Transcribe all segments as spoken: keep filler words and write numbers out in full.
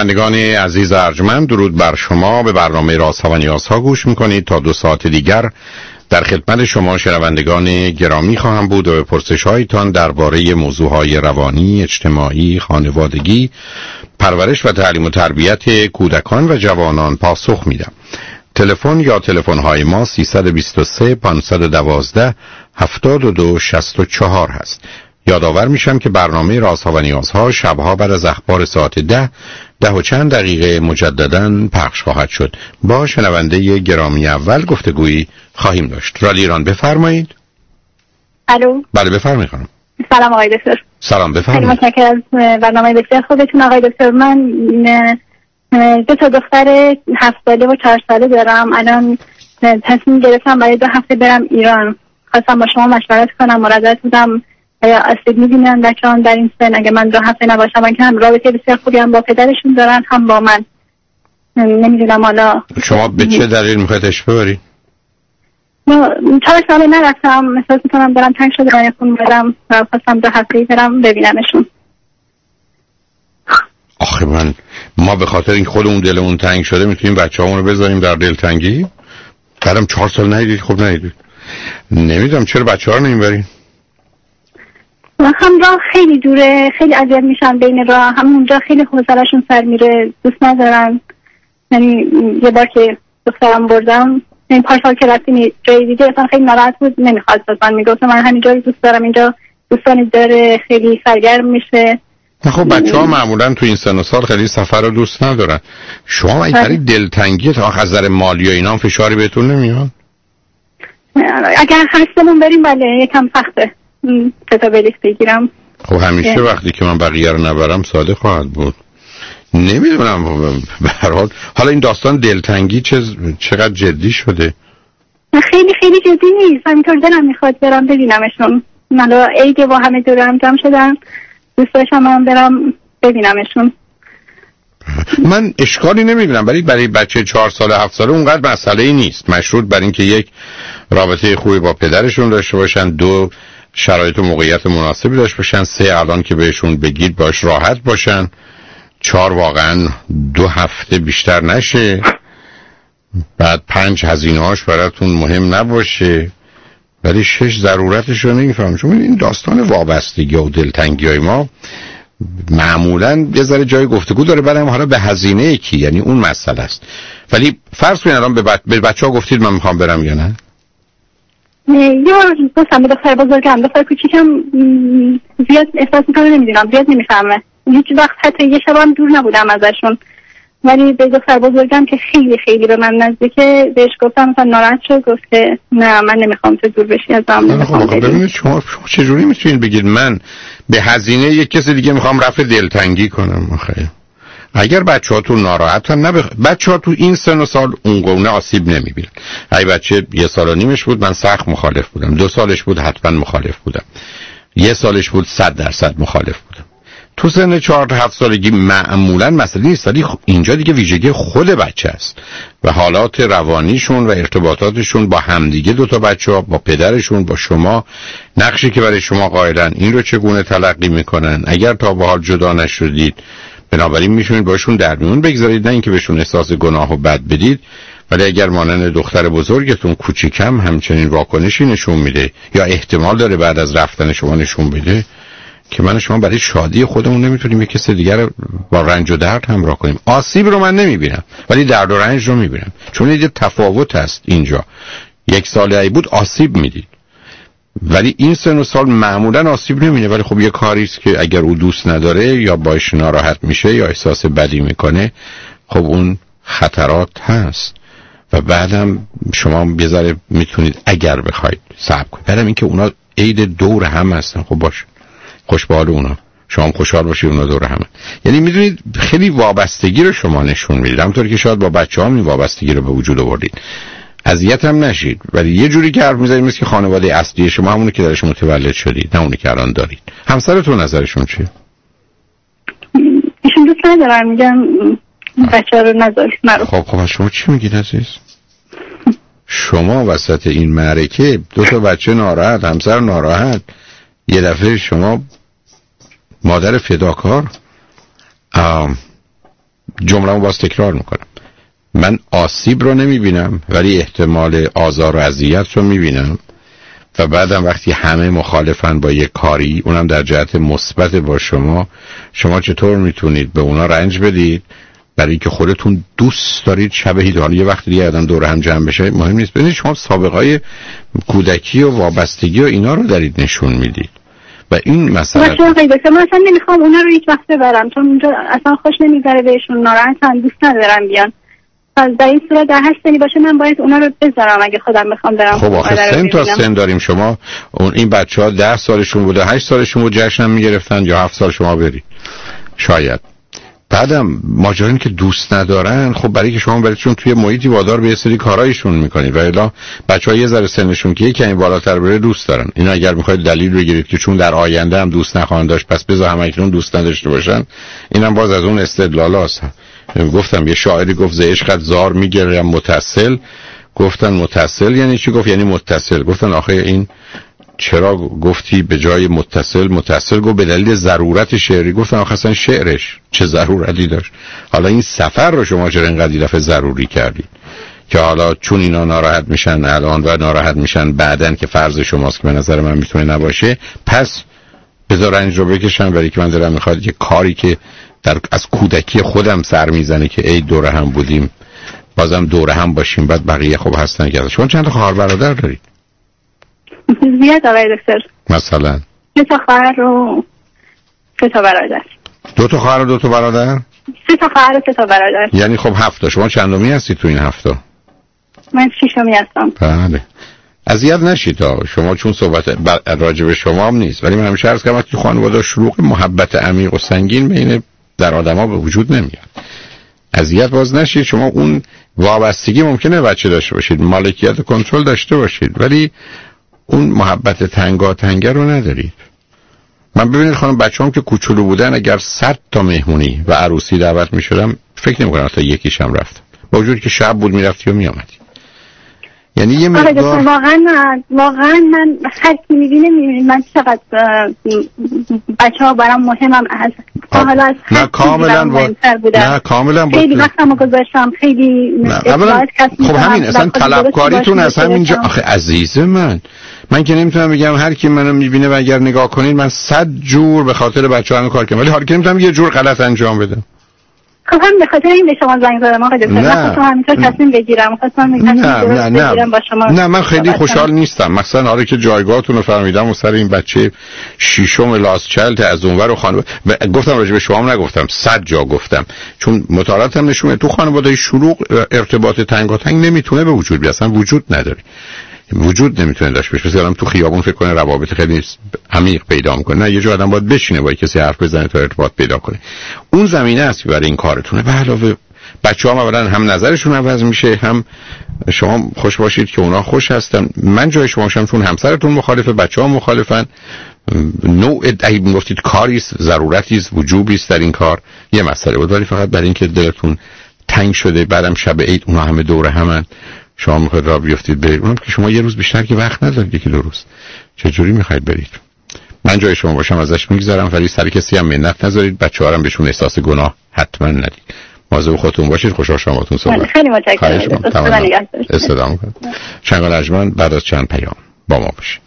شنوندگان عزیز ارجمند، درود بر شما. به برنامه رازها و نیازها گوش میکنید. تا دو ساعت دیگر در خدمت شما شنوندگان گرامی خواهم بود و به پرسش هایتان درباره موضوعهای روانی، اجتماعی، خانوادگی، پرورش و تعلیم و تربیت کودکان و جوانان پاسخ میدم. تلفن یا تلفن های ما سه دو سه پنج یک دو هفت دو شش چهار هست. یادآور میشم که برنامه رازها و نیازها شبها بعد از اخبار ساعت ده ده و چند دقیقه مجدداً پخش خواهد شد. با شنونده گرامی اول گفتگویی خواهیم داشت. رادیو ایران، بفرمایید. الو. بله بفرمایید خانم. سلام آقای دکتر. سلام بفرمایید. متشکرم از برنامه بسیار خوبتون آقای دکتر. من دو تا دختر هفت ساله و چهار ساله دارم. الان تصمیم گرفتم برای دو هفته برم ایران. خواستم با شما مشورت کنم، مراجعت بودم آیا آسیب می‌بینن بچه‌هام در این سن اگه من دو هفته نباشم؟ من که هم رابطه بسیار خوبی هم با پدرشون دارن هم با من. نمیدونم حالا شما به چه دلیل میخواید اش ببرید؟ چهار ساله نرفتم، احساس میکنم دارم تنگ شده برای خون برم و خواستم دو هفته برم ببینمشون. آخه من ما به خاطر این خودمون دلمون تنگ شده میتونیم بچه‌هامون رو بذاریم در دلتنگی؟ بعدم چهار سال ندیدید. خب ندیدید. نمیدونم چرا بچه‌ها رو نمیبرید؟ هم راه خیلی دوره، خیلی اذیت میشن بین راه، همونجا خیلی حوصله‌شون سر میره، دوست ندارن. یعنی یه بار که دخترم بردم، این پارسال که رفتیم جای دیگه اصلا خیلی ناراحت بود، نمیخواد اصلا، میگفت من همینجا رو دوست دارم، اینجا دوستانی داره، خیلی سرگرم میشه. خب بچه‌ها معمولا تو این سن و سال خیلی سفر رو دوست ندارن. شما این طریق دلتنگی تا از نظر مالی و اینا فشاری بهتون نمیاد؟ اگر هستمون بریم بله یکم سخته تا بلیط بگیرم. خب همیشه اه. وقتی که من بقیه رو نبرم ساده خواهد بود. نمیدونم به هر حال حالا این داستان دلتنگی چه چقدر جدی شده؟ خیلی خیلی جدی نیست، همینطور دلم میخواد برم ببینمشون. من عید با همه دور هم جمع شدن، دوست داشتم من برم ببینمشون. من اشکالی نمیبینم، ولی برای بچه چهار ساله هفت ساله اونقدر مسئله ای نیست. مشروط بر این که یک رابطه خوبی با پدرشون داشته باشن، دو شرایط و موقعیت مناسبی داشته باشن، سه الان که بهشون بگید باش راحت باشن، چهار واقعا دو هفته بیشتر نشه، بعد پنج هزینه‌هاش براتون مهم نباشه، ولی شش ضرورتش رو نمیفهم. چون این داستان وابستگی و دلتنگی های ما معمولا یه ذره جای گفتگو داره، برای حالا به هزینه کی، یعنی اون مسئله است. ولی فرض کنید الان به, بچ... به بچه ها گفتید من میخوام برم یا نه؟ یا گفتم به دختر بزرگم، دختر کوچیکم زیاد احساس میکنه نمیدونم، زیاد نمیفهمه. هیچ وقت حتی یه شب هم دور نبودم ازشون، ولی به دختر بزرگم که خیلی خیلی به من نزدیکه بهش گفتم مثلا ناراحت شد، گفت که نه من نمیخوام تو دور بشی ازم. نمیخوام. خب ببینید شما چجوری میتونید بگید من به هزینه یک کسی دیگه میخوام رفع دلتنگی کنم؟ آخه اگر بچه‌هاتون ناراحتن، نه بخ... بچه‌ها تو این سن و سال اونگونه آسیب نمیبینن. اگه بچه یه سال و نیمش بود من سخت مخالف بودم، دو سالش بود حتما مخالف بودم، یه سالش بود صد درصد مخالف بودم. تو سن چهار تا هفت سالگی معمولا مسئله نیست، ولی اینجا دیگه ویژگی خود بچه است و حالات روانیشون و ارتباطاتشون با همدیگه، دو تا بچه‌ها با پدرشون، با شما، نقشی که برای شما قائلن این رو چگونه تلقی میکنن. اگر تا به حال جدا نشدید بنابراین میتونید باشون در میون بگذارید، نه اینکه بهشون احساس گناه و بد بدید. ولی اگر مانند دختر بزرگتون کوچیکم همچنین واکنشی نشون میده یا احتمال داره بعد از رفتن شما نشون بده، که من شما برای شادی خودمون نمیتونیم یک کسی دیگر با رنج و درد همراه کنیم. آسیب رو من نمیبینم ولی درد و رنج رو میبینم، چون یه تفاوت هست اینجا. یک ساله ای بود آسیب میدید، ولی این سن و سال معمولا آسیب نمیده. ولی خب یه کاری است که اگر او دوست نداره یا باش ناراحت میشه یا احساس بدی میکنه، خب اون خطرات هست و بعدم شما یه ذره میتونید اگر بخواید صبر کنید. بعدم اینکه اونا عید دور هم هستن، خب باشه خوش به حال اونا، شما هم خوشحال باشید اونا دور همه. یعنی میدونید خیلی وابستگی رو شما نشون میدید، همونطوری که شاید با بچه‌ها این وابستگی رو به وجود آوردید. اذیت هم نشید، ولی یه جوری که حرف میزنید مثل که خانواده اصلی شما همونه که درش متولد شدید، نه اونی که الان دارید. همسرتون نظرشون چیه؟ ایشون دوست ندارن، میگن بچه‌ها رو نذارید مرو. خب خب شما چی میگید عزیز؟ شما وسط این معرکه دو تا بچه ناراحت، همسر ناراحت، یه دفعه شما مادر فداکار. جمله‌مو باز تکرار میکنم، من آسیب رو نمیبینم ولی احتمال آزار و اذیت رو میبینم و بعدم وقتی همه مخالفن با یک کاری، اونم در جهت مثبت با شما، شما چطور میتونید به اونا رنج بدید برای که خودتون دوست دارید شبهید؟ حالا یه وقتی دیگه آدم دور هم جمع بشه مهم نیست، ببینید شما سابقه‌های کودکی و وابستگی و اینا رو دارید نشون میدید و این مسئله مثلا خیلی دکتر، من اصلا نمیخوام اونا رو هیچ وقت ببرم چون اونجا اصلا خوش نمیگذره بهشون، ناراحتن، دوست ندارم بیان. پس در این صورت در هر سنی باشه من باید اونا رو بذارم اگه خودم بخوام برم. خب آخه سن تا سن داریم. شما اون این بچه‌ها ده سالشون بوده، هشت سالشون بود جشن هم میگرفتن، یا هفت سال شما بری شاید. بعدم ماجرا که دوست ندارن، خب برای که شما برایشون توی محیطی وادار به یه سری کارایشون میکنید و الا بچه‌ها یه ذره سنشون که یکی این بالاتر بره دوست دارن. اینا اگر میخواید دلیل بگیرید که چون در آینده هم دوست نخواهند داشت پس بذار همکنون دوست نداشته باشن، اینم باز از اون استدلالاست. گفتم یه شاعری گفت ز عشقت زار میگرم متصل. گفتن متصل یعنی چی؟ گفت یعنی متصل. گفتن آخه این چرا گفتی به جای متصل متصل؟ گفت به دلیل ضرورت شعری. گفتن آخه اصلا شعرش چه ضرورتی داشت؟ حالا این سفر رو شما چرا اینقدر دفعه ضروری کردید که حالا چون اینا ناراحت میشن الان و ناراحت میشن بعدن که فرض شماست که به نظر من میتونه نباشه، پس بذار رنج رو بکشن برای که من دلم میخواد یه کاری که در از کودکی خودم سر میزنه که ای دوره هم بودیم بازم دوره هم باشیم، بعد بقیه خب هستن که شما چند تا خواهر برادر دارید؟ زیاد آقای دکتر. مثلا سه تا خواهر و سه تا برادر. دو تا خواهر و دو تا برادر؟ سه تا خواهر و سه تا برادر. یعنی خب هفت تا. شما چندمی هستی تو این هفت تا؟ من ششمی هستم. بله. اذیت نشید تا شما چون صحبت راجع به شما هم نیست، ولی من همیشه عرض کردم که خانواده شلوغ محبت عمیق و سنگین بین در آدم‌ها به وجود نمیاد. اذیت باز نشید. شما اون وابستگی ممکنه بچه داشته باشید، مالکیت و کنترل داشته باشید، ولی اون محبت تنگاتنگه رو ندارید. من ببینید خانم بچه‌ام که کوچولو بودن اگر صد تا مهمونی و عروسی دعوت می‌شدم فکر نمی‌کنم تا یکیش هم رفتم، با وجودی که شب بود میرفتی و میامدی. یعنی یه مقدار واقعا واقعا من هر کی می‌بینه می‌بینه من چقدر بچه‌ها برام مهمم از حالا از نه کاملا و... نه کاملا با... خیلی وقتمو گذاشتم، خیلی اولا خب همین اصلا طلبکاریتون از همینجا. آخه عزیز من من که نمیتونم بگم هر کی منو میبینه و اگر نگاه کنید من صد جور به خاطر بچه‌ها کار کنم، ولی حالا که نمیتونم یه جور غلط انجام بدم. خب هم به خاطر این به شما زنگ زدم آقای دکتر. من خواستم همینطور تصمیم بگیرم، خواستم نه نه بگیرم با شما. نه من خیلی خوشحال نیستم مثلا حالا که جایگاهتون رو فهمیدم و سر این بچه شیشم لاست چایلد از اونور و خانواده گفتم، راجع به شما هم نگفتم، صد جا گفتم، چون مطالعاتم نشونه تو خانواده شلوغ ارتباط تنگاتنگ نمیتونه به وجود بیاد، اصلا وجود نداره، وجود نمیتونه داشته باشه. مثلا تو خیابون فکر کنه روابط خیلی عمیق پیدا میکنه، نه یه جا آدم باید بشینه با کسی حرف بزنه تا ارتباط پیدا کنه. اون زمینه است برای این کارتونه. به علاوه بچه‌ها اولا هم نظرشون عوض میشه، هم شما خوش باشید که اونا خوش هستن. من جای شما باشم چون همسرتون مخالفه، بچه‌ها مخالفن، نوع اگه میگفتید کاری است، ضرورتی است، وجوبی است در این کار، یه مسئله بود، ولی فقط برای اینکه دلتون تنگ شده بعدم شب عید اونا همه دوره همن شما میخواید راه بیفتید برید، اونم که شما یه روز بیشتر که وقت ندارید، یکی دو روز چجوری میخواید برید؟ من جای شما باشم ازش میگذرم، ولی سر کسی هم منت نذارید، بچه‌ها هم بهشون احساس گناه حتما ندید. مواظب خودتون باشید. خوشحال شدم باهاتون صحبت. خیلی متشکرم. استفاده کنید. شنگال اجمن بعد از چند پیام با ما باشید.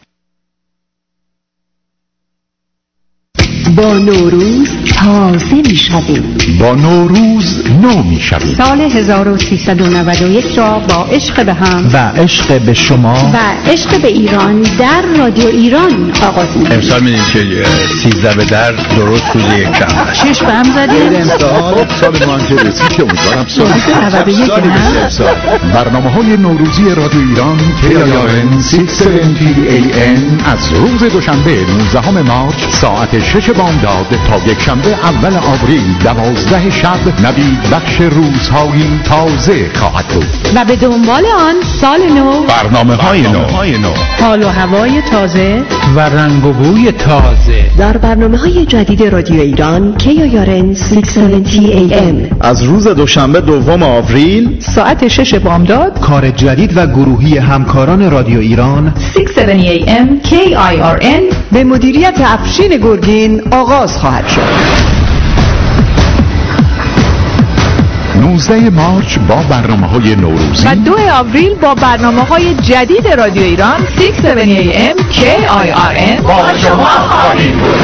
با نوروز تازه می‌شویم، با نوروز نو می‌شویم. سال هزار و سیصد و نود و یک را با عشق به هم و عشق به شما و عشق به ایران در رادیو ایران آغاز می‌کنیم. امسال می‌دونید که سیزده به در درست روز یک شنبه شش به هم زدیم. امسال سال ما که رسید که امیدوارم سال نود و یک نه. برنامه‌های نوروزی رادیو ایران کی آی آر ششصد و هفتاد ای ام از روز دوشنبه نوزدهم مارس ساعت شش بامداد تا یک شنبه اول آوریل دوازده شب نوید بخش روزهای تازه خواهد بود و به دنبال آن سال نو، برنامه های نو، حال و هوای تازه و رنگ و بوی تازه در برنامه های جدید رادیو ایران کی آی آر ان ششصد و هفتاد ای ام از روز دوشنبه دوم آوریل ساعت شش بامداد. کار جدید و گروهی همکاران رادیو ایران ششصد و هفتاد ای ام کی آی آر ان به مدیریت افشین گرگین آغاز خواهد شد. نوزده مارس با برنامه‌های نوروزی و دو آوریل با برنامه‌های جدید رادیو ایران شش هفت ای ام کی آی آر ان با شما خواهیم بود.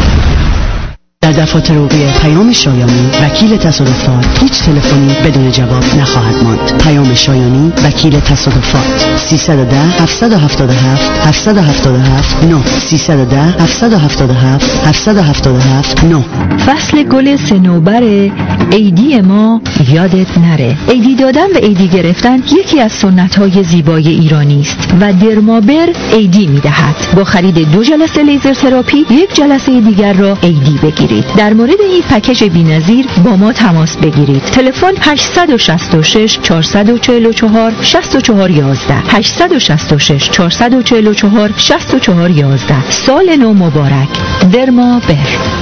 در دفاتر عقوق پیام شایانی وکیل تصادفات هیچ تلفنی بدون جواب نخواهد ماند. پیام شایانی وکیل تصادفات سیصد و ده هفتصد و هفتاد و هفت هفتصد و هفتاد و هفت نه سیصد و ده هفتصد و هفتاد و هفت هفتصد و هفتاد و هفت نه. فصل گل سنوبر عیدی ما یادت نره. عیدی دادن و عیدی گرفتن یکی از سنت‌های زیبای ایرانی است و درمابر عیدی می‌دهد. با خرید دو جلسه لیزر تراپی یک جلسه دیگر را عیدی بگیرید. در مورد این پکیج بی‌نظیر با ما تماس بگیرید. تلفن هشت شش شش چهار چهار چهار شش چهار یک یک هشت شش شش چهار چهار چهار شش چهار یک یک. سال نو مبارک. درمابر.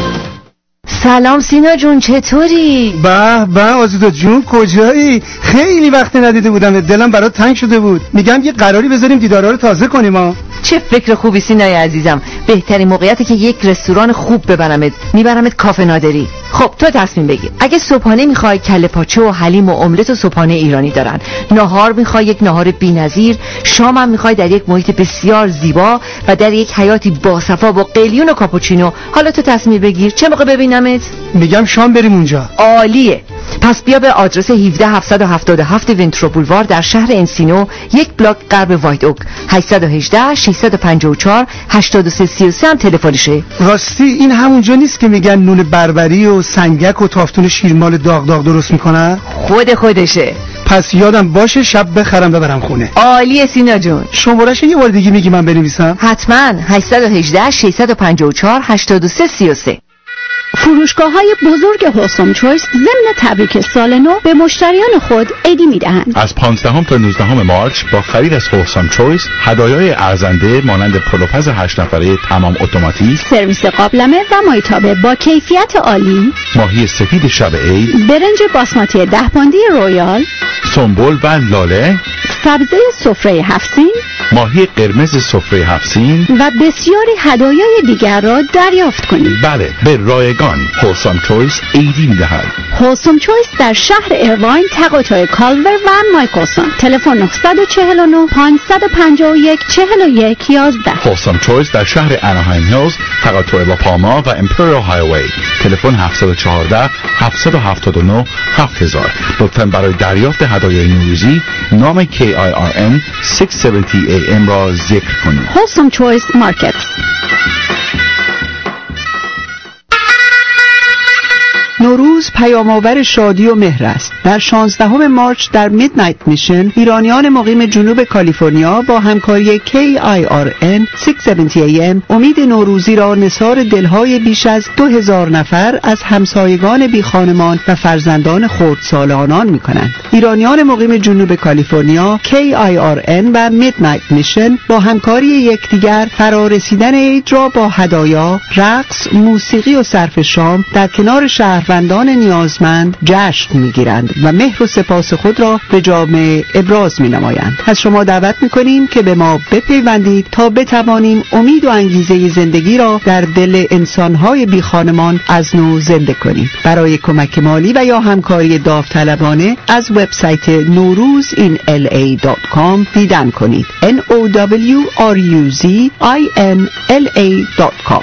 سلام سینا جون، چطوری؟ به به آزیتا جون، کجایی؟ خیلی وقت ندیده بودم، دلم برات تنگ شده بود. میگم یه قراری بذاریم دیدارا رو تازه کنیم ها. چه فکر خوبی سینای عزیزم. بهترین موقعیتی که یک رستوران خوب ببرمت، میبرمت کافه نادری. خب تو تصمیم بگیر. اگه صبحانه میخوای، کله پاچه و حلیم و املت و صبحانه ایرانی دارن. ناهار میخوای، یک ناهار بی‌نظیر. شام هم میخوای در یک محیط بسیار زیبا و در یک حیاتی باصفا با قلیون و کاپوچینو. حالا تو تصمیم بگیر چه موقع ببینمت؟ میگم شام بریم اونجا. عالیه. پس بیا به آدرس هفده هفتصد و هفتاد و هفت ونترو بولوار در شهر انسینو، یک بلاک غرب وایت اوک. هشت یک هشت شش پنج چهار هشت سه سه سه هم تلفنشه. راستی این همونجا نیست که میگن نون بربری و سنگک و تافتون شیرمال داغ داغ درست میکنن؟ خود خودشه. پس یادم باشه شب بخرم ببرم خونه. عالیه سینا جون. شماره‌شو یه بار دیگه میگی من بنویسم؟ حتما. هشت یک هشت شش پنج چهار هشت سه سه سه. فروشگاه‌های بزرگ هوسوم چویس ضمن تبریک سال نو به مشتریان خود عیدی می‌دهند. از پانزدهم تا نوزدهم مارس با خرید از هوسوم چویس هدایای ارزنده مانند پلوپز هشت نفره تمام اتوماتیک، سرویس قابلمه و مایتابه با کیفیت عالی، ماهی سفید شب عید، برنج باسماتی ده پوندی رویال، سنبل و لاله، سبزه سفره هفت‌سین، ماهی قرمز سفره هفت‌سین و بسیاری هدایای دیگر را دریافت کنید. بله، به رایگان هوسوم چویس عیدی می‌دهد. هوسوم چویس در شهر ایرواین تقاطع کالور و مایکلسون. تلفن نه چهار نه پنج پنج یک چهار یک یک یک. هوسوم چویس در شهر اناهایم هیلز تقاطع لا پالما و امپریال هایوی. تلفن هفت یک چهار هفت هفت نه هفت هزار. لطفاً برای دریافت هدایای نوروزی نام کی آی آر ان شش هفت ای ام را ذکر کنید. هوسوم چویس مارکت. نوروز پیام‌آور شادی و مهر است. در شانزدهم مارس در میدنایت میشن ایرانیان مقیم جنوب کالیفرنیا با همکاری کی آی آر ان شش هفت ای ام امید نوروزی را نثار دلهای بیش از دو هزار نفر از همسایگان بی خانمان و فرزندان خردسال آنان می‌کنند. ایرانیان مقیم جنوب کالیفرنیا، کی آی آر ان و میدنایت میشن با همکاری یکدیگر فرارسیدن عید را با هدایا، رقص، موسیقی و صرف شام در کنار شهر شهروندان نیازمند جشن میگیرند و مهر و سپاس خود را به جامعه ابراز می نمایند. از شما دعوت می کنیم که به ما بپیوندید تا بتوانیم امید و انگیزه زندگی را در دل انسانهای بی خانمان از نو زنده کنیم. برای کمک مالی و یا همکاری داوطلبانه از وبسایت نوروز این ال ای دات کام دیدن کنید. ان او دبلیو آر یو زی آی ان ال ای دات کام.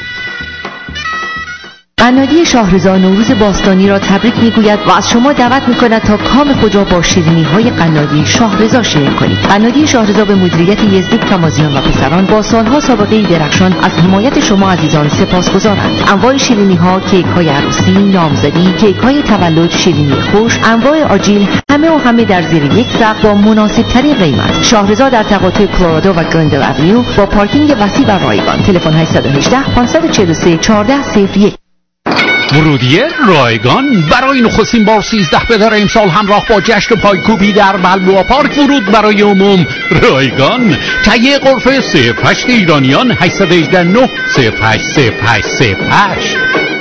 قنادی شاهرضا نوروز باستانی را تبریک میگوید و از شما دعوت میکند تا کام خود را با شیرینی های قنادی شاهرضا شیرین کنید. قنادی شاهرضا به مدیریت یزدی تمازیان و پسران با سالها سابقه درخشان از حمایت شما عزیزان سپاسگزارند. انواع شیرینی ها، کیک های عروسی، نامزدی، کیک های تولد، شیرینی خوش، انواع آجیل، همه و همه در زیر یک سقف با مناسب ترین قیمت. شاهرضا در تقاطع کلرادو و گلندل اوینیو با پارکینگ وسیع و رایگان. تلفن هشت یک هشت پنج چهار سه یک چهار صفر یک. ورودی رایگان برای نخستین بار سیزده بدر امسال همراه با جشن پایکوبی در بلبوآ پارک ورود برای عموم. رایگان تهیه غرفه صفر هشت ایرانیان هشت یک هشت نه صفر هشت صفر هشت صفر هشت.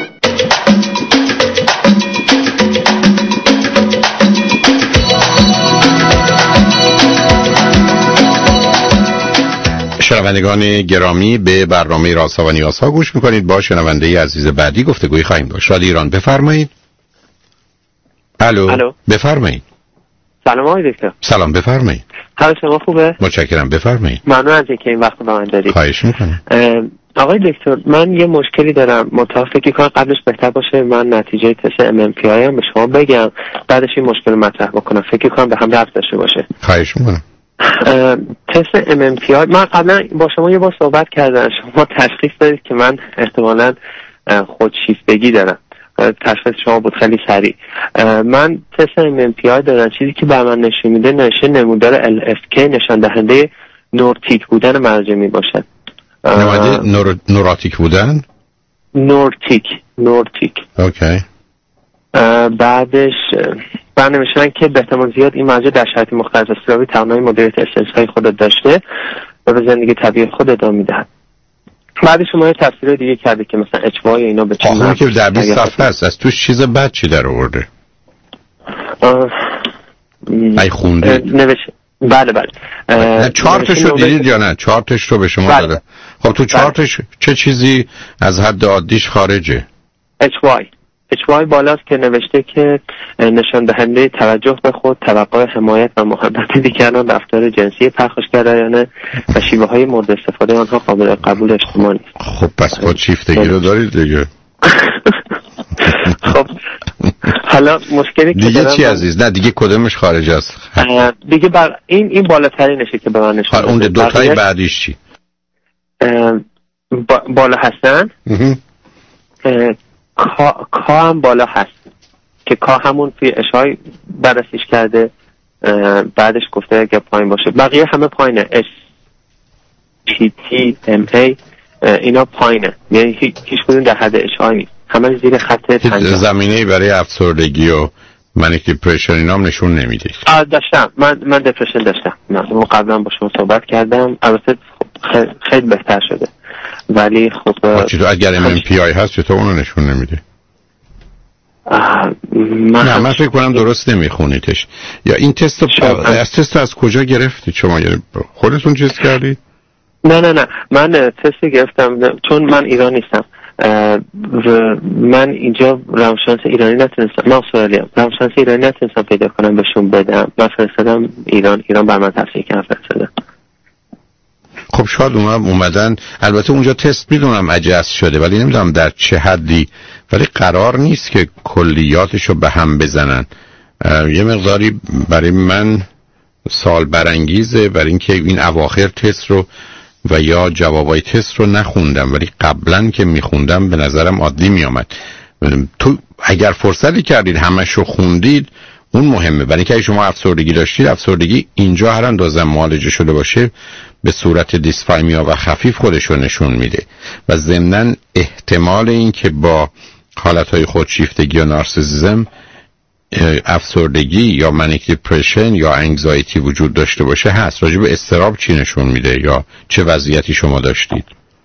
شنوندگان گرامی، به برنامه رازها و نیازها گوش میکنید. با شنونده عزیز بعدی گفتگوی خواهیم داشت. رادیو ایران، بفرمایید. الو. الو. بفرمایید. سلام آقای دکتر. سلام بفرمایید. حال شما خوبه؟ متشکرم بفرمایید. ممنون از اینکه این وقت با من دادید. خواهش میکنم. آقای دکتر من یه مشکلی دارم، متأسفم فکر کنم قبلش بهتر باشه من نتیجه تست ام ام پی آی هم به شما بگم بعدش این مشکل مطرح بکنم، فکر کنم به هم ربط داشته باشه. خواهش میکنم. تست ام ام پی آی من قبلا با شما یه بار صحبت کردم، شما تشخیص دادید که من احتمالاً خودشیفتگی دارم. تشخیص شما بود خیلی سریع. من تست ام ام پی آی دارم، چیزی که به من نشون میده نشه نمودار ال اف کی نشان دهنده نورتیک بودن مراجع می باشد. نماده نور... نوراتیک بودن؟ نورتیک نورتیک اوکی. بعدش برنامه‌نویسن که به احتمال زیاد این مراجع در شرایط مختلف استرابی توانایی مدیریت استرس‌های خود داشته و به زندگی طبیعی خود ادامه میدهد. بعدش شما یه تفسیر دیگه کرده که مثلا اچ وای اینا به چه معنی که در بیست صفحه است، از توش چیز بد چی در آورده؟ ای خونده نوشته. بله بله. نه چارتش رو دیدید یا نه؟ چارتش رو به شما بله. داده. خب تو چارتش چه چیزی از حد عادیش خارجه؟ اچ وای اچ وای بالاست که نوشته که نشان دهنده توجه به خود، توقع حمایت و محبت دیگران، رفتار جنسی پرخاشگرایانه و شیوه های مورد استفاده آنها قابل قبول اجتماع نیست. خب پس خود شیفتگی رو دارید دیگه. خب حالا مشکلی که دیگه چی عزیز؟ نه دیگه کدومش خارج است؟ دیگه بر این این بالاتری نشه که به من نشون اون دو تای بعدیش چی؟ با... بالا هستن کا... کا هم بالا هست که کا همون توی اشای بررسیش کرده، بعدش گفته اگه پایین باشه بقیه همه پایینه. اش تی تی ام ای اینا پایینه، یعنی هیچ کدوم در حد اشای نیست، همه زیر خط پنجاه. زمینه‌ای برای افسردگی و منیک دیپرشن اینا هم نشون نمیده. آ داشتم من من دپرشن داشتم، نه قبلا با شما صحبت کردم، البته خیلی, خیلی بهتر شده ولی خب چطور اگر ام ام پی آی هست چطور اونو نشون نمیده؟ من نه من فکر کنم درست نمیخونیدش. یا این تست از تست از کجا گرفتید شما؟ یعنی خودتون چیز کردید؟ نه نه نه من تست گرفتم چون من ایران نیستم و من اینجا روانشناس ایرانی نتونستم، من استرالیا روانشناس ایرانی نتونستم پیدا کنم بهشون بدم، من فرستادم ایران، ایران بر من تفسیر کردن فرستادم. خب شاید اومدن اومدن البته اونجا تست میدونم اجاز شده ولی نمیدونم در چه حدی، ولی قرار نیست که کلیاتشو به هم بزنن. یه مقداری برای من سال برانگیزه برای اینکه این اواخر تست رو و یا جوابای تست رو نخوندم ولی قبلا که میخوندم به نظرم عادی میامد. تو اگر فرصتی کردید همش رو خوندید اون مهمه، برای اینکه شما افسردگی داشتید افسردگی اینجا هر اندازه معالجه شده باشه به صورت دیسفایمیا و خفیف خودش رو نشون میده و ضمناً احتمال این که با حالتهای خودشیفتگی و نارسیسیسم افسردگی یا منیک دیپرشن یا انگزایتی وجود داشته باشه هست. راجع به اضطراب چی نشون میده یا چه وضعیتی شما داشتید؟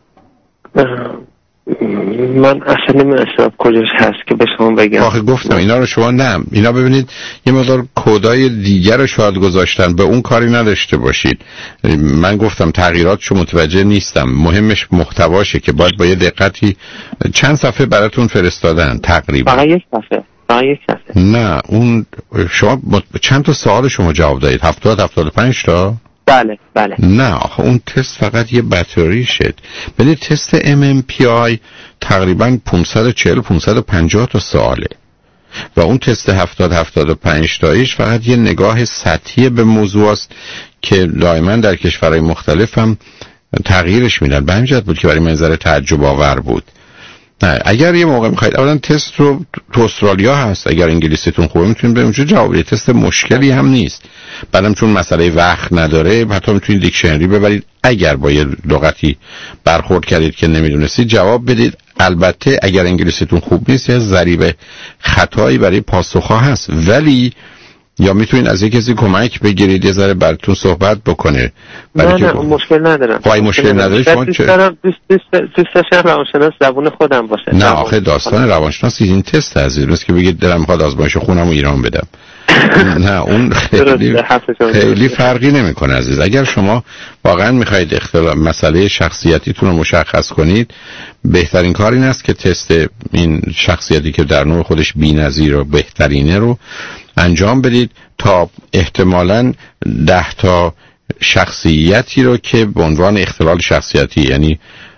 من اصلا نمیدونم اضطراب کجاش هست که به شما بگم. آخه گفتم اینا رو شما نه اینا ببینید یه مقدار کدای دیگر رو شاید گذاشتن، به اون کاری نداشته باشید. من گفتم تغییراتشو متوجه نیستم، مهمش محتواشه که باید با یه دقتی چند صفحه براتون فرستادن تقریبا. فقط یک صفحه یک صفحه. نه اون شما چند تا سوال شما جواب دادید؟ هفتاد هفتاد و پنج تا؟ بله بله. نه آخه اون تست فقط یه بطری شد. ولی تست ام ام پی آی تقریبا پانصد و چهل پانصد و پنجاه تا سواله و اون تست هفتاد هفتاد و پنج تایش فقط یه نگاه سطحی به موضوع است که دائما در کشورهای مختلف هم تغییرش میدن. به همین جهت بود که برای من ذره تعجب آور بود. نه اگر یه موقع میخواید اولا تست رو تو استرالیا هست، اگر انگلیسیتون خوبه میتونید به اونجا جواب بدید، تست مشکلی هم نیست. بعدم چون مسئله وقت نداره حتی میتونید دیکشنری ببرید، اگر با یه لغتی برخورد کردید که نمیدونستید جواب بدید. البته اگر انگلیسیتون خوب نیست یه ضریب خطایی برای پاسخ‌ها هست، ولی یا میتونید از یک کسی کمک بگیرید یه ذره براتون صحبت بکنه. نه نه اون مشکل ندارم. خواهی مشکل نداری شما چه؟ دوست دوست دوست داشتم روانشناس زبون خودم باشه. نه آخه داستان روانشناسی این تست عزیز نیست که بگید دلم میخواد آزمایش خونم رو ایران بدم. نه اون خیلی, خیلی فرقی نمیکنه عزیز. اگر شما واقعا میخواید اختلاف مسئله شخصیتیتون رو مشخص کنید، بهترین کار این است که تست این شخصیتی که در نوع خودش بی‌نظیر و بهترینه رو انجام بدید تا احتمالاً ده تا شخصیتی رو که به عنوان اختلال شخصیتی یعنی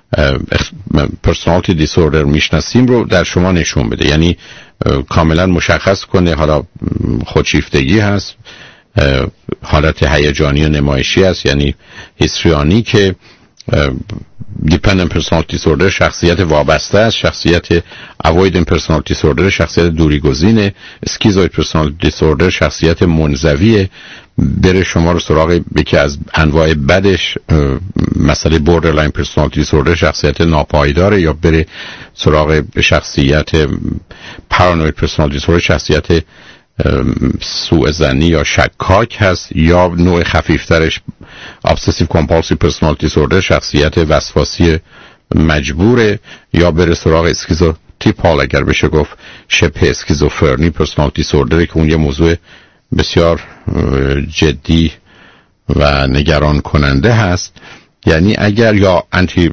پرسونالیتی دیسوردر میشناسیم رو در شما نشون بده. یعنی کاملا مشخص کنه حالا خودشیفتگی هست، حالت هیجانی و نمایشی هست یعنی هیستریانی، که Dependent Personality Disorder شخصیت وابسته است، شخصیت Avoidant Personality Disorder شخصیت دوریگزینه، Schizoid Personality Disorder شخصیت منزویه. بره شما رو سراغ یکی از انواع بدش مسئله Borderline Personality Disorder شخصیت ناپایداره، یا بره سراغ شخصیت Paranoid Personality Disorder شخصیت سوء ظنی یا شکاک هست، یا نوع خفیفترش Obsessive Compulsive Personality Disorder شخصیت وسواسی مجبوره، یا بره سراغ اسکیزوتیپال اگر بشه گفت شبه اسکیزوفرنی Personality Disorder که اون یه موضوع بسیار جدی و نگران کننده هست. یعنی اگر یا انتی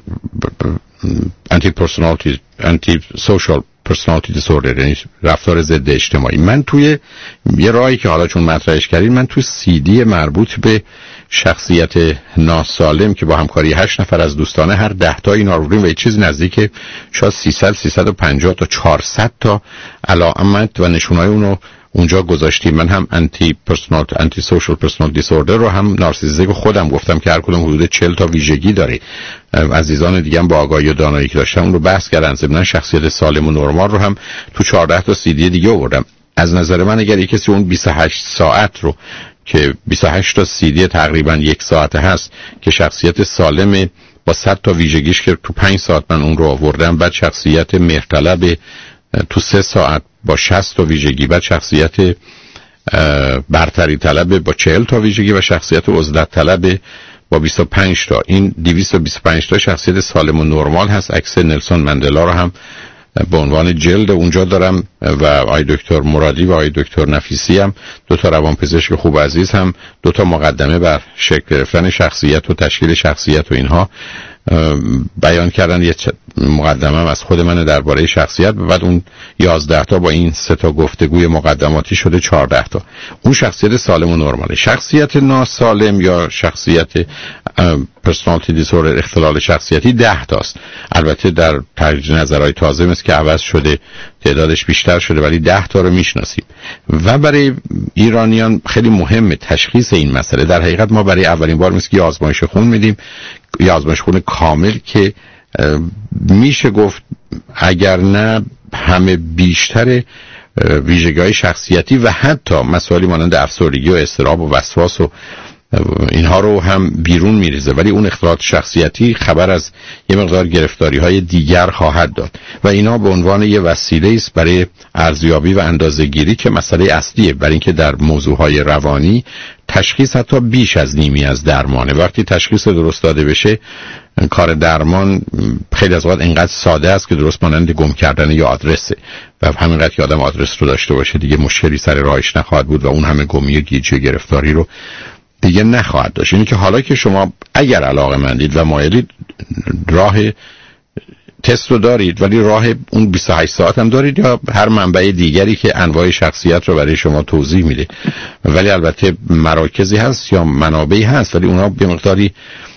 انتی پرسونالیتی انتی سوشال پرسونالیتی دیسوردر یعنی رفتار ضد اجتماعی، من توی یه راهی که حالا چون مطرحش کردین، من توی سی دی مربوط به شخصیت ناسالم که با همکاری هشت نفر از دوستانه هر ده تا اینا رو بریم و یه چیز نزدیک شاید سیصد سیصد و پنجاه تا چهارصد تا علامت و نشونای اونو اونجا گذاشتیم. من هم انتی پرسونال انتی سوشال پرسونال دیسوردر رو هم نارسیسیسم رو خودم گفتم که هر کدوم حدود چهل تا ویژگی داره. عزیزان دیگه هم با آگاهی و دانایی که داشتن اون رو بحث کردن. ضمن شخصیت سالم و نرمال رو هم تو چهارده تا سی دی دیگه آوردم. از نظر من اگر یک کسی اون بیست و هشت ساعت رو که بیست و هشت تا سی دی تقریبا یک ساعته هست که شخصیت سالم با صد تا ویژگیش که تو پنج ساعت من اون رو آوردم، بعد شخصیت مهرطلب تو سه ساعت با شصت تا ویژگی، بعد شخصیت برتری طلب با چهل تا ویژگی و شخصیت عزلت طلب با بیست و پنج تا. این دویست و بیست و پنج تا شخصیت سالم و نرمال هست. عکس نلسون مندلا رو هم به عنوان جلد اونجا دارم و آقای دکتر مرادی و آقای دکتر نفیسی هم دو تا روانپزشک خوب عزیز هم دو تا مقدمه بر شکل گرفتن شخصیت و تشکیل شخصیت و اینها بیان کردن. یه مقدمه هم از خود من درباره شخصیت، و بعد اون یازده تا با این سه تا گفتگوی مقدماتی شده چهارده تا. اون شخصیت سالم و نرماله. شخصیت ناسالم یا شخصیت پرسونالیتی دیسوردر اختلال شخصیتی ده تاست. البته در تجدید نظرهای تازه مثل که عوض شده تعدادش بیشتر شده، ولی ده تا رو میشناسیم. و برای ایرانیان خیلی مهمه تشخیص این مسئله. در حقیقت ما برای اولین بار مثل که آزمایش خون میدیم، یا آزمایش خون کامل که میشه گفت اگر نه همه بیشتر ویژگی‌های شخصیتی و حتی مسائلی مانند افسردگی و اضطراب و وسواس و اینها رو هم بیرون میریزه، ولی اون اختلالات شخصیتی خبر از یه مقدار گرفتاری‌های دیگر خواهد داد و اینا به عنوان یه وسیله است برای ارزیابی و اندازه‌گیری که مسئله اصلیه، برای اینکه در موضوعهای روانی تشخیص حتی بیش از نیمی از درمانه. وقتی تشخیص درست داده بشه کار درمان خیلی از اوقات اینقدر ساده است که درست مانند گم کردن یا آدرسه و همینقدر که آدم آدرس رو داشته باشه دیگه مشکلی سر راهش نخواهد بود و اون همه گمی و گیجی و گرفتاری رو دیگه نخواهد داشت. اینی که حالا که شما اگر علاقه مندید و مایلید راه تست رو دارید، ولی راه اون بیست و هشت ساعت هم دارید یا هر منبع دیگری که انواع شخصیت رو برای شما توضیح میده، ولی البته مراکزی هست یا منابعی هست، ولی اونا به مقداری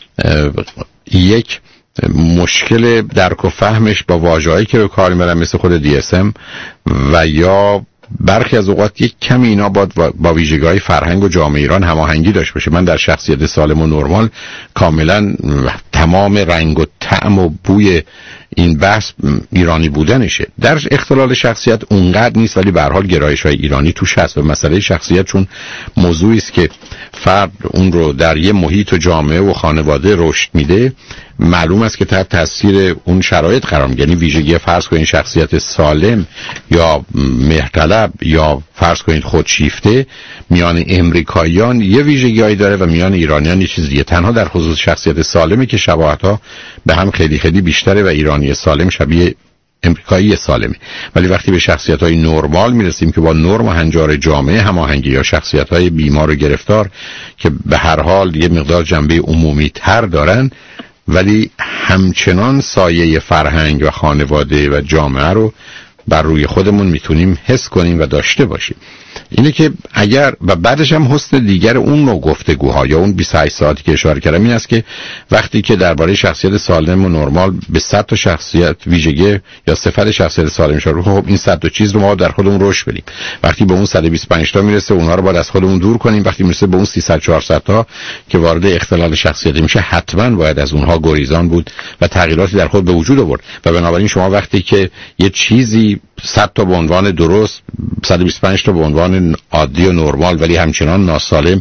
یک مشکل درک و فهمش با واژه‌ای که رو کار میبرن مثل خود دی اس ام و یا برخی از اوقات یک کمی اینا با با ویژگی‌های فرهنگ و جامعه ایران هماهنگی داشته باشه. من در شخصیت سالم و نرمال کاملا تمام رنگ و طعم و بوی این بحث ایرانی بودنشه. در اختلال شخصیت اونقدر نیست، ولی به هر حال گرایش‌های ایرانی توش هست و مسئله شخصیت چون موضوعی است که فرد اون رو در یه محیط و جامعه و خانواده رشد میده، معلوم است که تحت تاثیر اون شرایط قرار میگیره. یعنی ویژگی فرض کنید شخصیت سالم یا مهرطلب یا فرض کنید خودشیفته میان امریکاییان یه ویژگی‌هایی داره و میان ایرانیان یه چیز دیگه. تنها در خصوص شخصیت سالمی که شباهت‌ها به هم خیلی خیلی بیشتره و ایرانی سالم شبیه امریکایی سالمه. ولی وقتی به شخصیت‌های نرمال میرسیم که با نرم و هنجار جامعه هماهنگی، یا شخصیت‌های بیمار و گرفتار که به هر حال یه مقدار جنبه عمومی تر دارن ولی همچنان سایه فرهنگ و خانواده و جامعه رو بر روی خودمون میتونیم حس کنیم و داشته باشیم. اینه که اگر و بعدش هم حسن دیگر اون نوع گفتگوها یا اون بیست و هشت ساعتی که اشاره کردم این است که وقتی که درباره شخصیت سالم و نرمال به صد تا شخصیت ویژگی یا صفت شخصیت سالم شده، خب این صد تا چیز رو ما در خودمون رشد بدیم. وقتی به اون صد و بیست و پنج تا میرسه اونها رو باید از خودمون دور کنیم. وقتی میرسه به اون سیصد چهارصد تا که وارد اختلال شخصیت میشه حتما باید از اونها گریزان بود و تغییراتی در خود به وجود آورد. و بنابراین شما وقتی که یه چیزی صد تا به عنوان درست، صد و بیست و پنج تا به عنوان عادی و نرمال ولی همچنان ناسالم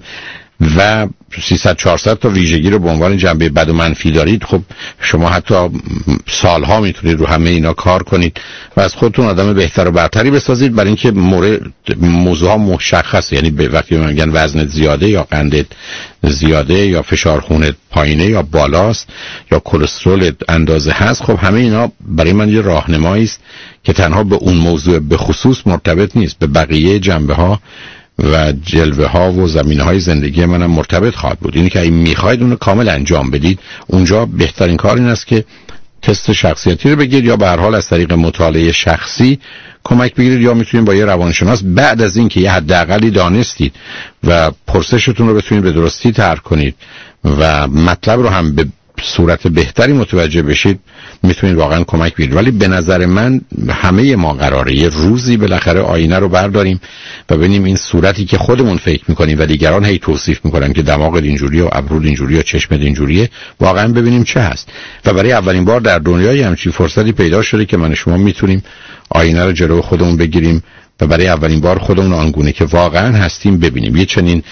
و سیصد چهارصد تا ویژگی رو به عنوان جنبه بد و منفی دارید، خب شما حتی سالها میتونید رو همه اینا کار کنید و از خودتون آدم بهتر و برتری بسازید، برای اینکه مورد موضوعها مشخصه. یعنی وقتی میگن وزنت زیاده یا قندت زیاده یا فشار خونت پایینه یا بالاست یا کلسترول اندازه هست، خب همه اینا برای من یه راهنمایی است که تنها به اون موضوع به خصوص مرتبط نیست، به بقیه جنبه ها و جلوه ها و زمینه های زندگی منم مرتبط خواهد بود. اینی که اگه میخواید اونو کامل انجام بدید، اونجا بهترین کار این است که تست شخصیتی رو بگیرید یا به هر حال از طریق مطالعه شخصی کمک بگیرید، یا میتونید با یه روانشناس بعد از این که یه حداقلی دانستید و پرسشتون رو بتونید به درستی طرح کنید و مطلب رو هم به صورت بهتری متوجه بشید، میتونید واقعا کمک بگیرید. ولی به نظر من همه ما قراره یه روزی بالاخره آینه رو برداریم و ببینیم این صورتی که خودمون فکر میکنیم و دیگران هی توصیف میکنن که دماغت اینجوریه و ابرود اینجوریه و چشمت اینجوریه، واقعا ببینیم چه هست. و برای اولین بار در دنیای همچین فرصتی پیدا شده که من شما میتونیم آینه رو جلو خودمون بگیریم و برای اولین بار خودمون آنگونه که واقعا هستیم ببینیم. یه چنین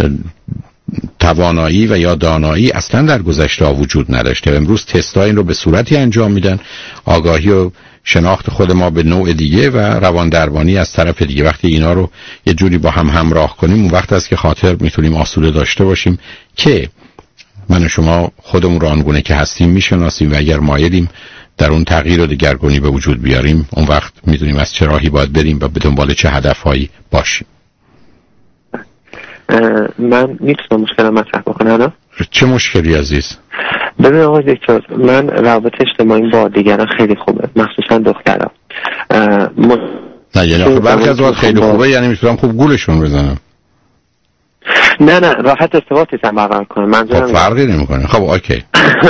توانایی و یا دانایی اصلا در گذشته وجود نداشته. امروز تست‌ها این رو به صورتی انجام میدن، آگاهی و شناخت خود ما به نوع دیگه و روان درمانی از طرف دیگه. وقتی اینا رو یه جوری با هم همراه کنیم، اون وقت است که خاطر میتونیم آسوده داشته باشیم که من و شما خودمون رو آنگونه که هستیم میشناسیم و اگر مایلیم در اون تغییر و دگرگونی به وجود بیاریم، اون وقت میدونیم از چه راهی باید بریم و به دنبال چه هدفهایی باشیم. من میتونم مشکلم مطرح بکنم؟ چه مشکلی عزیز؟ ببین آقای دکتر، من روابط اجتماعی با دیگران خیلی خوبه، مخصوصا دخترها. م... نه یعنی آخه برخی از وقت خیلی خوبه یعنی میتونم خوب گولشون بزنم؟ نه نه راحت ارتباطی هم برقرار کنم. منظورم خب فرقی نمیکنه. خب اوکی.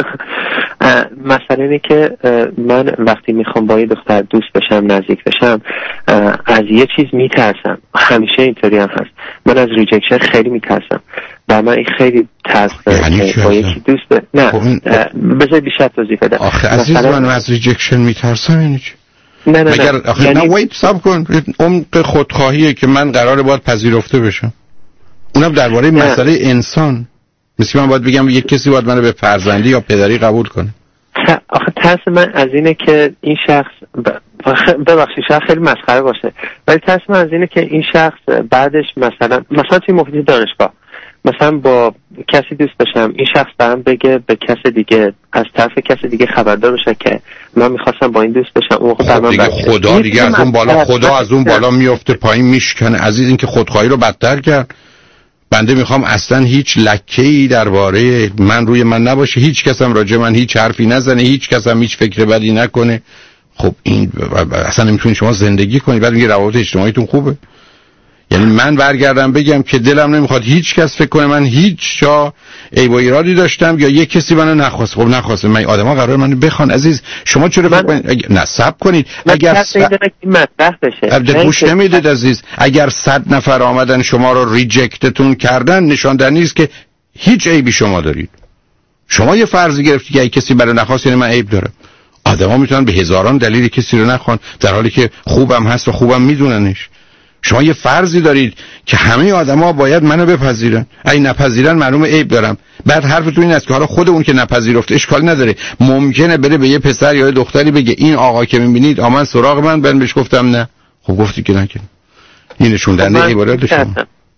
مثلا اینه که من وقتی میخوام با یه دختر دوست بشم، نزدیک بشم، از یه چیز میترسم. همیشه اینطوری هم هست. من از ریجکشن خیلی میترسم. بر من این خیلی ترس یعنی با یکی دوست ب... نه بذار بیشتر توضیح بدم. آخه عزیز من از ریجکشن میترسم یعنی چی؟ نه نه مگر نه آخه یعنی... نه ویت ساب کن. عمق خودخواهیه که من قراره باید پذیرفته بشم. اونم درباره مسئله انسان. مثل من باید بگم یک کسی باید منو به فرزندی یا پدری قبول کنه. آخه ترس من از اینه که این شخص ببخشید شاید خیلی مسخره باشه، ولی ترس من از اینه که این شخص بعدش مثلا مثلا توی محیط دانشگاه مثلا با کسی دوست بشم، این شخص برام بگه به کس دیگه، از طرف کس دیگه خبردار بشه که من میخواستم با این دوست بشم. اون موقع خب دیگه خدا دیگه از اون بالا خدا از اون بالا میفته پایین میشکنه. عزیز این که خودخواهی رو بدتر کرد. بنده میخوام اصلا هیچ لکه‌ای درباره من روی من نباشه، هیچ کسم راجع من هیچ حرفی نزنه، هیچ کسم هیچ فکر بدی نکنه. خب این اصلا نمیتونید شما زندگی کنید. بعد میگه روابط اجتماعیتون خوبه. یعنی من برگردم بگم که دلم نمیخواد هیچ کس فکر کنه من هیچ جا عیب و ایرادی داشتم یا یک کسی منو نخواست. خب نخواسته. من آدما قرار منو بخوان. عزیز شما چرا فکر کنید نه صبر کنید اگر س... مطرح بشه گوش نمیدید عزیز. اگر صد نفر آمدن شما رو ریجکتتون کردن، نشان دهنده است که هیچ عیبی شما دارید. شما یه فرضی گرفتید که اگه کسی برای نخواست یعنی من عیب دارم. آدما میتونن به هزاران دلیل کسی رو نخوان در حالی که خوبم هست و خوبم میدوننش. شما یه فرضی دارید که همه آدما باید منو بپذیرن، اگه نپذیرن معلومه عیب دارم. بعد حرفتون این است که حالا خود اون که نپذیرفته اشکالی نداره، ممکنه بره به یه پسر یا یه دختری بگه این آقا که میبینید آمد سراغ من، من بهش گفتم نه. خب گفتی که نکنی. این نشون دهنده عبارت شما.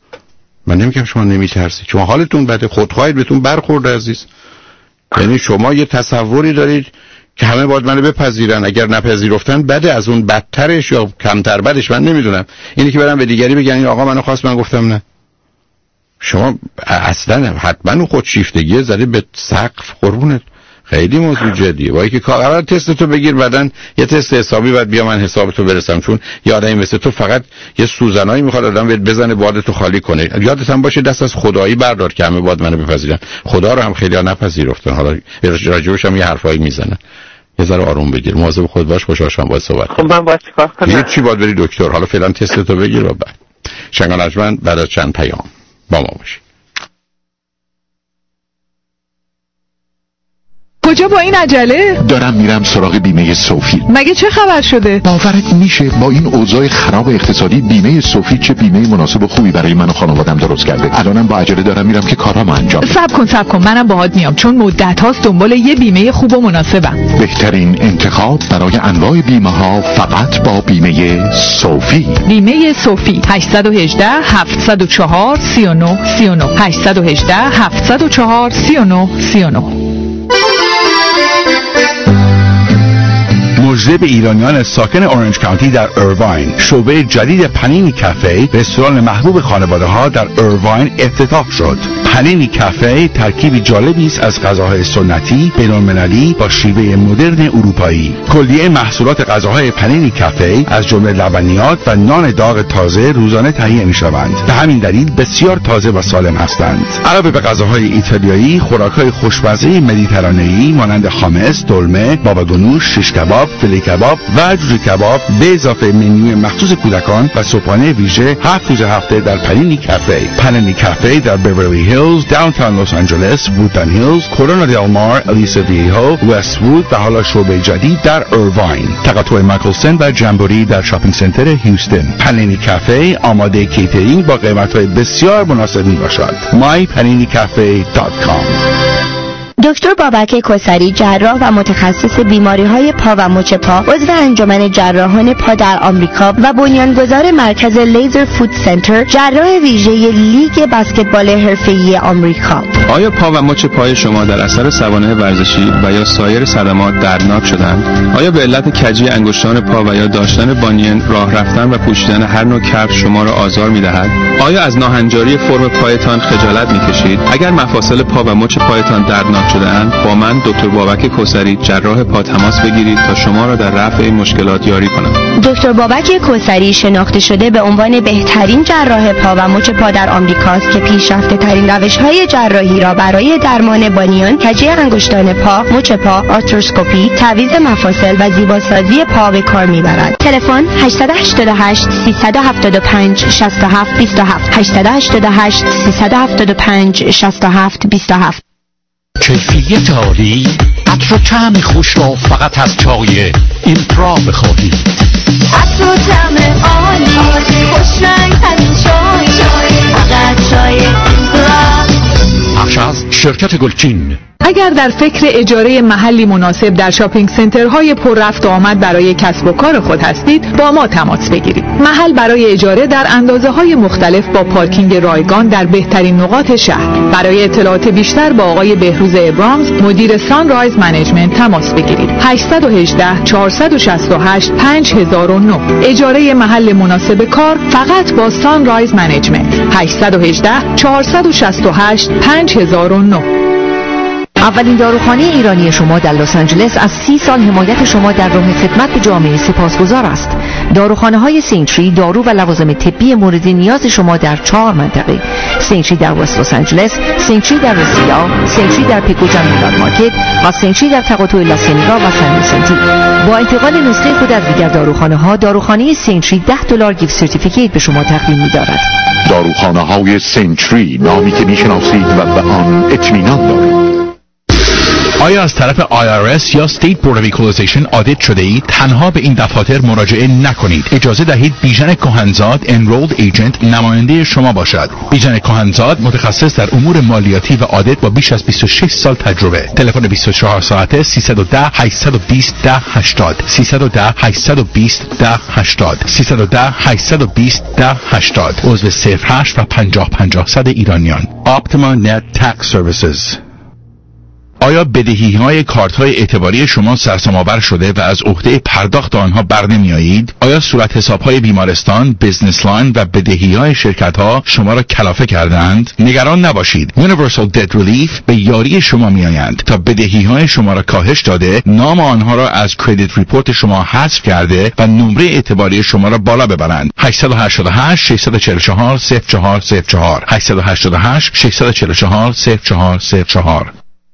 من نمیگم شما نمیترسید، شما حالتون بده، خودخواهید بهتون برخورده عزیز. یعنی شما یه تصوری دارید که همه باید منو بپذیرن. اگر نپذیرفتن بده، از اون بدترش یا کمتر بدش من نمیدونم. اینی که برم به دیگری بگن این آقا منو خواست من گفتم نه. شما اصلا حتما اون خودشیفتگی زده به سقف قربونت. خیلی موضوع جدیه. وای که اول تست تو بگیر، بعدن یه تست حسابی، بعد بیا من حساب تو برسم. چون یه آدمی مثل تو فقط یه سوزنایی میخواد آدم بزنه بادتو خالی کنه. یادت هم باشه دست از خدایی بردار که همه باید منو بپذیرن. خدا رو هم خیلی‌ها نپذیرفتن. حالا راجبش هم یه حرفایی میزنن. یه ذره آروم بگیر، مواظب خود باش. خوشحال شدم باهات صحبت کردم. خب من باید چیکار کنم؟ یه چی باید بری دکتر. حالا فعلا تست تو بگیر و بعد شنگان اجمن بعد از چند پیام با ما باشی. کجا با این عجله؟ دارم میرم سراغ بیمه صوفی. مگه چه خبر شده؟ باورت میشه با این اوضاع خراب اقتصادی بیمه صوفی چه بیمه مناسب و خوبی برای من و خانواده‌ام درست کرده. الانم با عجله دارم میرم که کارامو انجام بدم. صبر کن صبر کن منم باهات میام، چون مدت هاست دنبال یه بیمه خوب و مناسبم. بهترین انتخاب برای انواع بیمه ها فقط با بیمه صوفی. بیمه صوفی هشت یک هشت هفت صفر چهار سه نه سه نه هشت یک هشت هفت صفر چهار سه نه سه نه. مژده به ایرانیان ساکن اورنج کانتی در ایرواین، شعبه جدید پنینی کافه، رستوران محبوب خانواده ها در ایرواین افتتاح شد. پنینی کافه ترکیبی جالبی است از غذاهای سنتی بین‌المللی با شیوه مدرن اروپایی. کلیه محصولات غذاهای پنینی کافه از جمله لبنیات و نان داغ تازه روزانه تهیه می‌شوند. به همین دلیل بسیار تازه و سالم هستند. علاوه به غذاهای ایتالیایی، خوراک‌های خوشمزه مدیترانه‌ای مانند خامس، دلمه، باباگونوش، شیش کباب، فیله کباب و جوجه کباب به اضافه منوی مخصوص کودکان و صبحانه ویژه هفت روز هفته در پنینی کافه. پنینی کافه در بیورولی هیلز، داونتاون لس آنجلس، وودن هیلز، کرونا دل مار، الیسا ویهو، وست وود و حالا شعبه جدید در ایرواین. تقاطع مایکلسن و جمبوری در شاپینگ سنتر هیوستن. پنینی کافه آماده کیترینگ با قیمت‌های بسیار مناسب میباشد. مای پنینی کافه دات کام. دکتر بابک کسری، جراح و متخصص بیماری‌های پا و مچ پا، عضو انجمن جراحان پا در آمریکا و بنیانگذار مرکز لیزر فود سنتر، جراح ویژه لیگ بسکتبال حرفه‌ای آمریکا. آیا پا و مچ پای شما در اثر سوانح ورزشی و یا سایر صدمات دردناک شدند؟ آیا به علت کجی انگشتان پا و یا داشتن بانین، راه رفتن و پوشیدن هر نوع کفش شما را آزار می‌دهد؟ آیا از ناهنجاری فرم پایتان خجالت می‌کشید؟ اگر مفاصل پا و مچ پایتان دردناک شده‌اند، با من دکتر بابک کسری، جراح پا تماس بگیرید تا شما را در رفع این مشکلات یاری کنم. دکتر بابک کسری شناخته شده به عنوان بهترین جراح پا و مچ پا در آمریکاست که پیشرفته ترین روش‌های جراحی را برای درمان بانیان، کجی انگشتان پا، مچ پا، آرتروسکوپی، تعویض مفاصل و زیباسازی پا به کار میبرد. تلفن هشت هشت هشت سه هفت پنج شش هفت دو هفت هشت هشت هشت سه هفت پنج شش هفت دو هفت. کیفیت عالی، عطر و طعم خوش را فقط از چای ایمپرا بخواهی. عطر و طعم عالی، خوش رنگ ترین چای، فقط چای ایمپرا. بخش از شرکت گلچین. اگر در فکر اجاره محلی مناسب در شاپینگ سنترهای پر رفت و آمد برای کسب و کار خود هستید، با ما تماس بگیرید. محل برای اجاره در اندازه‌های مختلف با پارکینگ رایگان در بهترین نقاط شهر. برای اطلاعات بیشتر با آقای بهروز ابرامز، مدیر سانرایز منیجمنت تماس بگیرید. هشت یک هشت چهار شش هشت پنج صفر صفر نه. اجاره محل مناسب کار فقط با سانرایز منیجمنت. هشت یک هشت چهار شش هشت پنج صفر صفر نه. اولین داروخانه ایرانی شما در لس آنجلس از سی سال حمایت شما در راه خدمت به جامعه سپاسگزار است. داروخانه های سینتری، دارو و لوازم طبی مورد نیاز شما در چهار منطقه: سینتری در وست لس آنجلس، سینتری در رسیدا، سینتری در پیکوجان میلان مارکت و سینتری در تقاطع لاسینیگا و سن ویسنتی. با انتقال نسخه خود از دیگر داروخانه ها، داروخانه سینتری ده دلار گیفت سرتیفیکیت به شما تقدیم می‌دارد. داروخانه های سینتری، نامی که میشناسید و به آن اطمینان دارید. آیا از طرف آی آر اس یا State Board of Equalization آدیت شده اید؟ تنها به این دفاتر مراجعه نکنید. اجازه دهید بیژن کهنزاد Enrolled Agent نماینده شما باشد. بیژن کهنزاد متخصص در امور مالیاتی و آدیت با بیش از بیست و شش سال تجربه. تلفن بیست و چهار ساعته سیصد و ده هشتصد و بیست ده هشتاد سیصد و ده هشتصد و بیست ده هشتاد سیصد و ده هشتصد و بیست ده هشتاد. عضو صفر هشت و پنجاه پنجاه صد ایرانیان. Optima Net Tax Services. آیا بدهی‌های کارت‌های اعتباری شما سرسام‌آور شده و از عهده پرداخت آنها برنمی‌آیید؟ آیا صورت حساب‌های بیمارستان، بزنس لاین و بدهی‌های شرکت‌ها شما را کلافه کردند؟ نگران نباشید. Universal Debt Relief به یاری شما می‌آیند تا بدهی‌های شما را کاهش داده، نام آنها را از کردیت ریپورت شما حذف کرده و نمره اعتباری شما را بالا ببرند. هشت هشت هشت شش چهار چهار صفر چهار صفر چهار هشت هشت هشت شش چهار چهار صفر چهار صفر چهار.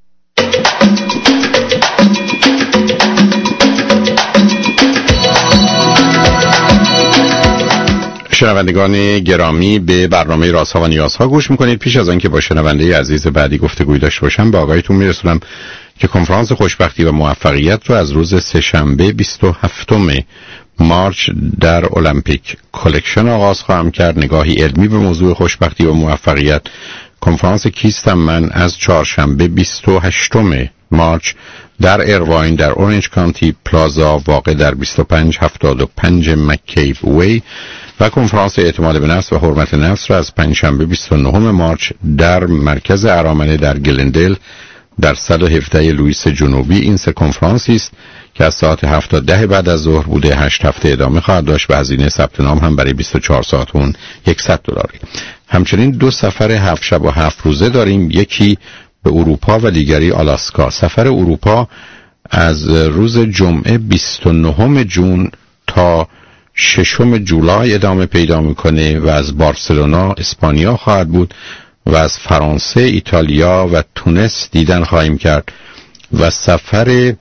شنوندگان گرامی، به برنامه رازها و نیازها گوش میکنید. پیش از آنکه با شنونده عزیز بعدی گفتگوی داشته باشم، به آگاهیتون میرسونم که کنفرانس خوشبختی و موفقیت رو از روز سه‌شنبه بیست و هفتم مارچ در المپیک کلکشن آغاز خواهم کرد. نگاهی علمی به موضوع خوشبختی و موفقیت. کنفرانس کیستم من از چهارشنبه بیست و هشتم مارچ در ایرواین در اورنج کانتی پلازا واقع در بیست و پنج هفتاد و پنج مکیو وی و کنفرانس اعتماد به نفس و حرمت نفس را از پنجشنبه بیست و نهم مارچ در مرکز ارامنه در گلندل در صد و هفده لوئیس جنوبی. این سه کنفرانسی است که از ساعت هفت تا ده بعد از ظهر بوده. هشت هفته ادامه خواهد داشت و هزینه ثبت نام هم برای بیست و چهار ساعت اون صد دلاری. همچنین دو سفر هفت شب و هفت روزه داریم، یکی به اروپا و دیگری آلاسکا. سفر اروپا از روز جمعه بیست و نهم ژوئن تا ششم جولای ادامه پیدا میکنه و از بارسلونا اسپانیا خواهد بود و از فرانسه، ایتالیا و تونس دیدن خواهیم کرد و سفر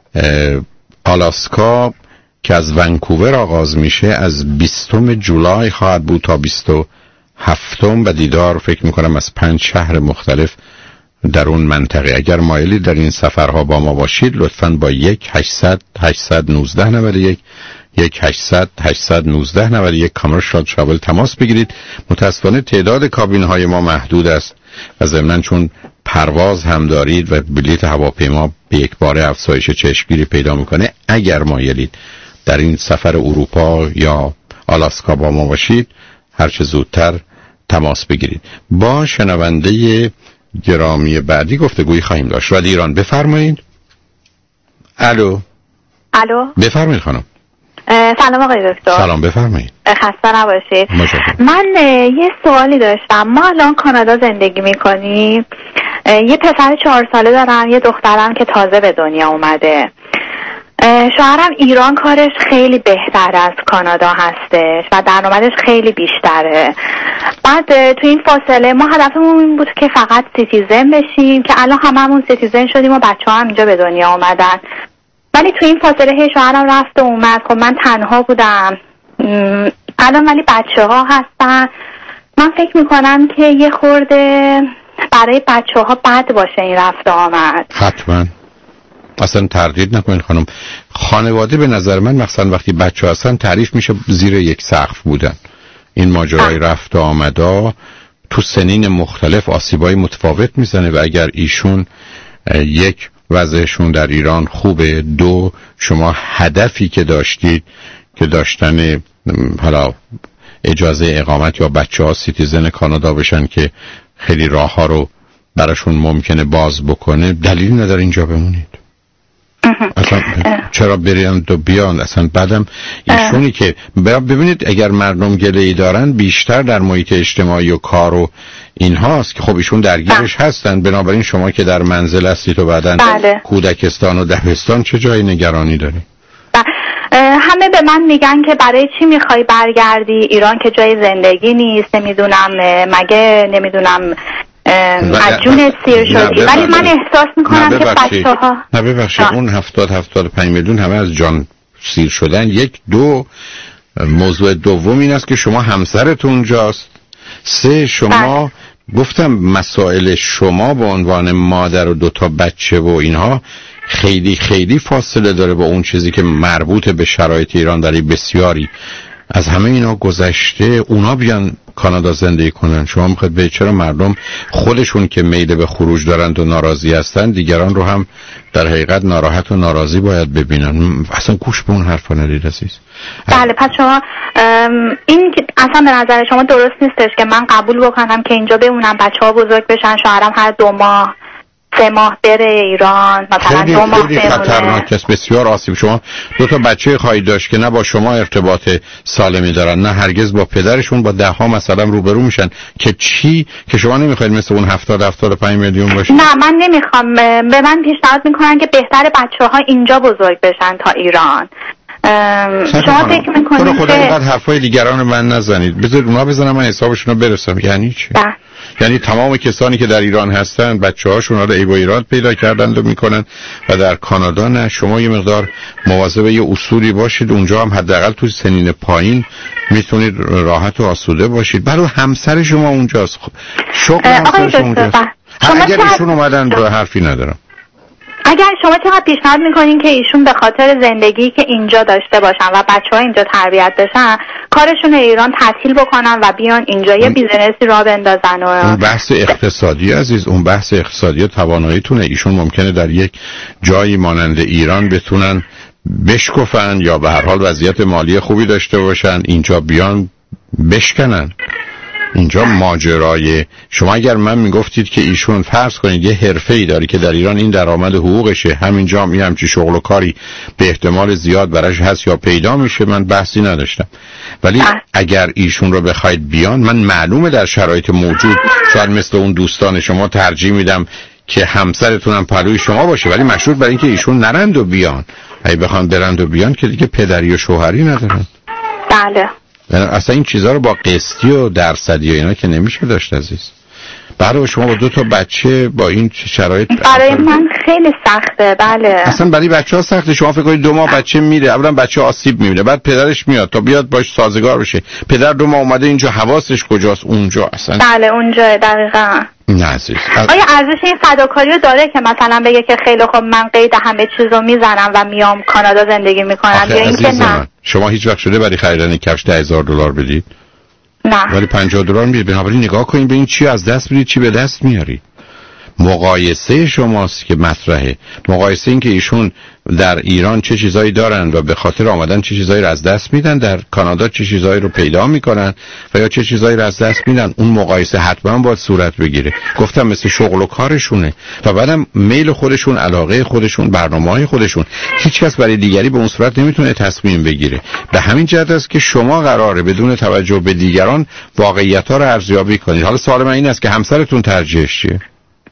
آلاسکا که از ونکوور آغاز میشه از بیستم جولای خواهد بود تا بیست و هفتم و دیدار فکر میکنم از پنج شهر مختلف در اون منطقه. اگر مایلی در این سفرها با ما باشید لطفاً با یک هشتصد هشتصد و نوزده نود و یک یک هشتصد هشتصد و نوزده نود و یک کامرشال ترافل تماس بگیرید. متاسفانه تعداد کابین های ما محدود است و ضمناً چون پرواز هم دارید و بلیط هواپیما به یک باره افزایش چشمگیری پیدا میکنه، اگر مایلید در این سفر اروپا یا آلاسکا با ما باشید هرچه زودتر تماس بگیرید. با شنونده گرامی بعدی گفتگویی خواهیم داشت. رادیو ایران، بفرمایید. الو. الو. بفرمایید خانم. سلام آقای دکتر. سلام، بفرمایید. خسته نباشید. متشکرم. من یه سوالی داشتم. ما الان کانادا زندگی میکنیم. یه پسر چهار ساله دارم، یه دخترم که تازه به دنیا اومده. شوهرم ایران کارش خیلی بهتر از کانادا هستش و درآمدش خیلی بیشتره. بعد تو این فاصله ما هدفمون این بود که فقط سیتیزن بشیم که الان هممون سیتیزن شدیم و بچه‌ها هم اینجا به دنیا اومدن. ولی تو این فاصله هی شوهرم رفت و اومد. خب من تنها بودم. الان ولی بچه‌ها هستن. من فکر میکنم که یه خورده برای بچه‌ها بد باشه این رفت و آمد. حتما. اصلا تردید نکنین خانم. خانواده به نظر من مثلا وقتی بچه هستن تعریف میشه زیر یک سقف بودن. این ماجرای رفت و آمدا تو سنین مختلف آسیبای متفاوت میزنه و اگر ایشون یک وضعشون در ایران خوبه، دو شما هدفی که داشتید که داشتن حالا اجازه اقامت یا بچه ها سیتیزن کانادا بشن که خیلی راه ها رو براشون ممکنه باز بکنه، دلیلی نداره اینجا بمونید. اصلا چرا بریم دو بیان؟ اصلا بعدم ایشونی که ببینید اگر مردم گله ای دارن بیشتر در محیط اجتماعی و کار و اینهاست که خب ایشون درگیرش هستن. بنابراین شما که در منزل هستید و بعدن بله. کودکستان و دبستان چه جای نگرانی داری؟ همه به من میگن که برای چی میخوای برگردی ایران که جای زندگی نیست، نمیدونم مگه نمیدونم از جونت سیر شدی. ولی من احساس میکنم که بچه ها نه ببخشید اون هفتاد هفتاد و پنج میلیون همه از جان سیر شدن. یک دو موضوع دوم این است که شما همسرتون جاست. سه شما بله. گفتم مسائل شما به عنوان مادر و دوتا بچه و اینها خیلی خیلی فاصله داره با اون چیزی که مربوط به شرایط ایران داری. بسیاری از همه اینا گذشته اونا بیان کانادا زندگی کنن. شما میخواید به چرا مردم خودشون که میل به خروج دارند و ناراضی هستن دیگران رو هم در حقیقت ناراحت و ناراضی باید ببینن؟ اصلا گوش به اون حرفا ندید عزیز. بله پس شما این اصلا به نظر شما درست نیستش که من قبول بکنم که اینجا بمونم، بچه‌ها بزرگ بشن، شوهرم هر دو ماه سه ماه بره ایران، مثلا خیلی دو ماه خیلی بمونه. خطرناک است، بسیار آسیب. شما دو تا بچه خواهید داشت که نه با شما ارتباط سالمی دارن نه هرگز با پدرشون، با ده ها مثلا روبرو میشن که چی که شما نمیخواید مثل اون هفتاد هفتاد و پنج میلیون باشید. نه من نمیخوام، به من پیشنهاد میکنن که بهتر بچه ها اینجا بزرگ بشن تا ایران. شما فکر میکنید که خدا اینقدر که حرفای دیگران من نزنید، بذارید اونا بزنم من حسابشون رو برسم. یعنی چی؟ ده. یعنی تمام کسانی که در ایران هستن بچه هاشون رو عیب و ایراد پیدا کردن و میکنن و در کانادا نه. شما یه مقدار مواظب یه اصولی باشید، اونجا هم حداقل تو سنین پایین میتونید راحت و آسوده باشید. برای همسر شما اونجاست، شغل همسرش اونجاست. اگر ایشون اومدن به حرفی ندارم. اگر شما چقدر پیشنهاد میکنین که ایشون به خاطر زندگی که اینجا داشته باشن و بچه ها اینجا تربیت بشن کارشون ایران تعطیل بکنن و بیان اینجا یه بیزنسی را بندازن؟ و اون بحث اقتصادی عزیز، اون بحث اقتصادی تواناییتونه. ایشون ممکنه در یک جایی مانند ایران بتونن بشکفن یا به هر حال وضعیت مالی خوبی داشته باشن، اینجا بیان بشکنن. اینجا ماجرای شما اگر من میگفتید که ایشون فرض کنید یه حرفه‌ای داری که در ایران این درآمد حقوقشه، همینجا هم همچین شغل و کاری به احتمال زیاد براش هست یا پیدا میشه، من بحثی نداشتم. ولی اگر ایشون رو بخواید بیان، من معلومه در شرایط موجود شاید مثل اون دوستان شما ترجیح میدم که همسرتونم پلوی شما باشه، ولی مشروط بر اینکه ایشون نرند و بیان. اگه بخوان برند و بیان که دیگه پدری و شوهری ندارن. بله. اصلا این چیزها رو با قسطی و درصدی و اینا که نمیشه داشت عزیز. برای شما با دو تا بچه با این شرایط برای من خیلی سخته. بله اصلا برای بچه ها سخته. شما فکر کنید دو ماه بچه میره، اولا بچه آسیب میبینه، بعد پدرش میاد تا بیاد باش سازگار بشه. پدر دو ماه اومده اینجا، حواسش کجاست؟ اونجا اصلا. بله اونجا دقیقاً. نه عزیز. آیا ارزش این فداکاری رو داره که مثلا بگه که خیلی خوب من قید همه چیزو میزنم و میام کانادا زندگی میکنم، یا اینکه نه؟ شما هیچ وقت شده برای خریدن کفش ده هزار دلار بدید؟ نه. ولی پنجاه دلار میدید. بنابراین نگاه کنید به این چی از دست میدید چی به دست میاری. مقایسه شماست که مطرحه. مقایسه این که ایشون در ایران چه چیزایی دارن و به خاطر آمدن چه چیزایی رو از دست میدن، در کانادا چه چیزایی رو پیدا میکنن و یا چه چیزایی رو از دست میدن. اون مقایسه حتما باید صورت بگیره. گفتم مثل شغل و کارشونه و بعدم میل خودشون، علاقه خودشون، برنامه‌های خودشون. هیچ کس برای دیگری به اون صورت نمیتونه تصمیم بگیره. به همین جهت است که شما قراره بدون توجه به دیگران واقعیت‌ها رو ارزیابی کنید. حالا سوال من این است که همسرتون ترجیحش چیه؟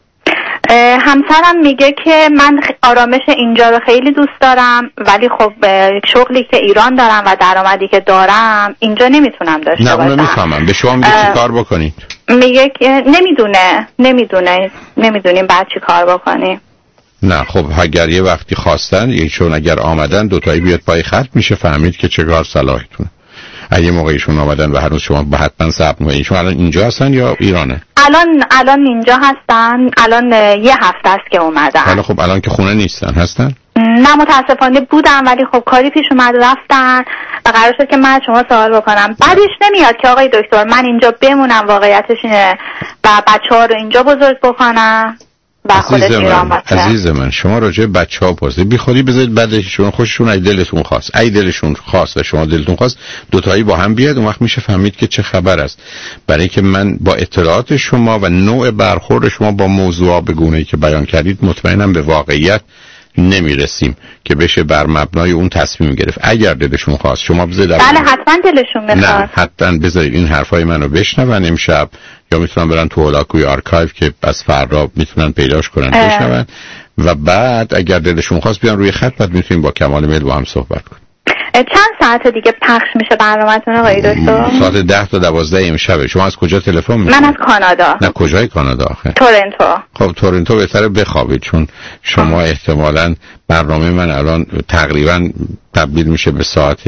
همسرم میگه که من آرامش اینجا رو خیلی دوست دارم، ولی خب شغلی که ایران دارم و درآمدی که دارم اینجا نمیتونم داشته باشم. نه اونو میفهمم. به شما میگه چی کار بکنید؟ میگه که نمیدونه نمیدونه نمیدونیم بعد چی کار بکنیم. نه خب اگر یه وقتی خواستن ایشون اگر آمدن دوتایی بیاد پای خط میشه فهمید که چه کار صلاحتونه. اگه موقعیشون آمدن و هنوز شما به حتما صبر کنید. ایشون الان اینجا هستن یا ایرانه؟ الان الان اینجا هستن. الان یه هفته است که اومدن. حالا خب الان که خونه نیستن هستن؟ نه متاسفانه بودن ولی خب کاری پیش اومد رفتن و قرار شد که من شما سوال بکنم. بعدش نمیاد که آقای دکتر من اینجا بمونم، واقعیتش اینه، و بچه‌ها رو اینجا بزرگ بکنم و خودش ایران باشه. عزیز من شما راجع به بچه‌ها پرسید، بی خودی بذارید بعدشون خوششون ای دلتون خواست ای دلشون خواست و شما دلتون خواست دوتایی با هم بیاد، اون وقت میشه فهمید که چه خبر است. برای که من با اطلاعات شما و نوع برخورد شما با موضوعا به گونه‌ای که بیان کردید مطمئنم به واقعیت نمیرسیم که بشه بر مبنای اون تصمیم گرفت. اگر دلشون خواست شما بذارید. بله حتما دلشون میخواد. نه حتما بذارید این حرفای منو بشنون امشب، یا میتونن برن تو هولاکوی آرکایو که از فردا میتونن پیداش کنن بشنون و بعد اگر دلشون خواست بیان روی خط، بعد میتونیم با کمال میل با هم صحبت کنیم. چند ساعت دیگه پخش میشه برنامه‌تون آقای دکتر؟ ساعت ده تا دوازده امشبه. شما از کجا تلفن میکنید؟ من از کانادا. نه کجای کانادا آخه؟ تورنتو. خب تورنتو بهتره بخوابید چون شما احتمالاً برنامه من الان تقریباً تبدیل میشه به ساعت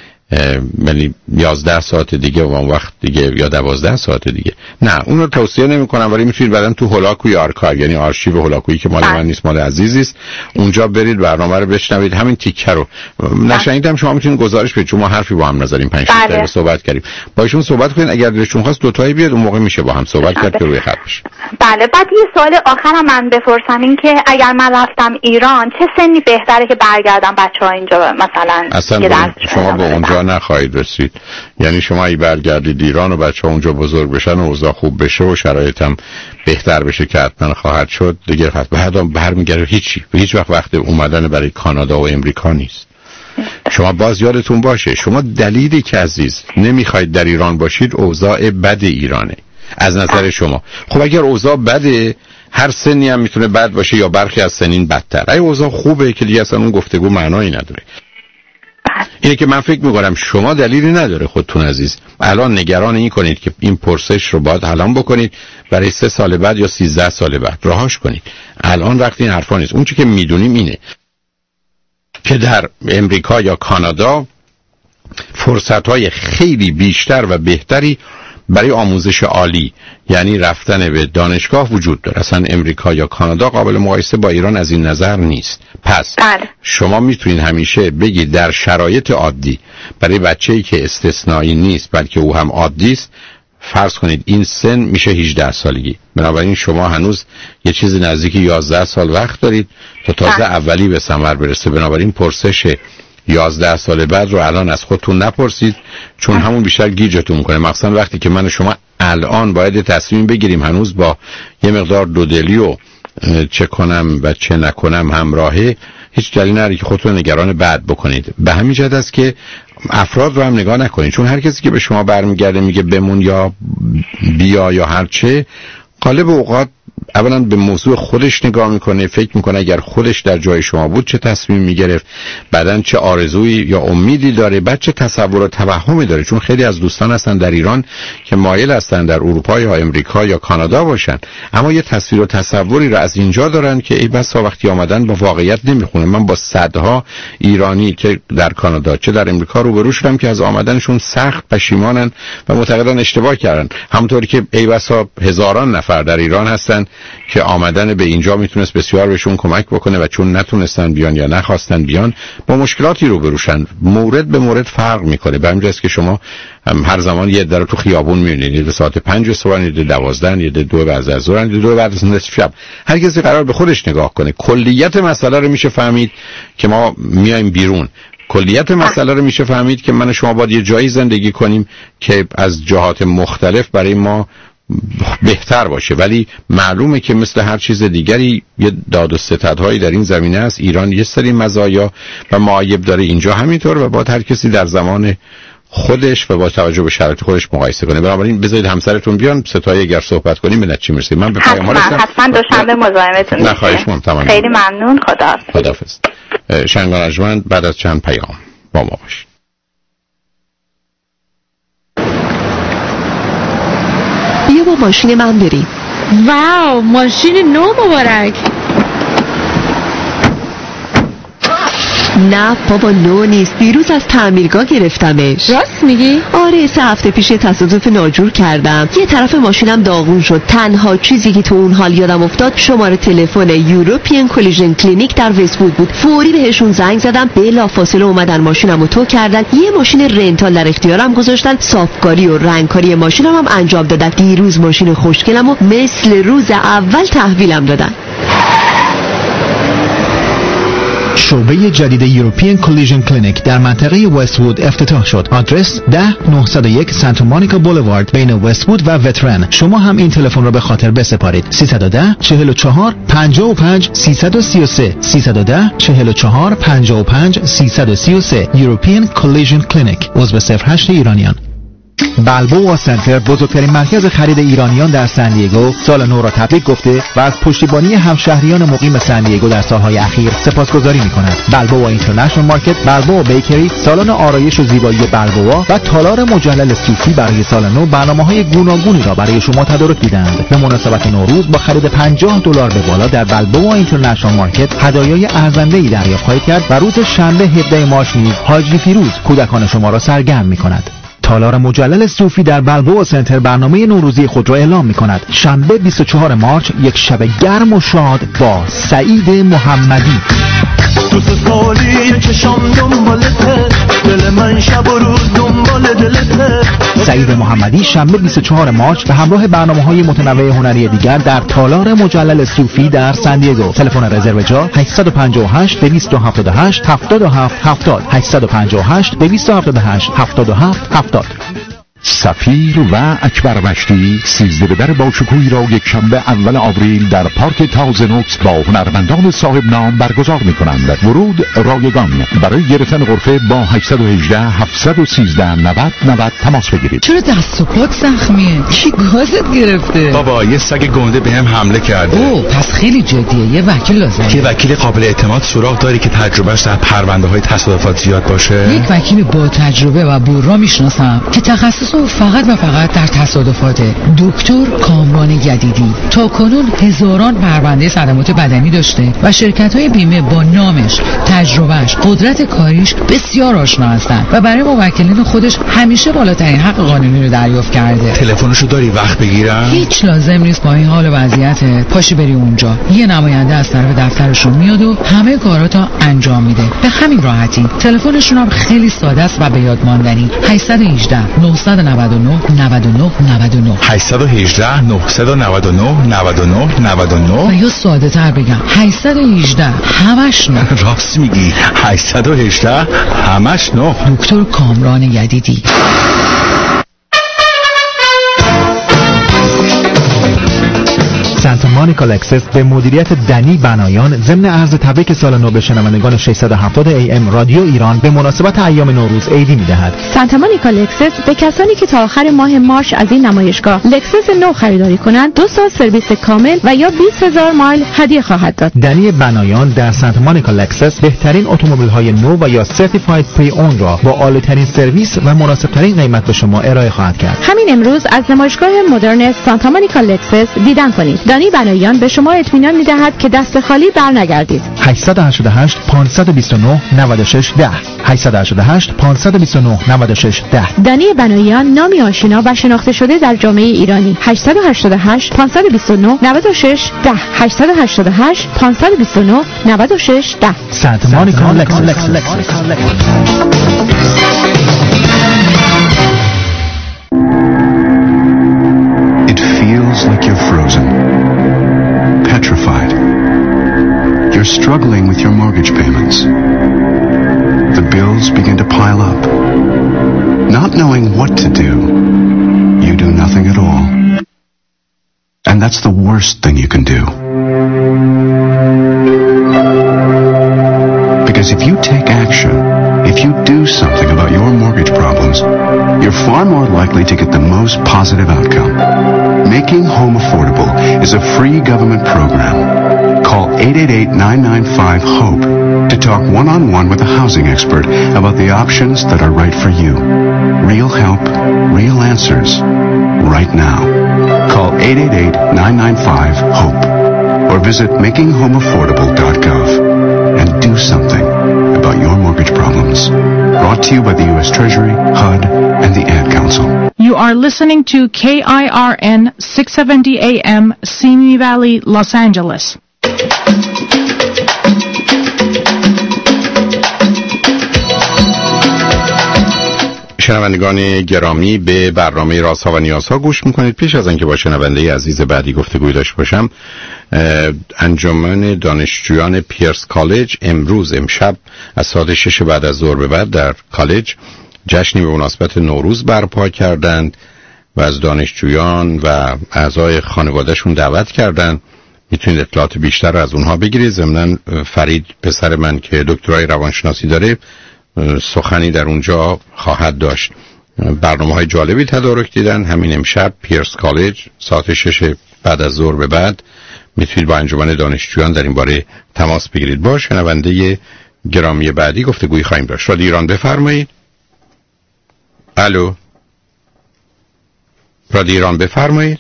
یعنی یازده ساعت دیگه و اون وقت دیگه یا دوازده ساعت دیگه. نه اون رو توصیه نمی کنم، ولی میتونید بعدن تو هولاکوی آرکایو یعنی آرشیو هولاکویی که مال من نیست مال عزیزی است، اونجا برید برنامه رو بشنوید. همین تیکه رو نشنیدم شما میتونید گزارش بدید چون ما حرفی با هم نزدیم، پنج شش دقیقه صحبت کردیم. با ایشون صحبت کنید، اگر دلشون خواست دو تایی بیاد اون موقع میشه با هم صحبت کرد که روی خط بشه. بله. بعد یه سوال آخرم من بپرسم، این که اگر من رفتم ایران چه سنی بهتره که برگردم بچه‌ها اینجا مثلا اصلا شما با اونجا اونجا نخواهید رسید. یعنی شما ای برگردید ایران و بچه اونجا بزرگ بشن و اوضاع خوب بشه و شرایط هم بهتر بشه که حتما خواهد شد، دیگه بعدا برمیگره هیچی. به هیچ وقت وقت اومدن برای کانادا و امریکا نیست. شما باز یادتون باشه شما دلیلی که عزیز نمیخواید در ایران باشید اوضاع بد ایرانه از نظر شما. خب اگر اوضاع بده هر سنی هم میتونه بد باشه یا برخی از سنین بدتر. اگه اوضاع خوبه که دیگه اصلا اون گفتگو معنایی نداره. اینه که من فکر میکنم شما دلیلی نداره خودتون عزیز الان نگران این کنید که این پرسش رو باید الان بکنید برای سه سال بعد یا سیزده سال بعد راهاش کنید. الان وقت این حرفا نیست. اون چی که میدونیم اینه که در امریکا یا کانادا فرصت‌های خیلی بیشتر و بهتری برای آموزش عالی یعنی رفتن به دانشگاه وجود داره. اصلا امریکا یا کانادا قابل مقایسه با ایران از این نظر نیست. پس بله. شما میتونید همیشه بگید در شرایط عادی برای بچه‌ای که استثنایی نیست بلکه او هم عادی است فرض کنید این سن میشه هجده سالگی. بنابراین شما هنوز یه چیزی نزدیک یازده سال وقت دارید تا تازه اولی به ثمر برسه. بنابراین پرسش یازده سال بعد رو الان از خودتون نپرسید چون همون بیشتر گیجتون میکنه. مثلا وقتی که من و شما الان باید تصمیم بگیریم هنوز با یه مقدار دودلی و چه کنم و چه نکنم همراهه هیچ دلیلی نداره که خودتون نگران بعد بکنید. به همین جهت است که افراد رو هم نگاه نکنید چون هر کسی که به شما برمیگرده میگه بمون یا بیا یا هرچه غالب اوقات اولا به موضوع خودش نگاه میکنه فکر میکنه اگر خودش در جای شما بود چه تصمیم میگرفت بعدن چه آرزویی یا امیدی داره بعد چه تصور و توهمی داره. چون خیلی از دوستان هستن در ایران که مایل هستن در اروپا یا امریکا یا کانادا باشن اما یه تصویر و تصوری رو از اینجا دارن که ای بسا وقتی آمدن با واقعیت نمیخونه. من با صدها ایرانی که در کانادا چه در امریکا روبرو شدم که از آمدنشون سخت پشیمانن و معتقدن اشتباه کردن. همونطوری که ای بسا هزاران نفر در ایران هستن که آمدن به اینجا میتونست بسیار بهشون کمک بکنه و چون نتونستن بیان یا نخواستن بیان با مشکلاتی روبروشن. مورد به مورد فرق میکنه. به همین جاست که شما هم هر زمان یه در تو خیابون میبینید یه ساعت پنج صبح یه دوازده یه دو بعد از ظهر یه دو بعد از نصف شب. هر کسی قرار به خودش نگاه کنه. کلیت مسئله رو میشه فهمید که ما میایم بیرون. کلیت مسئله رو میشه فهمید که من و شما باید یه جایی زندگی کنیم که از جهات مختلف برای ما بهتر باشه. ولی معلومه که مثل هر چیز دیگری یه داد و ستدهایی در این زمینه است. ایران یه سری مزایا و معایب داره اینجا همینطور و باید هر کسی در زمان خودش و با توجه به شرایط خودش مقایسه کنه. بنابراین بذارید همسرتون بیان ستایی اگر صحبت کنیم به نتیجه میرسیم. من به پیام ها رسیدم. حتما دوشنبه مزاحمتون میشم. خواهش می‌کنم. تمام. خیلی ممنون. خداحافظ. خداحافظ. شنگانجمند بعد از چند پیام با ما باشید. بیا با ماشین من بریم. واو ماشین نو مبارک. نه بابا نو نیست دیروز از تعمیرگاه گرفتمش. راست میگی؟ آره سه هفته پیش تصادف ناجور کردم یه طرف ماشینم داغون شد. تنها چیزی که تو اون حال یادم افتاد شماره تلفن یوروپین کلیژن کلینیک در وست‌وود بود. فوری بهشون زنگ زدم بلافاصله اومدن ماشینمو تو کردن یه ماشین رنتال در اختیارم گذاشتن صافکاری و رنگکاری ماشینم هم انجام دادن. دیروز ماشین خوشگلمو مثل روز اول تحویلم دادن. شعبه جدید یوروپین کلیژن کلینیک در منطقه وست‌وود افتتاح شد. آدرس ده نهصد و یک سانتا مونیکا بولوارد بین وست‌وود و وترن. شما هم این تلفن را به خاطر بسپارید. سیصد و ده چهل و چهار پنجاه و پنج سیصد و سی و سه سیصد و ده چهل و چهار پنجاه و پنج سیصد و سی و سه یوروپین کلیژن کلینیک عضو صفر هشت ایرانیان. بلبوآ سنتر بزرگترین مرکز خرید ایرانیان در سن دیگو سال نو را تبریک گفته و از پشتیبانی همشهریان مقیم سن دیگو در سالهای اخیر سپاسگزاری می‌کند. بلبوآ اینترنشنال مارکت، بلبوآ بیکری، سالن آرایش و زیبایی بلبوآ و تالار مجلل صوفی برای سال نو برنامه‌های گوناگونی را برای شما تدارک دیدند. به مناسبت نوروز با خرید پنجاه دلار به بالا در بلبوآ اینترنشنال مارکت هدایای ارزنده‌ای دریافت خواهید کرد و روز شنبه هفدهم مارس نیز حاجی فیروز کودکان شما را سرگرم می‌کند. تالار مجلل صوفی در بلبوآ سنتر برنامه نوروزی خود را اعلام می‌کند. شنبه بیست و چهارم مارس یک شب گرم و شاد با سعید محمدی. دوست داری چشام دنبالته دل من شب و روز دنبال دلته. سعید محمدی شنبه بیست و چهارم مارس به همراه برنامه‌های متنوع هنری دیگر در تالار مجلل صوفی در سن دیگو. تلفن رزرو جا هشت پنج هشت دویست و هفتاد و هشت هفتاد و هفت هفتاد هشت پنج هشت دویست و هفتاد و هشت هفتاد و هفت هفتاد. سفیر و اکبر مشتی سیزده به در باشکوهی را یک شنبه اول آوریل در پارک تازنوکس با هنرمندان صاحب نام برگزار می کنند. ورود رایگان. برای گرفتن غرفه با هشت یک هشت هفت یک سه نود نود تماس بگیرید. چرا دست و پات زخمیه؟ کی گازت گرفته؟ بابا یه سگ گنده بهم حمله کرده. اوه پس خیلی جدیه. یه وکیل لازمه. یه وکیل قابل اعتماد سراغ داری که تجربهش در پرونده های تصادفات زیاد باشه؟ یک وکیل با تجربه و برا میشناسم که تخصص و فقط و فقط در تصادفاته. دکتر کامران یدیدی تا کنون هزاران پرونده صدمات بدنی داشته و شرکت‌های بیمه با نامش، تجربهش، قدرت کاریش بسیار آشنا هستند و برای موکلین خودش همیشه بالاترین حق قانونی رو دریافت کرده. تلفنشو داری وقت بگیرم؟ هیچ لازم نیست. با این حال و وضعیت پاشی بری اونجا. یه نماینده از طرف دفترشون میاد و همه کاراتو انجام میده. به همین راحتی. تلفنشون هم خیلی ساده است و به یاد ماندنی. هشت یک هشت نه نه نه نود و نه نود و نه هشت یک هشت نه نه نه نود و نه نود و نه و یا ساده تر بگم هشت یک هشت همش نه. راست میگی. هشت یک هشت همش نه. دکتر کامران یدیدی. سانتا مونیکا لکسس به مدیریت دنی بنایان ضمن عرض تبریک سال نو به شنوندگان ششصد و هفتاد ای ام رادیو ایران به مناسبت ایام نوروز عیدی می‌دهد. سانتا مونیکا لکسس به کسانی که تا آخر ماه مارس از این نمایشگاه لکسس نو خریداری کنند دو سال سرویس کامل و یا بیست هزار مایل هدیه خواهد داد. دنی بنایان در سانتا مونیکا لکسس بهترین اتومبیل‌های نو و یا سرتیفاید پری اون را با عالی‌ترین سرویس و مناسب‌ترین قیمت به شما ارائه خواهد کرد. همین امروز از نمایشگاه مدرن سانتا مونیکا لکسس دیدن کنید. دانی بنایان به شما اطمینان می‌دهد که دست خالی برنگردید. هشت هشت هشت پانصد و بیست و نه نود و شش ده هشت هشت هشت پانصد و بیست و نه نود و شش ده. دانی بنایان نامی آشنا و شناخته شده در جامعه ایرانی. هشت هشت هشت پانصد و بیست و نه نود و شش ده هشت هشت هشت پانصد و بیست و نه نود و شش ده. سانتا مونیکا لکسس. It feels like you're frozen, petrified. You're struggling with your mortgage payments. The bills begin to pile up. Not knowing what to do, you do nothing at all. And that's the worst thing you can do. Because if you take action, if you do something about your mortgage problems, you're far more likely to get the most positive outcome. Making Home Affordable is a free government program. Call eight eight eight, nine nine five, HOPE to talk one-on-one with a housing expert about the options that are right for you. Real help, real answers, right now. Call eight eight eight, nine nine five, HOPE or visit making home affordable dot gov and do something about your mortgage problems. Brought to you by the U S Treasury, H U D, and the Ad Council. You are listening to K I R N six seventy A M, Simi Valley, Los Angeles. شنوندگان گرامی به برنامه رازها و نیازها گوش میکنید. پیش از اینکه با شنونده عزیز بعدی گفتگوی داشته باشم، انجمن دانشجویان پیرس کالج امروز امشب از ساعت شش بعد از ظهر به بعد در کالج جشنی به مناسبت نوروز برپا کردند و از دانشجویان و اعضای خانوادهشون دعوت کردند. میتونید اطلاعات بیشتر رو از اونها بگیرید. ضمناً فرید پسر من که دکترای روانشناسی داره سخنی در اونجا خواهد داشت. برنامه‌های جالبی تدارک دیدن. همین امشب پیرس کالج ساعت شش بعد از ظهر به بعد میتونید با انجمن دانشجویان در این باره تماس بگیرید. با شنونده گرامی بعدی گفتگویی خواهیم داشت. رادیو ایران بفرمایید. الو، رادیو ایران بفرمایید.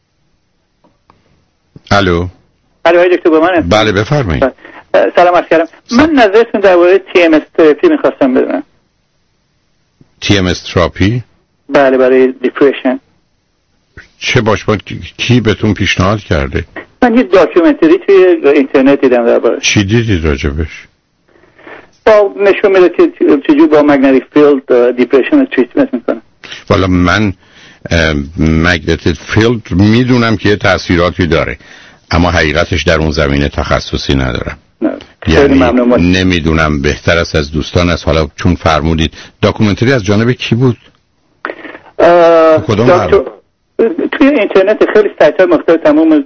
الو. الو های دکتر با من هست؟ بله بفرمایید. سلام عرض کردم. من نظرتون درباره تی ام اس تراپی میخواستم بدونم. تی ام اس تراپی؟ بله، برای دیپرشن. چه باش باید کی بهتون پیشنهاد کرده؟ من یه داکیومنتری توی اینترنت دیدم درباره. چی دیدید راجبش؟ با نشون میده که چجور با مگنتیک فیلد دیپرشن تریتمنت میکنه. والا من مگنتیک فیلد میدونم که تأثیراتی داره، اما حقیقتش در اون زمینه تخصصی ندارم. یعنی نمیدونم، بهتر است از دوستان است. حالا چون فرمودید داکومنتری از جانب کی بود؟ کدوم دکتر... توی اینترنت خیلی سایت‌های مختلف تمام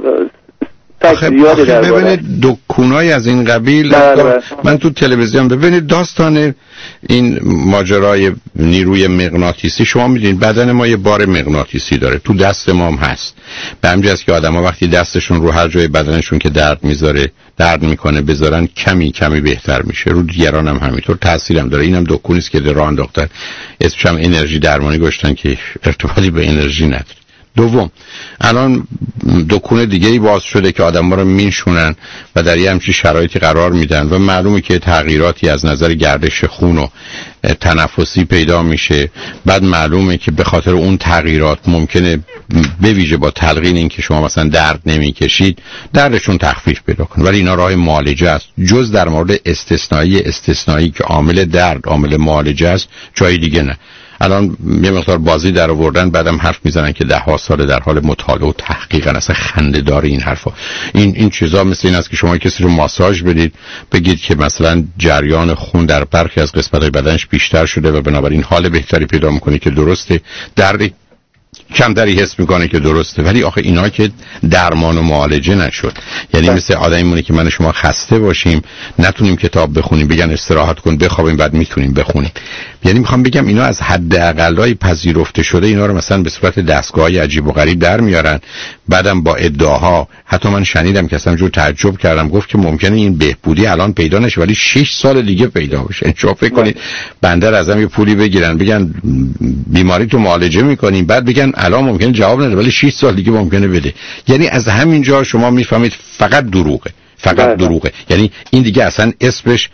آخه, آخه ببینید دکونای از این قبیل من تو تلویزیون ببینید داستان این ماجرای نیروی مغناطیسی. شما میدونید بدن ما یه بار مغناطیسی داره، تو دست ما هم هست. به همین جاست که آدم‌ها وقتی دستشون رو هر جای بدنشون که درد میذاره درد میکنه بذارن کمی کمی بهتر میشه. رو دیگران هم همینطور تاثیرم داره. اینم دکونی است که راه انداختن، اسمش هم انرژی درمانی گذاشتن که ارتباطی به انرژی نداره. دوم، الان دکون دیگه ای باز شده که آدم‌ها رو میشونن و در یه همچین شرایطی قرار میدن و معلومه که تغییراتی از نظر گردش خون و تنفسی پیدا میشه. بعد معلومه که به خاطر اون تغییرات ممکنه به ویژه با تلقین این که شما مثلا درد نمیکشید دردشون تخفیف پیدا کنه، ولی اینا راه معالجه است. جز در مورد استثنایی استثنایی که عامل درد عامل معالجه است جای دیگه نه. الان یه مقدار بازی در آوردن بعدم حرف میزنن که ده ها سال در حال مطالعه و تحقیقن. اصلا خنده دار این حرفا. این این چیزا مثل این است که شما کسی رو ماساژ بدید بگید که مثلا جریان خون در برخی از قسمت‌های بدنش بیشتر شده و بنابراین حال بهتری پیدا میکنه که درسته، درد کمتری حس میکنه که درسته. ولی آخه اینا که درمان و معالجه نشد. یعنی مثل آدمی مونه که من شما خسته باشیم نتونیم کتاب بخونیم، بگن استراحت کن بخوابیم بعد میتونیم بخونیم. یعنی میخوام بگم اینا از حد اقلای پذیرفته شده اینا رو مثلا به صورت دستگاهی عجیب و غریب در میارن، بعدم با ادعاها. حتی من شنیدم که اصلا جور تعجب کردم، گفت که ممکنه این بهبودی الان پیدا نشه ولی شش سال دیگه پیدا بشه. شما فکر کنید بنده ازم یه پولی بگیرن بگن بیماری تو معالجه میکنیم، بعد بگن الان ممکنه جواب نده ولی شش سال دیگه ممکنه بده. یعنی از همینجا شما میفهمید فقط دروغه، فقط دروغه. یعنی این دیگه اصلا اسمش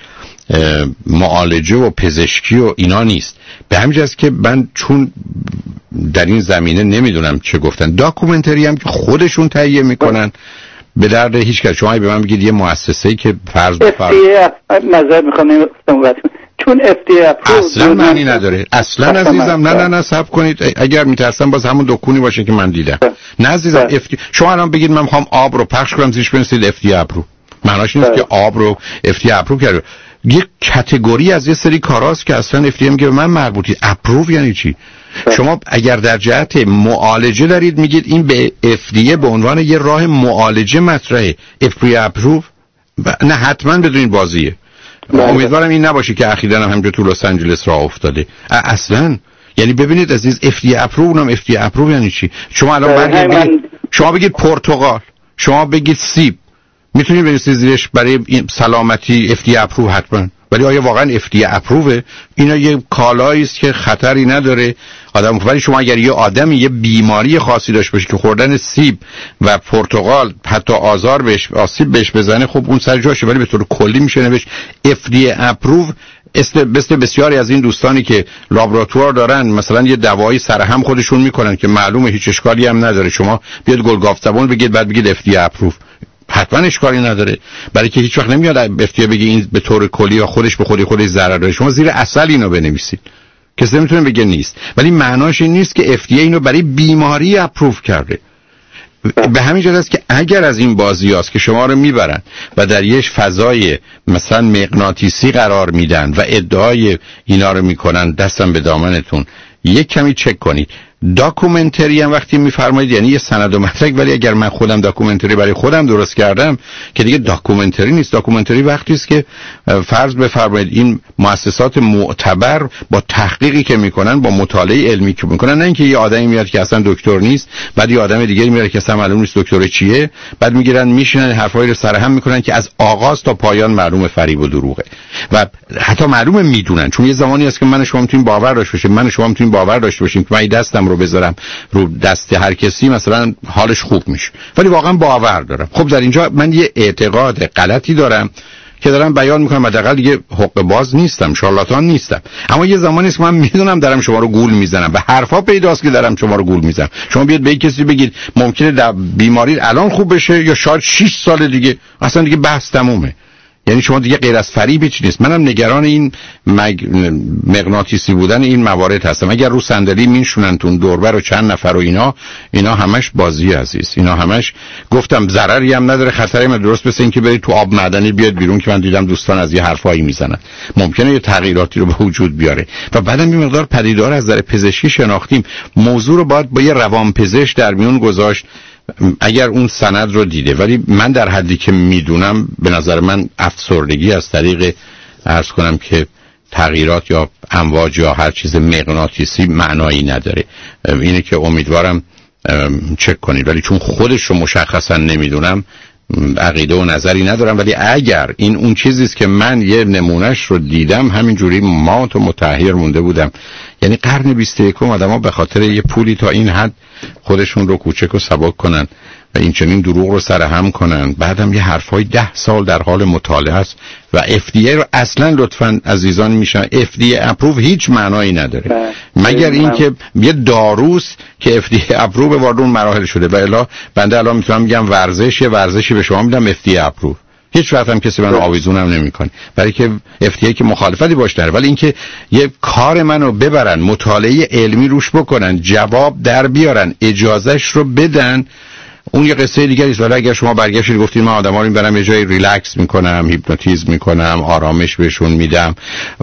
معالجه و پزشکی و اینا نیست. به همین جاست که من چون در این زمینه نمیدونم چه گفتن، داکومنتری هم که خودشون تهیه میکنن به درد هیچ کس. شما به من بگید یه مؤسسه‌ای که فرض بفرض نظر میخوام چون اف دی ای اصلا معنی نداره اصلا عزیزم. نه نه نه صبر کنید، اگر میترسم باز همون دکونی باشه که من دیدم. نه عزیزم اف دی... شما الان بگید من میخوام آب رو پخش کنم زیرش بنویسید اف دی اپرو، معناش نیست که آب رو اف دی اپرو کرده. یک کاتگوری از یه سری کاراست که اصلا اف دی ام میگه من مربوطی. اپرو یعنی چی؟ شما اگر در جهت معالجه دارید میگید این به اف دی ای به عنوان یه راه معالجه مطرحه. اف دی اپرو نه حتما بدون بازیه. امیدوارم این نباشه که اخیراً هم همینجا تو لس آنجلس راه افتاده. اصلا یعنی ببینید عزیز اف دی اپرو اونم اف دی اپرو یعنی چی؟ شما الان بگید شما بگید پرتقال، شما بگید سیب، میتونید بنویسید زیرش برای سلامتی اف دی اپرو حتما. ولی آیا واقعا اف دی اپروه؟ اینا یه کالایی است که خطری نداره آدم. ولی شما اگر یه آدمی یه بیماری خاصی داشته باشه که خوردن سیب و پرتقال حتی آزار بهش آسیب بهش بزنه، خب اون سر جاشه. ولی به طور کلی میشه نوشت اف دی اپروو. مثل بسیاری از این دوستانی که لابراتوار دارن مثلا یه دوایی سرهم خودشون میکنن که معلومه هیچ اشکالی هم نداره، شما بیاد گلگاف زبون بگید بعد بگید اف دی اپروو، حتما اشکالی نداره. برای که هیچ وقت نمیاد اف دی بگه این به طور کلی یا خودش به خودی خودش ضرر داره. شما زیر عسل اینو بنویسید، کسی نمیتونه بگه نیست. ولی معناش این نیست که اف دی اینو برای بیماری اپروو کرده. به همین جهت است که اگر از این بازیاست که شما رو میبرن و در یک فضای مثلا مغناطیسی قرار میدن و ادعای اینا رو میکنن، دستم به دامنتون یک کمی چک کنید. داکومنتری هم وقتی میفرمایید یعنی یه سند و مدرک، ولی اگر من خودم داکومنتری برای خودم درست کردم که دیگه داکومنتری نیست. داکومنتری وقتی است که فرض بفرمایید این مؤسسات معتبر با تحقیقی که میکنن، با مطالعه علمی که میکنن، نه اینکه یه آدمی میاد که اصلا دکتر نیست بعد یه آدم دیگه میاد که اصلا معلوم نیست دکتر چیه، بعد میگیرن میشینن حرفایی رو سرهم میکنن که از آغاز تا پایان معلومه فریب و دروغه و حتی معلومه میدونن. چون یه زمانی هست که من شما میتونیم باور داشته باشیم، من شما میتونیم باور داشته باشیم که من دستم رو بذارم رو دست هر کسی مثلا حالش خوب میشه، ولی واقعا باور دارم. خب در اینجا من یه اعتقاد غلطی دارم که دارم بیان میکنم، حداقل دیگه حق باز نیستم، شارلاتان نیستم. اما یه زمانی است که من میدونم دارم شما رو گول میزنم و حرفا پیداست که دارم شما رو گول میزنم. شما بیاد به کسی بگید ممکنه در بیماری الان خوب بشه یا شاید شش سال دیگه، اصلا دیگه بحث تمومه. یعنی شما دیگه غیر از فریب چی نیست. منم نگران این مگ... مغناطیسی بودن این موارد هستم. اگر رو صندلی میشوننتون دوربر و چند نفر و اینا اینا همش بازی عزیز، اینا همش گفتم ضرری هم نداره، خطری هم درست مثل این که برید تو آب معدنی بیاد بیرون که من دیدم دوستان از یه حرفایی میزنن، ممکنه یه تغییراتی رو به وجود بیاره. و بعدم یه مقدار پدیدار از نظر پزشکی شناختیم، موضوع رو باید با یه روانپزشک در میون گذاشت اگر اون سند رو دیده. ولی من در حدی که میدونم به نظر من افسردگی از طریق عرض کنم که تغییرات یا امواج یا هر چیز مغناطیسی معنایی نداره. اینه که امیدوارم چک کنید، ولی چون خودش رو مشخصا نمیدونم عقیده و نظری ندارم. ولی اگر این اون چیزی است که من یه نمونهش رو دیدم همینجوری مات و متحیر مونده بودم. یعنی قرن بیست و یکم آدم‌ها به خاطر یه پولی تا این حد خودشون رو کوچک و سبک کنن و این چنین دروغ رو سرهم کنن، بعدم یه حرفای ده سال در حال مطالعه است و اف دی ای رو اصلا لطفاً عزیزان میشن اف دی ای اپروو هیچ معنایی نداره مگر اینکه یه داروست که اف دی ای اپروو به وارد اون مراحل شده. و الا بنده الان میتونم بگم ورزش یه ورزشی به شما میدم اف دی ای اپروو، هیچ وقت هم کسی منو آویزونم نمیکنه برای که اف دی ای که مخالفتی باش داره. ولی اینکه یه کار منو ببرن مطالعه علمی روش بکنن، جواب در بیارن، اجازهش رو بدن، اون یه قصه دیگه است. ولی اگر شما برگشتید گفتید من آدما رو میبرم یه جای ریلکس میکنم، هیپنوتیزم میکنم، آرامش بهشون میدم،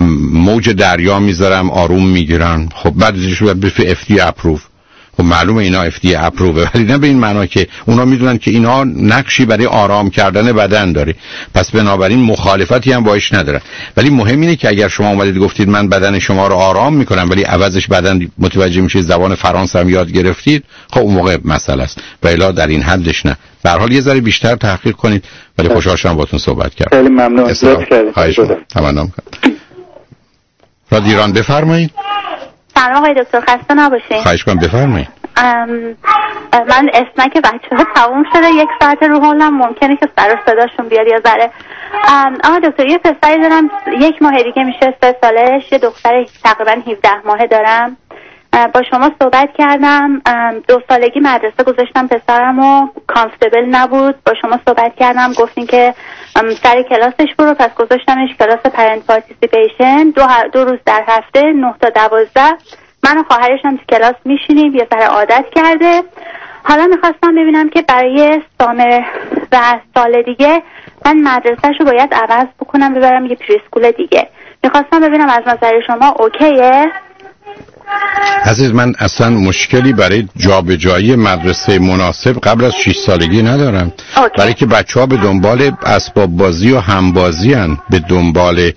موج دریا میذارم آروم میگیرن، خب بعدش بعد به اف دی ای اپروو. خب معلومه اینا اف دی ای اپروو، ولی نه به این معنا که اونا میدونن که اینا نقشی برای آرام کردن بدن داره، پس بنابراین مخالفتی هم باش ندارن. ولی مهم اینه که اگر شما اومدید گفتید من بدن شما رو آرام میکنم ولی عوضش بدن متوجه میشه زبان فرانسه هم یاد گرفتید، خب اون موقع مسئله است. و الا در این حدش نه. به هر حال یه ذره بیشتر تحقیق کنید. ولی خوشحال شدم باهاتون صحبت کردم. خیلی ممنون. لطف کردید. خواهش می‌کنم. تمام. رادیو ایران بفرمایید. سلام آقای دکتر، خسته نباشید. خواهش می‌کنم بفرمایید. من اسنک بچه‌ها تموم شده، یک ساعت رو حالم ممکنه که سر صداشون بیاد یه ذره. آقا دکتر یه پسری دارم یک ماه دیگه میشه سه سالش، یه دختر تقریبا هفده ماهه دارم. با شما صحبت کردم، دو سالگی مدرسه گذاشتم پسرم و کانستبل نبود. با شما صحبت کردم گفتین که سر کلاسش برو، پس گذاشتمش کلاس پرنت پارتیسیپیشن دو, دو روز در هفته نه تا دوازده. من و خواهرش هم تو کلاس میشینیم، یه ذره عادت کرده. حالا میخواستم ببینم که برای سامر و سال دیگه من مدرسه‌شو باید عوض بکنم ببرم یه پریسکول دیگه. میخواستم ببینم از نظر شما اوکیه؟ عزیز من اصلا مشکلی برای جابجایی مدرسه مناسب قبل از شش سالگی ندارم. اوکی. برای که بچه ها به دنبال اسباب بازی و همبازی هن، به دنبال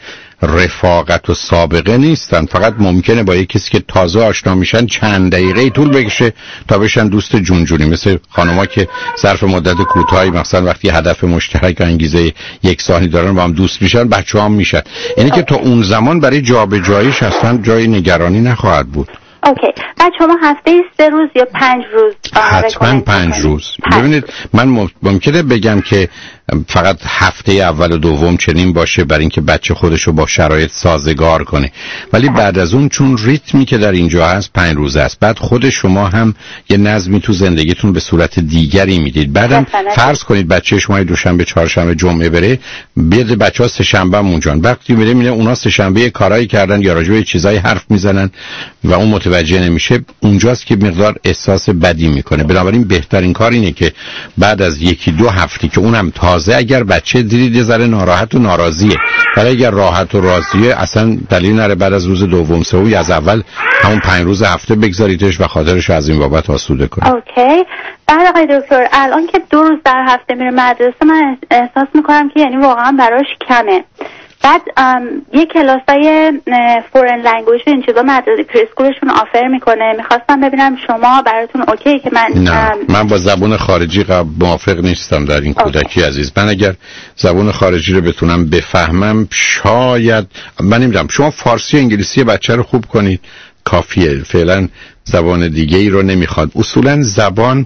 رفاقت و سابقه نیستن. فقط ممکنه با یک کسی که تازه آشنا میشن چند دقیقه طول بکشه تا بشن دوست جونجونی، مثل خانوما که ظرف مدت کوتاهی مثلا وقتی هدف مشترک انگیزه یکسانی دارن با هم دوست میشن، بچه‌ها هم میشن. یعنی که تا اون زمان برای جابجاییش اصلا جای نگرانی نخواهد بود. اوکی. بعد شما هفته سه روز یا پنج روز؟ حتما پنج روز. ببینید من ممکنه بگم که فقط هفته اول و دوم چنین باشه برای اینکه بچه خودشو با شرایط سازگار کنه، ولی بعد از اون چون ریتمی که در اینجا هست پنج روز است، بعد خود شما هم یه نظمی تو زندگیتون به صورت دیگری میدید. بعدم فرض کنید بچه شما دوشنبه چهارشنبه جمعه بره، بیاد بچه‌ها سه شنبه هم اونجان، وقتی میره میره اونا سه شنبه کارایی کردن یا راجع به چیزای حرف میزنن و اون متوجه نمیشه، اونجاست که مقدار احساس بدی میکنه. بنابراین بهترین کار اینه که بعد از یکی دو هفته که اونم تازه، اگر بچه دیدید یه ذره ناراحت و ناراضیه، ولی اگر راحت و راضیه اصلا دلیل نره بعد از روز دوم سوم از اول همون پنج روز هفته بگذاریدش و خاطرش از این بابت آسوده کنه. اوکی. بعد آقای دکتر الان که دو روز در هفته میره مدرسه من احساس میکنم که یعنی واقعا براش کمه. بعد یه کلاسای فورن لنگویج این چیزا مدرسه پریسکولشون آفر میکنه. میخواستم ببینم شما براتون اوکی که من نه من با زبان خارجی موافق نیستم در این کودکی عزیز. من اگر زبان خارجی رو بتونم بفهمم شاید، من نمیدونم، شما فارسی و انگلیسی بچه رو خوب کنید کافیه، فعلا زبان دیگه ای رو نمیخواد. اصولا زبان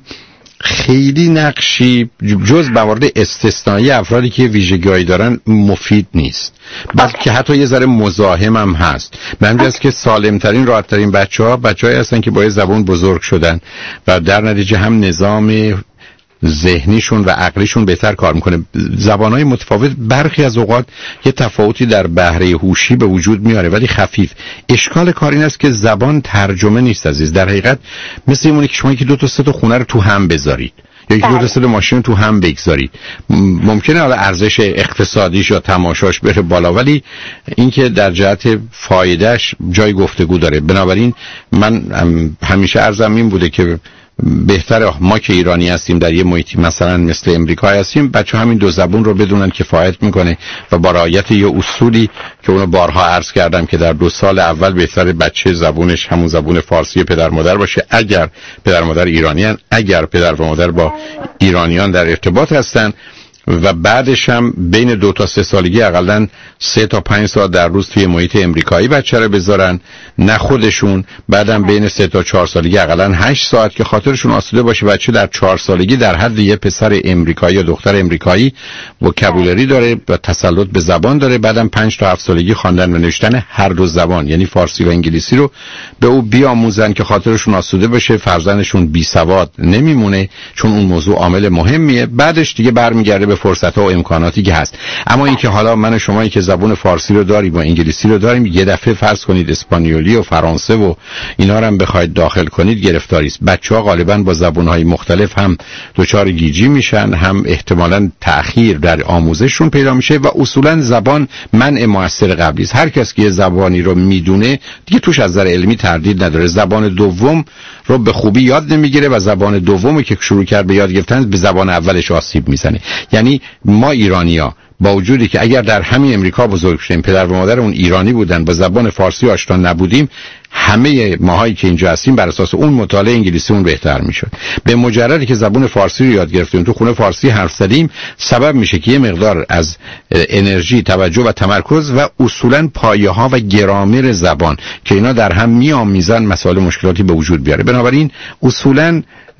خیلی نقشی جز موارد استثنایی افرادی که ویژگی‌هایی دارن مفید نیست، بلکه حتی یه ذره مزاحم هم هست. به همین جاست که سالمترین راحتترین بچه‌ها بچه‌هایی هستن که با زبان بزرگ شدن و در نتیجه هم نظام ذهنیشون و عقلیشون بهتر کار میکنه. زبانهای متفاوت برخی از اوقات یه تفاوتی در بهره هوشی به وجود میاره ولی خفیف. اشکال کار این است که زبان ترجمه نیست عزیز. در حقیقت مثل اینه که شما یکی دو تا سه تا خونه رو تو هم بذارید یا یکی دو تا سه تا ماشین رو تو هم بگذارید. ممکنه حالا ارزش اقتصادیش یا تماشاش بره بالا ولی اینکه در جهت فایدهش جای گفتگو داره. بنابراین من همیشه عرضم این بوده که بهتره ما که ایرانی هستیم در یه محیطی مثلا مثل امریکا هستیم بچه همین دو زبون رو بدونن کفایت میکنه و با رعایت یه اصولی که اونو بارها عرض کردم که در دو سال اول بهتره بچه زبونش همون زبون فارسی پدر مادر باشه اگر پدر مادر ایرانیان، اگر پدر و مادر با ایرانیان در ارتباط هستن و بعدش هم بین دو تا سه سالگی حداقل سه تا پنج ساعت در روز توی محیط امریکایی بچه رو بذارن، نه خودشون. بعدم بین سه تا چهار سالگی حداقل هشت ساعت که خاطرشون آسوده باشه بچه در چهار سالگی در حد یه پسر امریکایی یا دختر امریکایی وکابولری داره و تسلط به زبان داره. بعدم پنج تا هفت سالگی خواندن و نوشتن هر دو زبان یعنی فارسی و انگلیسی رو به او بیاموزن که خاطرشون آسوده باشه، فرزندشون بی سواد نمیمونه چون اون موضوع عامل مهمیه. بعدش دیگه برمیگرده به فرصت‌ها و امکاناتی که هست. اما اینکه حالا من و شمایی که زبان فارسی رو داریم و انگلیسی رو داریم یه دفعه فرض کنید اسپانیولی و فرانسه و اینا رو هم بخواید داخل کنید گرفتاری است. بچه‌ها غالباً با زبان‌های مختلف هم دچار گیجی میشن، هم احتمالاً تأخیر در آموزششون پیدا میشه و اصولاً زبان منع موثر قبلی است. هر کس که یه زبانی رو میدونه دیگه توش از نظر علمی تردید نداره. زبان دوم رو به خوبی یاد نمیگیره و زبان دومی که شروع کرد به یاد گرفتن به زبان اولش آسیب میزنه. یعنی ما ایرانی‌ها با وجودی که اگر در همین امریکا بزرگ شدیم پدر و مادر اون ایرانی بودن با زبان فارسی آشنا نبودیم همه ماهایی که اینجا هستیم بر اساس اون مطالعه انگلیسیمون بهتر میشد. به مجردی که زبان فارسی رو یاد گرفتیم تو خونه فارسی حرف زدیم سبب میشه که یه مقدار از انرژی، توجه و تمرکز و اصولاً پایه‌ها و گرامر زبان که اینا در هم میآمیزن مسائل مشکلاتی به وجود بیاره. بنابراین اصولاً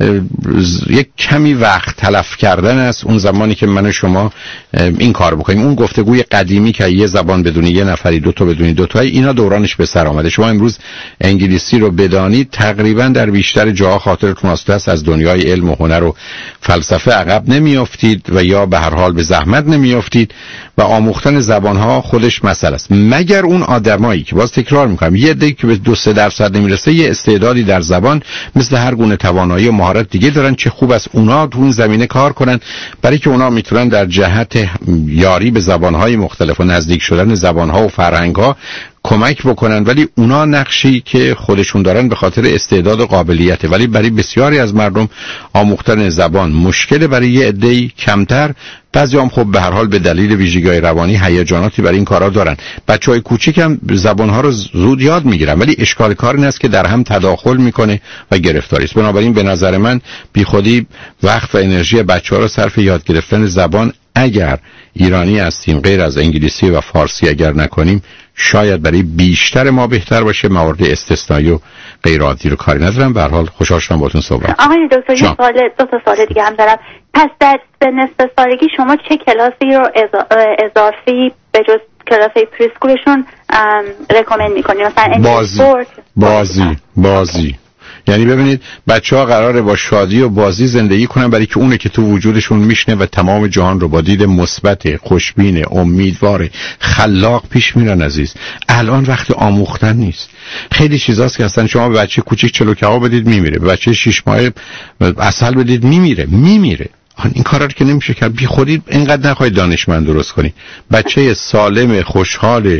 یک کمی وقت تلف کردن است اون زمانی که من و شما این کار بکنیم. اون گفتگوی قدیمی که یه زبان بدونی یه نفری دو تا بدونی دو تا اینا دورانش به سر آمده. شما امروز انگلیسی رو بدانید تقریبا در بیشتر جاها خاطرتون آسوده است از دنیای علم و هنر و فلسفه عقب نمیافتید و یا به هر حال به زحمت نمیافتید و آموختن زبانها خودش مسئله است. مگر اون آدمایی که باز تکرار میکنم یه عده‌ای که به دو سه درصد نمیرسه یه استعدادی در زبان مثل هر گونه توانایی و مهارت دیگه دارن چه خوب است اونا تو اون زمینه کار کنن برای که اونا میتونن در جهت یاری به زبانهای مختلف و نزدیک شدن زبانها و فرهنگها کمک بکنن. ولی اونا نقشی که خودشون دارن به خاطر استعداد و قابلیته. ولی برای بسیاری از مردم آموختن زبان مشکل، برای یه عده‌ای کمتر. بعضی هم خب به هر حال به دلیل ویژگی‌های روانی هیجاناتی برای این کارا دارن. بچهای کوچیک هم زبان‌ها رو زود یاد میگیرن ولی اشکال کار این است که در هم تداخل میکنه و گرفتاری است. بنابراین به نظر من بیخودی وقت و انرژی بچه‌ها رو صرف یاد گرفتن زبان اگر ایرانی هستیم غیر از انگلیسی و فارسی اگر نکنیم شاید برای بیشتر ما بهتر باشه. موارد استثنایی و غیر عادی رو کاری ندارم. به هر حال خوشحال شدم باهاتون صحبت. آقای دکتر یه سوال دو تا سوال دیگه هم دارم. پس در سن سه سالگی شما چه کلاسی رو اضافی به جز کلاسای پریسکولشون رکامند می‌کنید؟ مثلا بازی بازی بازی یعنی ببینید بچه‌ها قراره با شادی و بازی زندگی کنن برای که اونه که تو وجودشون میشنه و تمام جهان رو با دید مثبت، خوشبین، امیدوار، خلاق پیش میرن. عزیز الان وقت آموختن نیست. خیلی چیزاست که اصلا شما به بچه کوچیک چلوکه‌ها بدید میمیره، به بچه شش ماهه عسل بدید میمیره میمیره این کارا رو که نمیشه کرد. بی خودی اینقدر نخواهید دانشمند درست کنید. بچه سالم، خوشحال،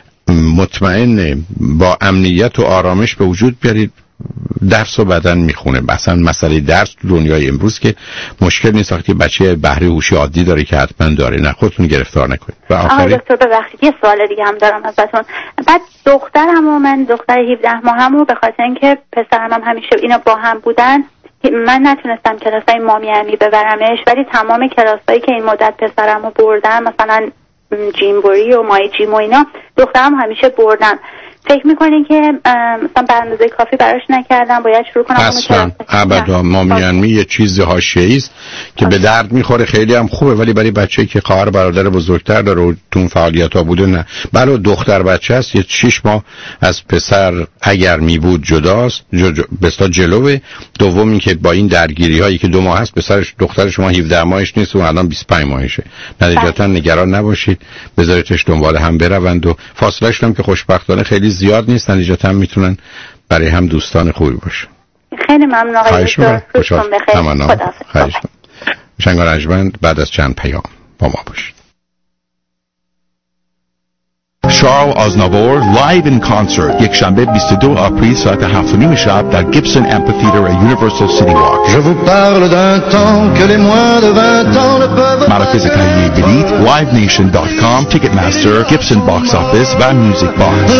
مطمئن، با امنیت و آرامش به وجود بیارید. درس و بدن میخونه. مثلا مسئله درس تو دنیای امروز که مشکل نیست وقتی بچه بهره هوشی عادی داره که حتما داره. نه خودتون گرفتار نکنید. و آخری دکتر ببخشید یه سوال دیگه هم دارم ازتون. بعد دخترم و من دختر هفده ماهمو به خاطر اینکه پسرم هم همیشه اینا با هم بودن من نتونستم کلاسای مامی امی ببرمش ولی تمام کلاسایی که این مدت پسرمو بردم مثلا جیمبوری و مای جیم و اینا دخترم همیشه بردن. فکر میکنین که مثلا به اندازه کافی براش نکردم، باید شروع کنم؟ اصلا ابدا. مامیانمی یه چیز حاشیه‌ای است که به درد میخوره، خیلی هم خوبه، ولی برای بچه‌ای که خواهر برادر بزرگتر داره و تون فعالیت‌ها بوده نه. بله دختر بچه است، یه شش ماه از پسر اگر می بود جداست، بستا جلوه. دوم این که با این درگیری هایی که دو ماه هست، پسرش دختر شما هفده ماهش نیست و الان بیست و پنج ماهشه. نتیجتا نگران نباشید، بذاریدش دنبال هم بروند و فاصله شدم که خوشبختانه خیلی زیاد نیست، نتیجتا میتونن برای هم دوستان خوبی باشن. خیلی ممنون آقای دکتر. روزتون بخیر. خواهش می‌کنم. شنگ رنجمند بعد از چند پیام با ما باشید. شارل آزناور لایو این کانسرت یک شنبه بیست و دو آپریل ساعت هفت و نیم شب در گیبسون امفی‌تئاتر یونیورسال سیتی واک. Je vous parle d'un temps que les moins de vingt ans ne peuvent. مراکز تهیه بلیط لایو نیشن دات کام، تیکت ماستر، گیبسون باکس آفیس و میوزیک باکس.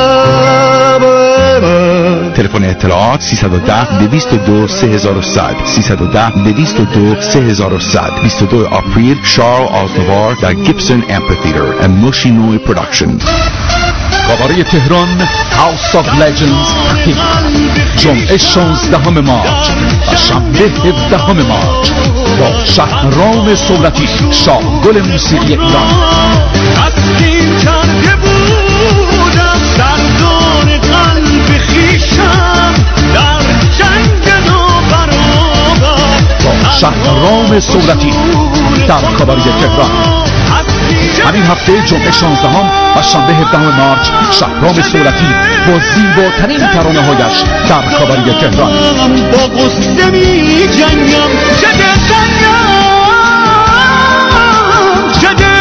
تلفن اطلاعات سیصد و ده دویست و دو سه هزار و صد سیصد و ده دویست و دو سه هزار و صد. بیست و دو آپریل شارل آزناور در گیبسون امفی‌تئاتر موشینوی پروداکشن. کاباره تهران هاوس آف لجندز جمعه شانزدهم مارچ و شنبه هفدهم مارچ با شهرام صورتی، شاهگل موسیقی ایران. تصمیم کرده بودم سردار قلب خویشم در جنگ نابرابر با شهرام صورتی در کاباره تهران. همین هفته جمعه شانزدهم و شنبه هفدهم مارچ شهرام صورتی با زیباترین ترانه‌هایش در کاباره تهران. با قصه می جنگم جده سنگم جده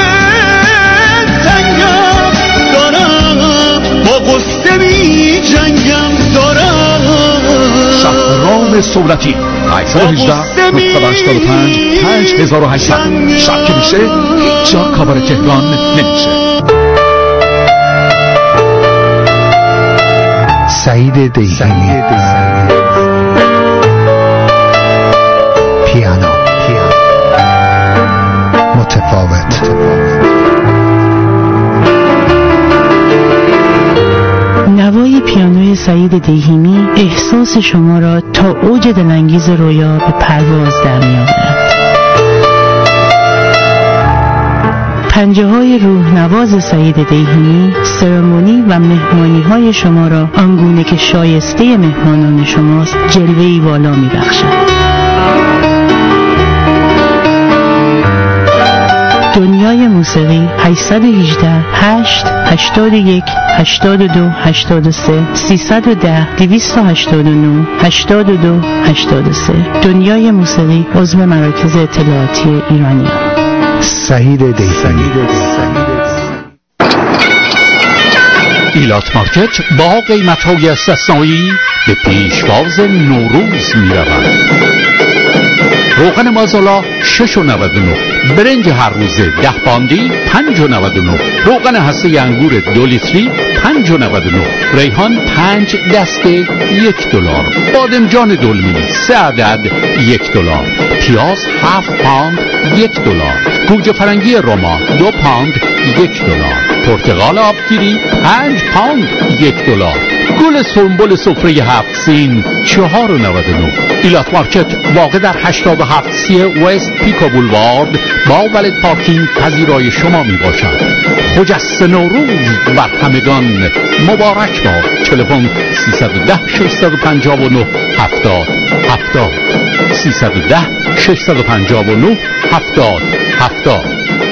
سنگم دارم، با قصه می جنگم دارم. شهرام صورتی هشت یک هشت نه هشت پنج پنج هزار و هشتصد. شب که میشه هیچ جا کاباره تهران نمیشه. سعید دیهانی پیانو متفاوت. نوای پیانوی سعید دیهیمی احساس شما را تا اوج دلانگیز رویا به پرواز در می‌آورد. پنجه های روح نواز سعید دیهیمی سرمونی و مهمانی های شما را آنگونه که شایسته مهمانان شماست جلوه‌ای والا می‌بخشد. دنیای موسیقی هشت یک هشت هشت هشت یک هشت دو هشت سه سیصد و ده دویست و هشتاد و نه هشتاد و دو هشتاد و سه. دنیای موسیقی عضو مراکز اطلاعاتی ایرانی. سعید دیفنی. ایلات مارکت با قیمت‌های استثنایی به پیشواز نوروز می‌رود. روغن مازولا شش و نود و نه، برنج هر روزه ده پاندی پنج و نود و نه، روغن هسته انگور دو لیتری پنج و نود و نه، ریحان پنج دسته یک دلار، بادمجان دلمی سه عدد یک دلار، پیاز هفت پاند یک دلار، گوجه فرنگی روما دو پاند یک دلار، پرتقال آبگیری پنج پاند یک دلار، گل سنبل سفره هفت سین چهار و نود و نه. ایلات مارکت واقع در هشتاد و هفت سی وست پیکو بولوارد با ولد پارکینگ پذیرای شما می باشد. خجسته نوروز بر همگان مبارک باد. تلفن سیصد و ده ششصد و پنجاه و نه هفتاد هفتاد سیصد و ده ششصد و پنجاه و نه هفتاد هفتاد.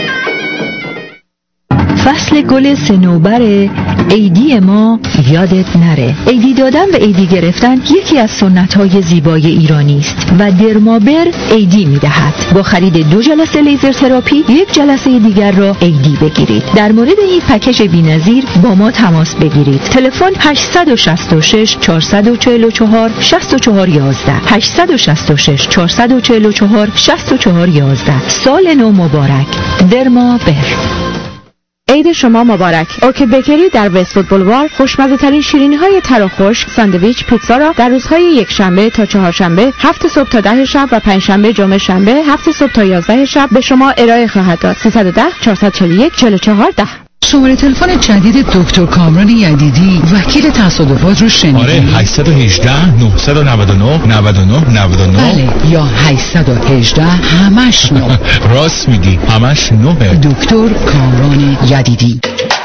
فصل گل سنوبر عیدی ما یادت نره. عیدی دادن و عیدی گرفتن یکی از سنت‌های زیبای ایرانی است و درمابر عیدی می‌دهد. با خرید دو جلسه لیزر تراپی یک جلسه دیگر را عیدی بگیرید. در مورد این پکیج بی‌نظیر با ما تماس بگیرید. تلفن هشت شش شش چهار چهار چهار شش چهار یک یک هشت شش شش چهار چهار چهار شش چهار یک یک. سال نو مبارک. درمابر. عید شما مبارک. اوکی بیکری در وست‌وود بولوار خوشمزه ترین شیرینی های تر و خشک، ساندویچ، پیتزا را در روزهای یک شنبه تا چهارشنبه، هفت صبح تا ده شب و پنج شنبه جمعه شنبه هفت صبح تا یازده شب به شما ارائه خواهد داد. سیصد و ده چهارصد و چهل و یک چهل و چهار ده. شماره تلفن جدید دکتر کامران یدیدی وکیل تصادفات رو شنیدی؟ آره هشت یک هشت نه نه نه نه نه نه نه. بله یا هشت یک هشت همش نه. راست میگی همش نه. دکتر کامران یدیدی.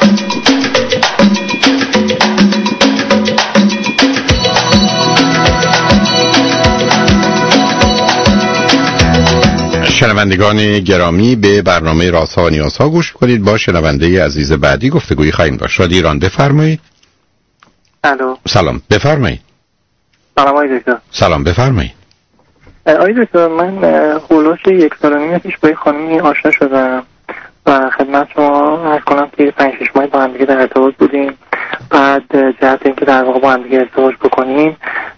شنوندگان گرامی به برنامه رازها و نیازها گوش کنید. با شنونده عزیز بعدی گفتگویی خواهیم داشت. رادیو ایران بفرمایید. الو سلام بفرمایید. سلام آقای دکتر. سلام بفرمایید. آقای دکتر من هولوش یک سال و نیم پیش با یک خانمی آشنا شدم و خدمت شما عرض کنم که پنج شش ماه با هم دیگه در ارتباط بودیم. بعد جهت اینکه در واقع با هم دیگه ازدواج بکنیم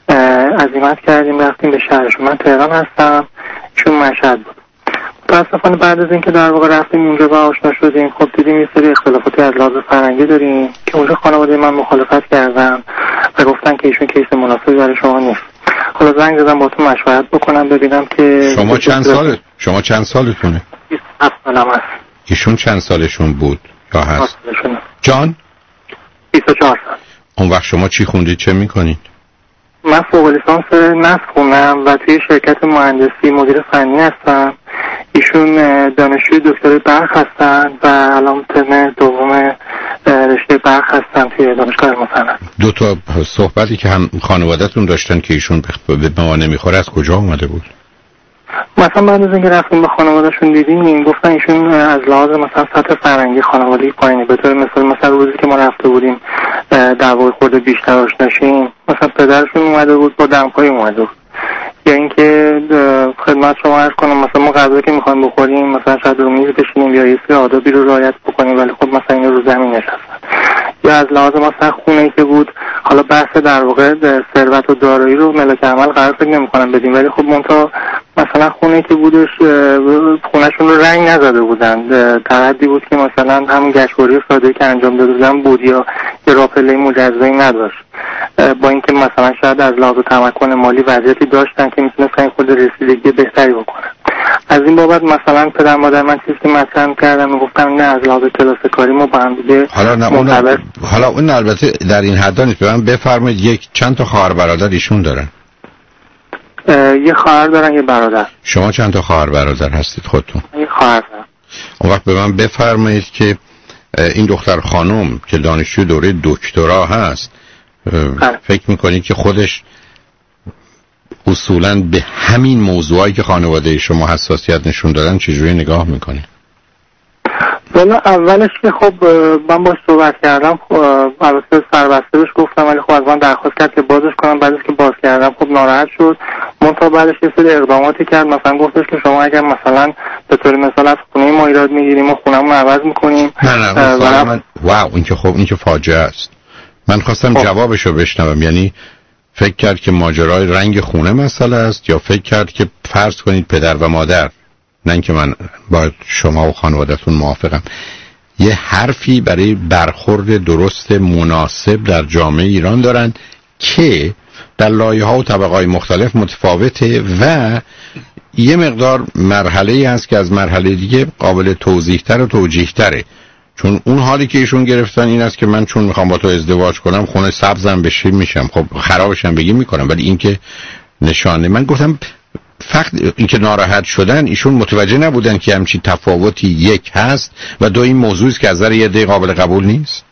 عزیمت کردیم رفتیم به شهرشون. من تهران هستم، ایشون مشهد بود. متاسفانه بعد از اینکه در واقع رفتیم اونجا و آشنا شدیم خب دیدیم یه سری اختلافاتی از لحاظ فرهنگی داریم که اونجا خانواده من مخالفت کردن و گفتن که ایشون کیس مناسبی برای شما نیست. حالا زنگ زدم با تو مشورت بکنم ببینم که شما چند سال شما چند سالتونه؟ بیست و هفت سالم هست. ایشون چند سالشون بود یا هست؟ جان؟ بیست و چهار سال. اون وقت شما چی خوندید چه میکنید؟ من فوق لیسانس نفت خوندم و توی شرکت مهندسی مدیر فنی هستم. ایشون دانشجوی دکترای برق هستن و الان ترم دوم رشته برق هستن توی دانشگاه مصنع. دو تا صحبتی که هم خانواده‌تون داشتن که ایشون به ما نمیخوره از کجا اومده بود؟ مثلا بعد از اینکه رفتیم با خانواده‌شون دیدیم گفتن ایشون از لحاظ مثلا سطح فرهنگی خانوادگی پایینه. به طور مثال مثلا روزی که ما رفته بودیم دعوای خورده بیشتر آشناشیم مثلا پدرشون اومده بود با دمپایی اومده بود. یا اینکه خدمت شما عرض کنم مثلا ما غذایی که میخوایم بخوریم مثلا شاید رو میز بشینیم یا یه سری آدابی رو رعایت بکنیم ولی خب مثلا اینا رو زمین نشستن. یا از لحاظ مثلا خونه‌ای که بود حالا بحث در واقع ثروت و دارایی رو ملک عمل قرار فکر نمی‌کنم بدیم ولی خب منتها مثلا خونه‌ای که بودش خونه‌شون رو رنگ نزده بودن. تردی بود که مثلا همون گشواری ساده که انجام داده بودن بود یا یه راپله مجزایی نداشت. با اینکه مثلا شاید از لحاظ تمکن مالی وضعیتی داشتن که میتونستن خود رسیدگی بهتری بکنن. از این بابت مثلا پدر مادر من چیزی که مطرح کردن و گفتم نه از لحاظ کلاس کاری ما با هم دیگه حالا نه اون حالا اون البته در این حدا نیست. به من بفرمایید یک چند تا خواهر برادر ایشون دارن؟ یه خواهر دارن یه برادر. شما چند تا خواهر برادر هستید خودتون؟ یه خواهر دارم. اون وقت به من بفرمایید که این دختر خانم که دانشجو دوره دکترا هست فکر میکنید که خودش اصولاً به همین موضوعایی که خانواده شما حساسیت نشون دادن چجوری نگاه میکنه؟ والا اولش که خب من باش صحبت کردم البته سربسته بهش گفتم ولی خب از من درخواست کرد که بازش کنم. بعدش که باز کردم خب ناراحت شد. منتها بعدش یه سری اقداماتی کرد. مثلا گفتش که شما اگر مثلا به طور مثال از خونه ما ایراد میگیریم و خونمون عوض میکنیم. نه نه و من واو این که خب این که فاجعه است. من خواستم خب. جوابشو بشنوم. یعنی فکر کرد که ماجرای رنگ خونه مسئله است یا فکر کرد که فرض کنید پدر و مادر، نه اینکه من با شما و خانواده‌تون موافقم، یه حرفی برای برخورد درست مناسب در جامعه ایران دارن که در لایه‌ها و طبقه‌های مختلف متفاوته و یه مقدار مرحله‌ای هست که از مرحله دیگه قابل توضیح‌تر و توجیه‌تره. چون اون حالی که ایشون گرفتن این است که من چون میخوام با تو ازدواج کنم خونه سبزم بشی میشم، خب خرابشم بگی میکنم، ولی این که نشانه. من گفتم فقط این که ناراحت شدن ایشون متوجه نبودن که همچین تفاوتی یک هست و دو این موضوعی است که از نظر یه عده قابل قبول نیست.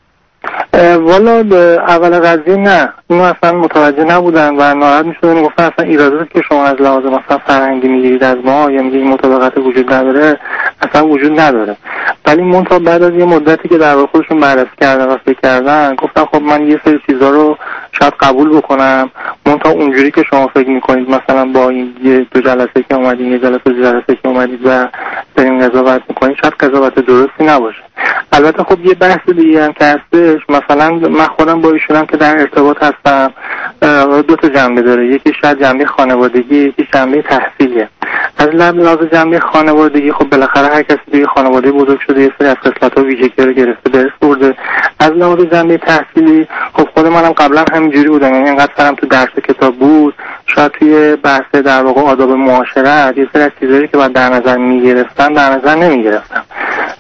والا اول قضیه نه، اینو اصلا متوجه نبودن و ناراحت میشدن. گفتن اصلا ایراداتی که شما از لحاظ مثلا فرهنگی میگیرید از ما یا میگید مطابقت وجود نداره اصلا وجود نداره. ولی منتها بعد از یه مدتی که در واقع خودشون بررسی کردن و فکر کردن گفتن خب من یه سری چیزا رو شاید قبول بکنم، منتها اونجوری که شما فکر میکنید مثلا با این یه دو جلسه که اومدین یه جلسه دو جلسه که اومدید و دارین قضاوت میکنید شاید قضاوت درستی نباشه. البته خب یه بحث دیگه هم که هستش، مثلا من خودم با ایشونم که در ارتباط هستم دو تا جنبه داره، یکی شاید جنبه خانوادگی، یکی جنبه تحصیلیه. از لحاظ جنبه خانوادگی خب بالاخره هر کسی توی خانواده بزرگ شده یه سری از خصلت‌ها ویژگی رو گرفته درس برده. از لحاظ جنبه تحصیلی خب خود منم قبلا همینجوری بودم، یعنی انقدر سرم تو درس کتاب بود شاید توی بحث در واقع آداب معاشرت یه سری از چیزایی که باید در نظر میگرفتم در نظر نمیگرفتم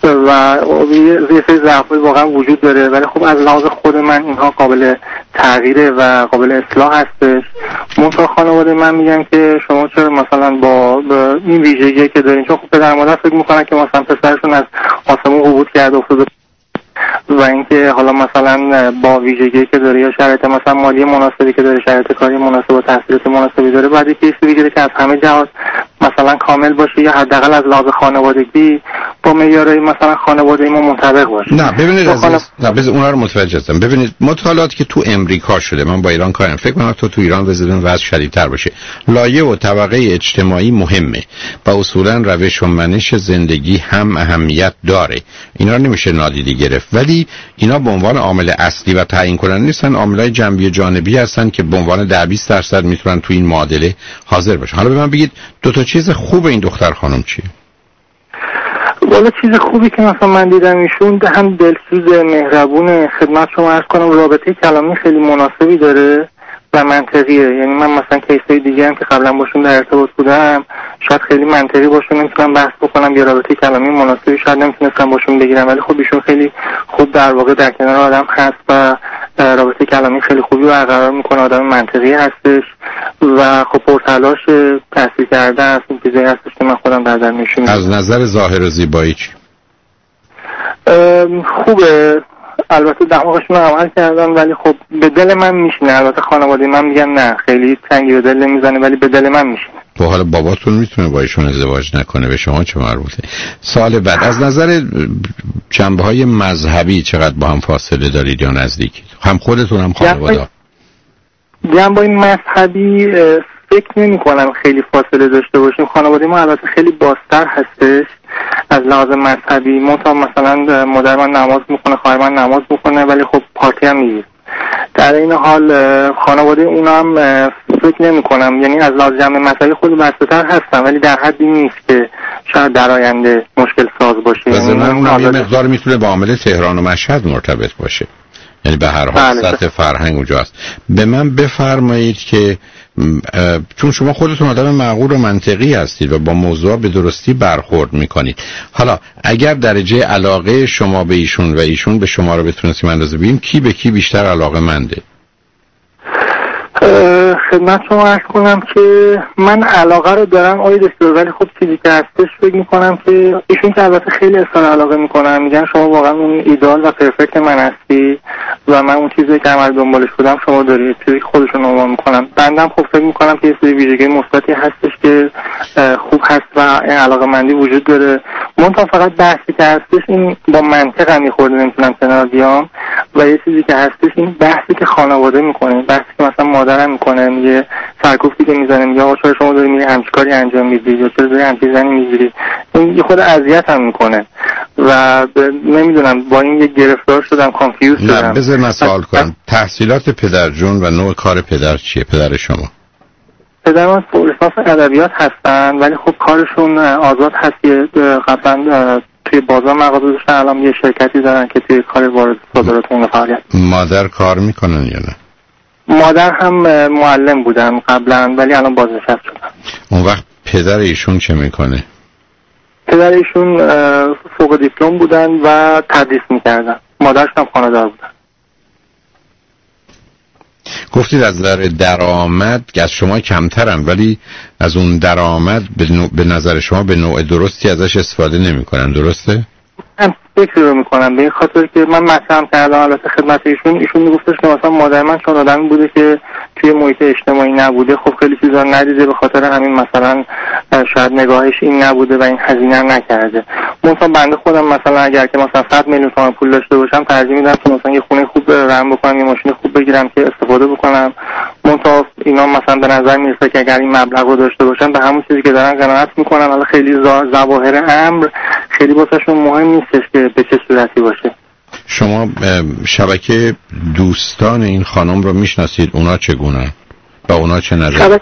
و یه سری ضعف‌های واقعا وجود داره، ولی خب از لحاظ خود من اینها قابل تغییره و قابل اصلاح هستش. منتها خانواده من میگن که شما چرا مثلا با, با این ویژگی که دارین، چون خب پدر مادر فکر میکنن که مثلا پسرشون از آسمون هبوط کرده افتاده و اینکه حالا مثلا با ویژگی که داره یا شرایط مثلا مالی مناسبی که داره، شرایط کاری مناسب و تحصیلات مناسبی داره، بعد یه کیسی بگیره که از همه جهات مثلا کامل باشه یا حداقل از لحاظ خانوادگی با معیارهای مثلا خانواده ما منطبق باشه. نه ببینید از خانو... نه بز اونها رو متوجه هستم. ببینید مطالعاتی که تو امریکا شده، من با ایران کارم، فکر کنم تو تو ایران وزیدون وضع شدیدتر باشه. لایه و طبقه اجتماعی مهمه و اصولا روش و منش زندگی هم اهمیت داره، اینا رو نمیشه نادیده گرفت، ولی اینا به عنوان عامل اصلی و تعیین کننده نیستن، عاملای جنبی جانبی هستن که به عنوان ده بیست درصد میتونن تو این معادله حاضر باشن. حالا به من بگید دو تا چیز خوب این دختر خانم چیه؟ والا چیز خوبی که مثلا من دیدم ایشون هم دلسوز، مهربونه، خدمت شما عرض کنم رابطه کلامی خیلی مناسبی داره و منطقیه. یعنی من مثلا کیسای دیگه هم که قبلا باشون در ارتباط بودم شاید خیلی منطقی باشون نمیتونم بحث بکنم یا رابطه کلامی مناسبی شاید نمیتونستم باشون بگیرم، ولی خب ایشون خیلی خوب در واقع در کنار آدم هست و رابطه کلامی خیلی خوبی برقرار میکنه، آدم منطقی هستش و خب پرتلاش تحصیل کرده است. این چیزایی هستش که من خودم در در نشون. از نظر ظاهر و زیبایی چی؟ خوبه، البته دماغشون رو عمل کردن ولی خب به دل من میشینه. البته خانواده من میگن نه خیلی تنگی به دل نمیزنه، ولی به دل من میشینه. تو حالا باباتون میتونه با ایشون ازدواج نکنه، به شما چه مربوطه؟ سال بعد از نظر جنبه‌های مذهبی چقدر با هم فاصله دارید یا نزدیکید؟ هم خودتون هم خانواده؟ جنبه‌های مذهبی فکر نمی کنم خیلی فاصله داشته باشیم. خانواده ما البته خیلی بازتر هستش از لحاظ مذهبی. منتها مثلا مادر من نماز میخونه، خواهر من نماز میخونه، ولی خب پارتی هم میگیره. در این حال خانواده اونا هم فکر نمی کنم، یعنی از لحاظ جمع مذهبی خود بسته‌تر هستن، ولی در حدی نیست که شاید در آینده مشکل ساز باشه. یعنی اون یه مقدار میتونه با عامل تهران و مشهد مرتبط باشه، یعنی به هر حال سطح فرهنگ اونجا است. به من بفرمایید که چون شما خودتون آدم معقول و منطقی هستید و با موضوع به درستی برخورد میکنید، حالا اگر درجه علاقه شما به ایشون و ایشون به شما رو بتونستیم اندازه بگیم، کی به کی بیشتر علاقه منده؟ خدمت شما عرض کنم که من علاقه رو دارم آقای دکتر، ولی خب چیزی که هستش فکر میکنم که ایشون که البته خیلی اظهار علاقه میکنن، میگن شما واقعا اون ایدئال و پرفکت من هستی و من اون چیزی که عمل دنبالش بودم شما دارید، چیزی که خودشون عنوان میکنم. بندم خب فکر میکنم که یه سری ویژگی مثبتی هستش که خوب هست و علاقه مندی وجود داره. منتها فقط بحثی که هستش این با منطق هم میخورده نمیتونم کنار بیام و یه چیزی که هستش این بحثی که خانواده میکنه، بحثی که مثلا مادرم میکنه، میگه سرکوفتی که میزنه، میگه آقا چرا شما داری میری همچین کاری انجام میدی یا چرا داری همچین زنی میگیری، این یه خود اذیت هم میکنه و نمیدونم با این یه گرفتار شدم، کانفیوز شدم. نه بذار من سوال کنم، تحصیلات پدر جون و نوع کار پدر چیه؟ پدر شما؟ پدر من لیسانس ادبیات هستن ولی خب کارشون آزاد هست، قبلا توی بازار مغازه داشتن، الان یه شرکتی دارن که توی کار وارد صادرات اون فعالیت. مادر کار میکنن یا نه؟ مادر هم معلم بودن قبلا ولی الان بازنشسته شدن. اون وقت پدر ایشون چه میکنه؟ پدر ایشون فوق دیپلم بودن و تدریس میکردن، مادرش هم خانه‌دار بودن. گفتید از نظر درآمد از شما کمترن، ولی از اون درآمد به, نوع... به نظر شما به نوع درستی ازش استفاده نمیکنن، درسته؟ من فکر رو میکنم به این خاطر که من مطرح کردم البته خدمت ایشون، ایشون میگفتش که مثلا مادر من چون آدمی بوده که توی محیط اجتماعی نبوده، خب خیلی چیزا ندیده، به خاطر همین مثلا شاید نگاهش این نبوده و این هزینه نکرده. مثلا بنده خودم مثلا اگر که مثلا صد میلیون تومان پول داشته باشم ترجیح میدم که مثلا یه خونه خوب رم بکنم، یه ماشین خوب بگیرم که استفاده بکنم. منتها اینا مثلا به نظر میرسه که اگر این مبلغ رو داشته باشن به همون چیزی که دارن قناعت میکنن، ولی خیلی ظواهر امر خیلی واسهشون مهم نیستش که به چه صورتی باشه. شما شبکه دوستان این خانم رو میشناسید؟ اونا چگونه؟ با اونا چه نظر؟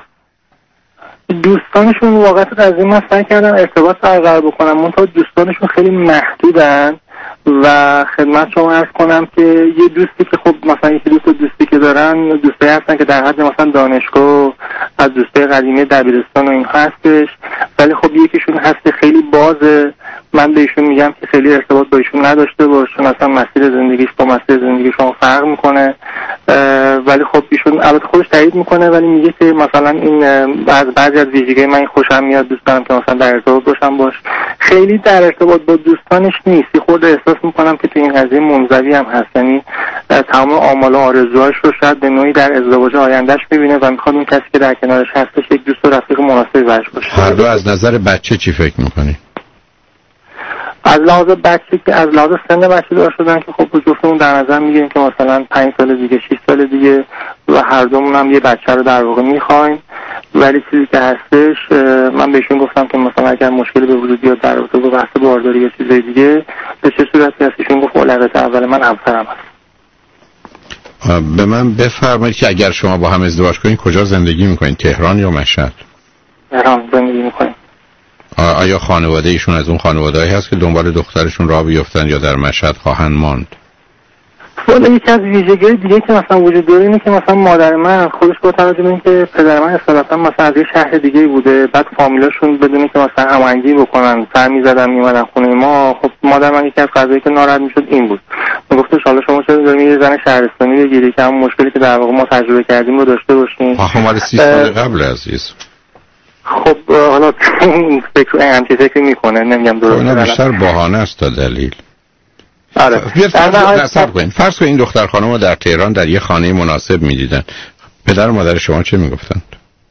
دوستانشون واقعا قضیه من سعی کردم ارتباط برقرار بکنم، منتها دوستانشون خیلی محدودن و خدمت شما عرض کنم که یه دوستی که خب مثلا یکی دوست دوستی که دارن دوستی هستن که در حد مثلا دانشگاه از دوستی قدیمی دبیرستان و این هستش، ولی خب یکیشون هست که خیلی بازه. من به ایشون میگم که خیلی ارتباط با ایشون نداشته باش، چون اصلا مسیر زندگیش با مسیر زندگی شما فرق میکنه. ولی خب ایشون البته خودش تایید میکنه، ولی میگه که مثلا این از بعضی از ویژگی من خوشم میاد، دوست دارم که مثلا در ارتباط باشم باش. خیلی در ارتباط با دوستانش نیست، خود احساس میکنم که تو این قضیه منزوی هم هست، یعنی تمام آمال و آرزوهاش رو شاید به نوعی در ازدواج آیندهش میبینه و میخواد اون کسی که در کنارش هستش یک دوست و رفیق مناسبی براش باشه. هر دو از نظر بچه چی فکر میکنی؟ از لحاظ بچه که از لحاظ سن بچه دار شدن که خب جفتمون در نظر میگیریم که مثلا پنج سال دیگه شش سال دیگه و هر دومون هم یه بچه رو در واقع میخوایم. ولی چیزی که هستش من بهشون گفتم که مثلا اگر مشکلی به وجود بیاد در رابطه با بحث بارداری یا چیزای دیگه به چه صورتی هست، ایشون گفت اولویت اول من همسرم هست. به من بفرمایید که اگر شما با هم ازدواج کنید کجا زندگی میکنید؟ تهران یا مشهد؟ تهران زندگی میکنیم. آیا خانواده ایشون از اون خانواده‌ای هست که دنبال دخترشون راه بیفتن یا در مشهد خواهند ماند؟ والا یکی از ویژگی‌های دیگه که مثلا وجود داره اینه که مثلا مادر من خودش با توجه به اینکه پدر من اصالتا مثلا از یه شهر دیگه بوده، بعد فامیلاشون بدونه که مثلا هماهنگی بکنن سر می‌زدن میومدن خونه ما. خب مادر من یکی از قضایی که ناراحت می‌شد این بود، میگفتش حالا شما چرا دارید یه زن شهرستانی بگیری که همون مشکلی که در واقع ما تجربه کردیم رو داشته باشین. آخه مال سی سال قبل عزیز. خب حالا فکر همچین فکری میکنه، نمیگم درست. اینا بیشتر بهانه است تا دلیل. آره. فرض کنین فرض کنین این دختر خانم رو در تهران در یه خانه مناسب میدیدن، پدر و مادر شما چه میگفتند؟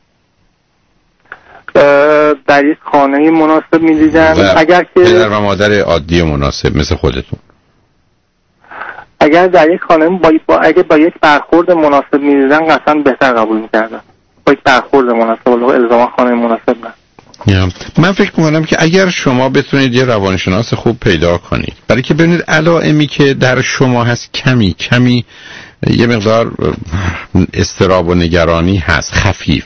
در یک خانه مناسب میدیدن اگر که پدر و مادر عادی مناسب مثل خودتون، اگر در یک خانه با, با اگه با یک برخورد مناسب میدیدن قطعا بهتر قبول میکردن. با یک برخورد مناسب ولی الزاما خانه مناسب نه. من فکر میکنم که اگر شما بتونید یه روانشناس خوب پیدا کنید، برای که ببینید علائمی که در شما هست کمی کمی یه مقدار اضطراب و نگرانی هست، خفیف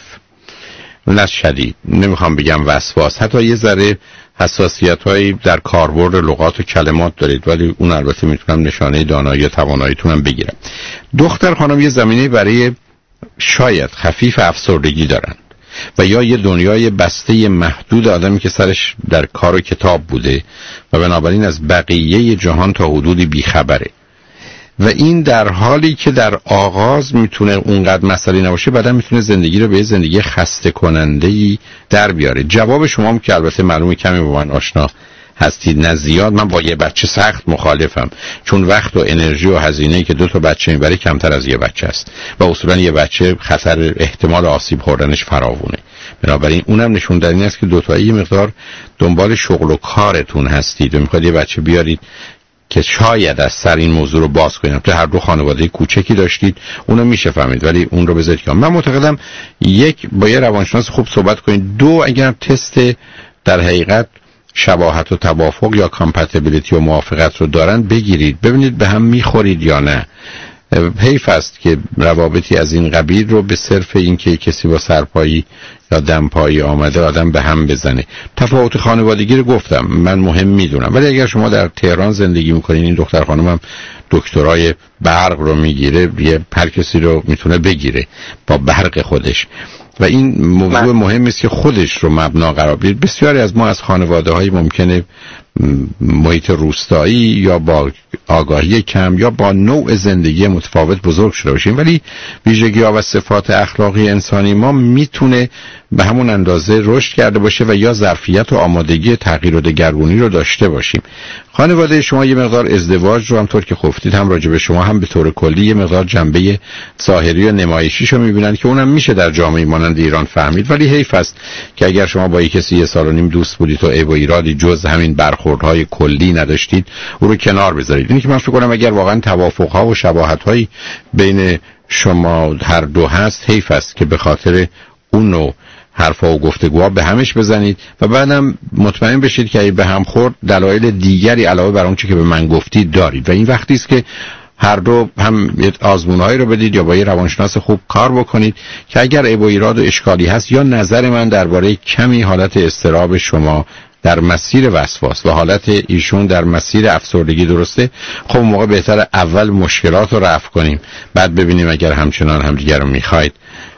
نه شدید، نمیخوام بگم وسواس، حتی یه ذره حساسیت‌هایی در کاربرد لغات و کلمات دارید، ولی اون البته میتونم نشانه دانایی و تواناییتونم بگیرم. دختر خانم یه زمینه برای شاید خفیف افسردگی دارن و یا یه دنیای بسته محدود آدمی که سرش در کار و کتاب بوده و بنابراین از بقیه جهان تا حدودی بیخبره و این در حالی که در آغاز میتونه اونقدر مسئله نباشه، بعدا میتونه زندگی رو به زندگی خسته کننده‌ای در بیاره. جواب شما هم که البته معلومه کمی با من آشنا هستید نه زیاد، من با یه بچه سخت مخالفم، چون وقت و انرژی و هزینه‌ای که دو تا بچه میبره کمتر از یه بچه است و اصولا یه بچه خطر احتمال آسیب خوردنش فراوونه. بنابراین اونم نشون دادن است که دو تا یه مقدار دنبال شغل و کارتون هستید و میخواد یه بچه بیارید که شاید از سر این موضوع رو باز کنیم. تو هر دو خانواده کوچکی داشتید اونو میشه فهمید، ولی اون رو بذارید که من معتقدم یک با یه روانشناس خوب صحبت کنید، دو اگر تست در حقیقت شباهت و توافق یا کامپتیبیلیتی و موافقت رو دارن بگیرید، ببینید به هم میخورید یا نه. حیف است که روابطی از این قبیل رو به صرف این که کسی با سرپایی یا دمپایی آمده آدم به هم بزنه. تفاوت خانوادگی رو گفتم من مهم میدونم، ولی اگر شما در تهران زندگی میکنین، این دختر خانم هم دکترای برق رو میگیره، یه هر کسی رو میتونه بگیره با برق خودش و این موضوع مهم است که خودش رو مبنا قرار بدید. بسیاری از ما از خانواده های ممکنه محیط روستایی یا با آگاهی کم یا با نوع زندگی متفاوت بزرگ شده باشیم، ولی ویژگی ها و صفات اخلاقی انسانی ما میتونه به همون اندازه رشد کرده باشه و یا ظرفیت و آمادگی تغییر و دگرگونی رو داشته باشیم. خانواده شما یه مقدار ازدواج رو همطور که گفتید هم راجع به شما هم به طور کلی یه مقدار جنبه ظاهری و نمایشیشو میبینن که اونم میشه در جامعه مانند ایران فهمید، ولی حیف است که اگر شما با یک کسی یه سال و نیم دوست بودید و عیب و ایرادی جز همین برخوردهای کلی نداشتید او رو کنار بذارید. اینی که من فکر کنم اگر واقعا توافق‌ها و شباهت‌هایی بین شما هر دو هست، حیف است که به خاطر اون نوع حرفا و گفتگوها به همش بزنید و بعدم مطمئن بشید که اگه به هم خورد دلایل دیگری علاوه بر اون چیزی که به من گفتید دارید و این وقتی است که هر دو هم آزمون‌هایی رو بدید یا با یه روانشناس خوب کار بکنید که اگر عیب و ایراد و اشکالی هست یا نظر من درباره کمی حالت اضطراب شما در مسیر وسواس و حالت ایشون در مسیر افسردگی درسته، خب موقع بهتره اول مشکلات رو رفع کنیم، بعد ببینیم اگر همچنان همدیگر رو میخواید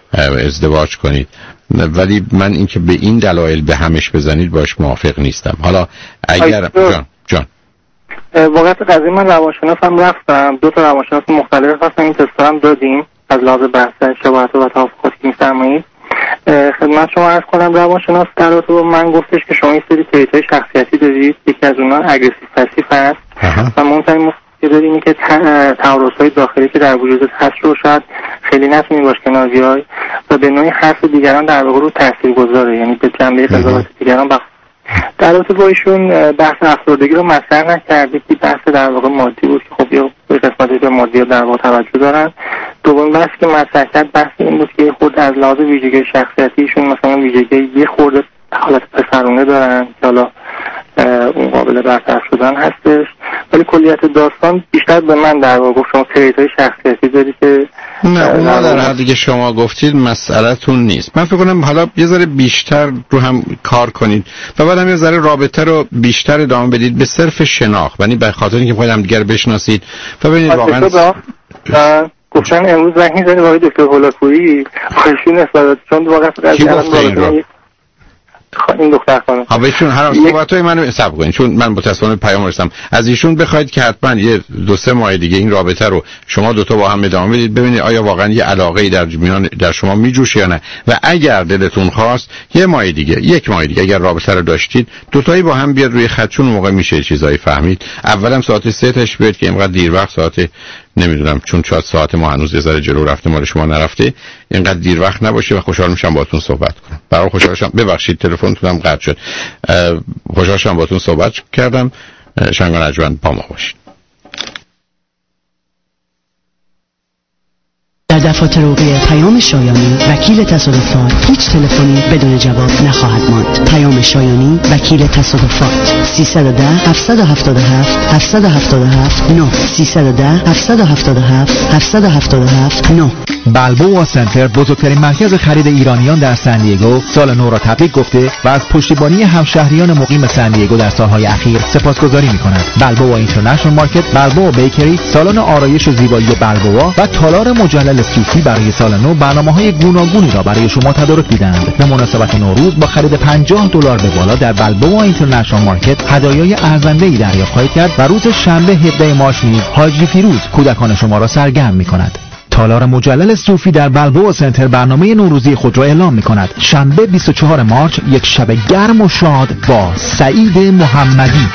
ازدواج کنید. ولی من اینکه به این دلایل به همش بزنید باش موافق نیستم. حالا اگر جان جان واقعا قضیه من روانشناسم رفتم، دو تا روانشناس مختلف هستن، این تستا هم دادیم از لحاظ بحث شباهت و توافقاتی که می‌فرمایید. خدمت شما عرض کنم روانشناس در رابطه با من گفتش که شما این سری تریت‌های شخصیتی دارید، یکی از اونها اگریسیو پسیو هست و مهمترین مشکل دارید اینه که تعارض‌های داخلی که در وجودت هست رو شاید خیلی نتونید باش کنار بیای و به نوعی حرف دیگران در واقع رو تاثیرگذاره، یعنی به جنبه قضاوت دیگران بخ... در رابطه با ایشون بحث افسردگی رو مطرح نکردید که بحث در واقع مادی بود که خب یه قسمتی به مادی در واقع توجه دارن. دومین بحثی که مطرح کرد بحث این بود که خود از لحاظ ویژگی شخصیتی ایشون مثلا ویژگی یه خورده حالت پسرونه دارن که حالا اون قابل برطرف شدن هستش، ولی کلیت داستان بیشتر به من در واقع گفت شما تریت‌های شخصیتی داری که نه اونا در حدی که شما گفتید مسئله‌تون نیست. من فکر کنم حالا یه ذره بیشتر رو هم کار کنید و بعدم یه ذره رابطه رو بیشتر ادامه بدید به صرف شناخت، یعنی به خاطر اینکه می‌خواید همدیگر بشناسید و ببینید واقعا گفتن امروز زنگ زدی با دکتر هولاکویی خیلی نسبت چون واقعا قضیه این دختر خانم ها بهشون هر صحبتای منو حساب کنین، چون من متأسفانه پیام رسیدم از ایشون بخواید که حتما یه دو سه ماه دیگه این رابطه رو شما دو تا با هم ادامه بدید، ببینید آیا واقعا یه علاقه‌ای در میان در شما میجوشه یا نه، و اگر دلتون خواست یه ماه دیگه یک ماه دیگه اگر رابطه رو داشتید دو تایی با هم بیاد روی خط، چون موقع میشه چیزایی فهمید. اولم ساعت سه تاش بیاد که اینقدر دیر وقت ساعت نمیدونم چون چهار ساعت ما هنوز یه ذره جلو رفته مال شما نرفته، اینقدر دیر وقت نباشه و خوشحال میشم باهاتون صحبت کنم. برای خوشحال شدم، ببخشید تلفنتونم قطع شد، خوشحال شدم باهاتون صحبت کردم. شنگ و نجوند با ما باشید. در دفاتر عقوق پیام شایانی وکیل تصادفات هیچ تلفنی بدون جواب نخواهد ماند. پیام شایانی وکیل تصادفات سیصد و ده هفتصد و هفتاد و هفت هفتصد و هفتاد و هفت نه سیصد و ده هفتصد و هفتاد و هفت هفتصد و هفتاد و هفت نه. بالبوآ سنتر بزرگترین مرکز خرید ایرانیان در سن دیگو سال نو را تبریک گفته و از پشتیبانی همشهریان مقیم سن دیگو در سالهای اخیر سپاسگزاری می‌کند. بالبوآ اینترنشنال مارکت، بالبوآ بیکری، سالن آرایش و زیبایی بالبوآ و تالار مجلل صوفی برای سال نو برنامه‌های گوناگونی را برای شما تدارک دیدند. به مناسبت نوروز با خرید پنجاه دلار به بالا در بالبوآ اینترنشنال مارکت هدایای ارزنده‌ای دریافت خواهید کرد و روز شنبه هفدهم مارس نیز حاجی فیروز کودکان شما را سرگرم می‌کند. تالار مجلل صوفی در بالبوآ سنتر برنامه نوروزی خود را اعلام می‌کند. شنبه بیست و چهارم مارس یک شب گرم و شاد با سعید محمدی.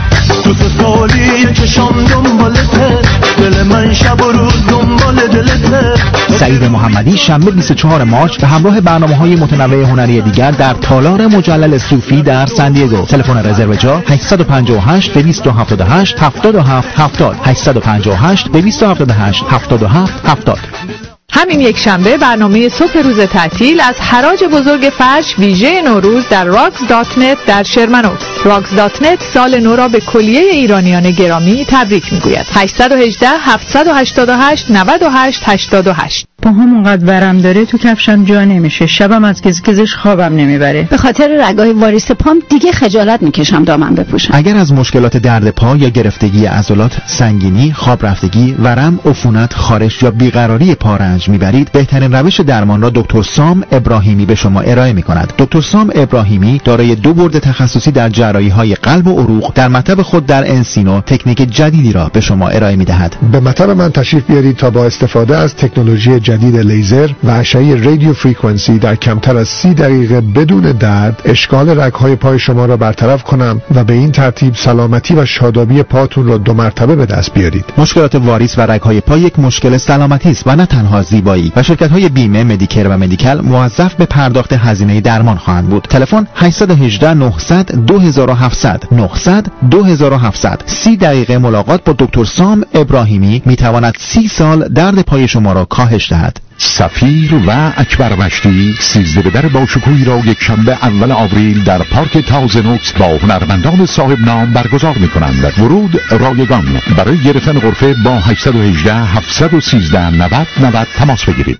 تو سالی چشام دنبالته، دل من شب و روز دنبال دلته. سعید محمدی شنبه بیست و چهارم مارس به همراه برنامه‌های متنوع هنری دیگر در تالار مجلل صوفی در سن دیگو. تلفن رزرو جا هشت پنج هشت دویست و هفتاد و هشت هفتاد و هفت هفتاد هشت پنج هشت دویست و هفتاد و هشت هفتاد و هفت هفتاد. همین یک شنبه برنامه صبح روز تعطیل از حراج بزرگ فرش ویژه نوروز در راکس دات نت در شرمن اوکس. راکس دات نت سال نو را به کلیه ایرانیان گرامی تبریک میگوید. هشت یک هشت هفت هشت هشت نه هشت هشت هشت. پاهام اونقدر ورم داره تو کفشم جا نمیشه، شبم از گزگزش خوابم نمیبره. به خاطر رگای واریس پام دیگه خجالت میکشم دامن بپوشم. اگر از مشکلات درد پا یا گرفتگی عضلات، سنگینی، خواب رفتگی، ورم، عفونت، خارش یا بیقراری پا رنج میبرید، بهترین روش درمان را دکتر سام ابراهیمی به شما ارائه میکند. دکتر سام ابراهیمی دارای دو برد تخصصی در جراحی‌های قلب و عروق در مطب خود در انسینو تکنیک جدیدی را به شما ارائه میدهد. به مطب من تشریف بیارید تا با استفاده از تکنولوژی جدید لیزر و اشعه رادیو فرکانسی در کمتر از سی دقیقه بدون درد اشکال رگ‌های پای شما را برطرف کنم و به این ترتیب سلامتی و شادابی پاتون را دو مرتبه به دست بیارید. مشکلات واریس و رگ‌های پا یک مشکل سلامتی است و نه تنها زیبایی و شرکت‌های بیمه، مدیکر و مدیکال موظف به پرداخت هزینه درمان خواهند بود. تلفن هشت یک هشت نه صفر صفر دو هفت صفر صفر نه صفر صفر دو هفت صفر صفر. سی دقیقه ملاقات با دکتر سام ابراهیمی میتواند سی سال درد پای شما را کاهش دهد. سفیر و اکبر مشتی سیزده در باشکوهی را یک شنبه اول آوریل در پارک تازنوکس با هنرمندان صاحب نام برگزار می کنند. ورود رایگان. برای گرفتن غرفه با هشت یک هشت هفت یک سه نود نود تماس بگیرید.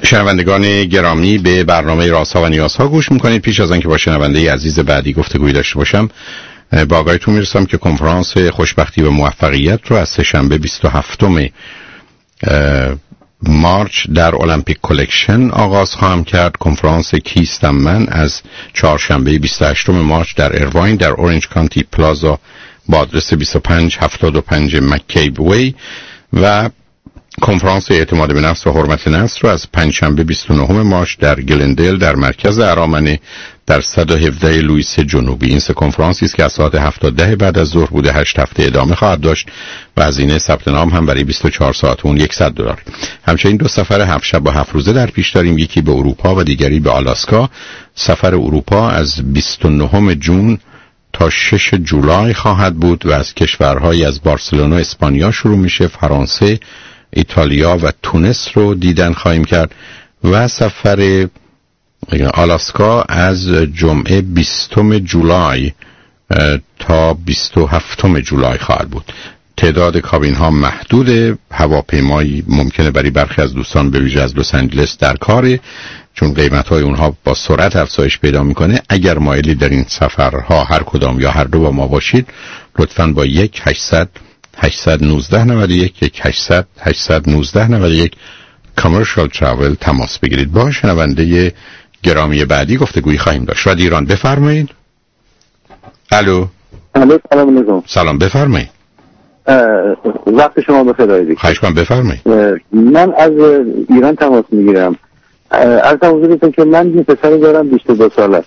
شنوندگان گرامی، به برنامه رازها و نیازها گوش میکنید. پیش از آنکه با شنونده عزیز بعدی گفتگویی داشته باشم، با آگاهیتون میرسم که کنفرانس خوشبختی و موفقیت رو از سه‌شنبه بیست و هفتم مارچ در المپیک کلکشن آغاز خواهم کرد. کنفرانس کیستم من از چهارشنبه بیست و هشتم مارچ در ایرواین در اورنج کانتی پلازا با آدرس بیست و پنج هفتاد و پنج مکیب وی، و کنفرانس اعتماد به نفس و حرمت نفس رو از پنجشنبه بیست و نهم مارچ در گلندل در مرکز ارامنه در صد و هفده لوئیس جنوبی. این سه کنفرانسی است که از ساعت هفت تا ده بعد از ظهر بوده. هشت هفته ادامه خواهد داشت و هزینه ثبت نام هم برای بیست و چهار ساعت اون صد دلار. همچنین دو سفر هفت شب و هفت روزه در پیش داریم، یکی به اروپا و دیگری به آلاسکا. سفر اروپا از بیست و نهم ژوئن تا شش جولای خواهد بود و از کشورهای از بارسلونا اسپانیا شروع میشه. فرانسه، ایتالیا و تونس رو دیدن خواهیم کرد و سفر آلاسکا از جمعه بیستم جولای تا بیست و هفتم جولای خواهد بود. تعداد کابین ها محدوده. هواپیمایی ممکنه برای برخی از دوستان به ویژه از لس آنجلس در کاره، چون قیمت های اونها با سرعت افزایش پیدا میکنه. اگر مایلی در این سفرها هر کدام یا هر دو با ما باشید، لطفاً با یک هشتصد هشتصد و نوزده نود و یک یک هشتصد هشتصد و نوزده نود و یک کامرشال تراول تماس بگیرید. با شنونده گرامی بعدی گفتگویی خواهیم داشت. رادیو ایران، بفرمایید. الو. الو، سلام علیکم. سلام، بفرمایید. وقت شما بخیر آقای. خواهش کنم، بفرمایید. من از ایران تماس میگیرم. از حضورتون که من یه پسر دارم بیست و دو ساله.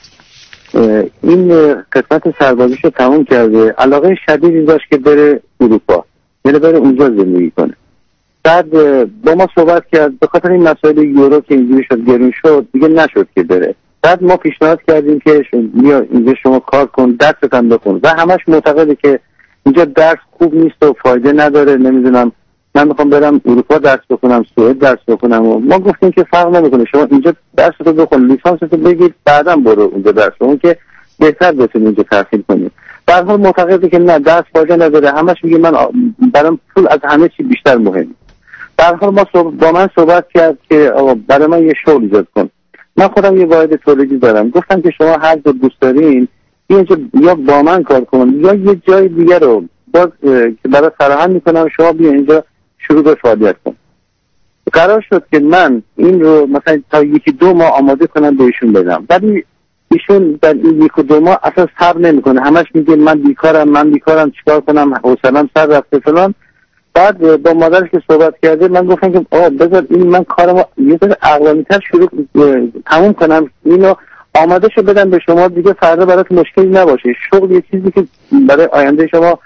این قسمت سربازیش رو تموم کرده، علاقه شدیدی داشت که بره اروپا، یعنی بره اونجا زندگی کنه. بعد با ما صحبت کرد، به خاطر این مسائل یورو که اینجوری شد گرون شد دیگه نشد که بره. بعد ما پیشنهاد کردیم که بیا اینجا شما کار کن، درست هم بخون، و همش معتقده که اینجا درس خوب نیست و فایده نداره. نمیدونم، من میخوام برم اروپا درس بخونم، سوئد درس بخونم. و ما گفتیم که فرق نمیکنه، شما اینجا درستو بخون، لیسانستو بگیر، بعداً برو اونجا درس بخون که بهتر بتونی اینجا تحصیل کنی. در حال معتقده که نه، درس فایده نداره، همش میگه من برام پول از همه چی بیشتر مهمه. در حال ما با من صحبت کرد که آقا برای من یه شغل ایجاد کن. من خودم یه واحد تولیدی دارم. گفتم که شما هر دو دوست دارین اینجا یا با من کار کن یا یه جای دیگه رو باز که برای فراهم میکنم، شما بیا اینجا شروع به فعالیت کن. قرار شد که من این رو مثلا تا یکی دو ماه آماده کنم بهشون بدم. بعد ایشون در این یک و دو ماه اصلا صبر نمیکنه، همش میگه من بیکارم من بیکارم چیکار کنم، حوصله‌ام سر رفته فلان. بعد با مادرش که صحبت کرده، من گفتم که آقا بذار این من کارمو یه ذره عقلانی‌تر شروع تموم کنم، اینو آماده شو بدم به شما، دیگه فردا برات مشکلی نباشه. شغل یه چیزی که برای آینده شما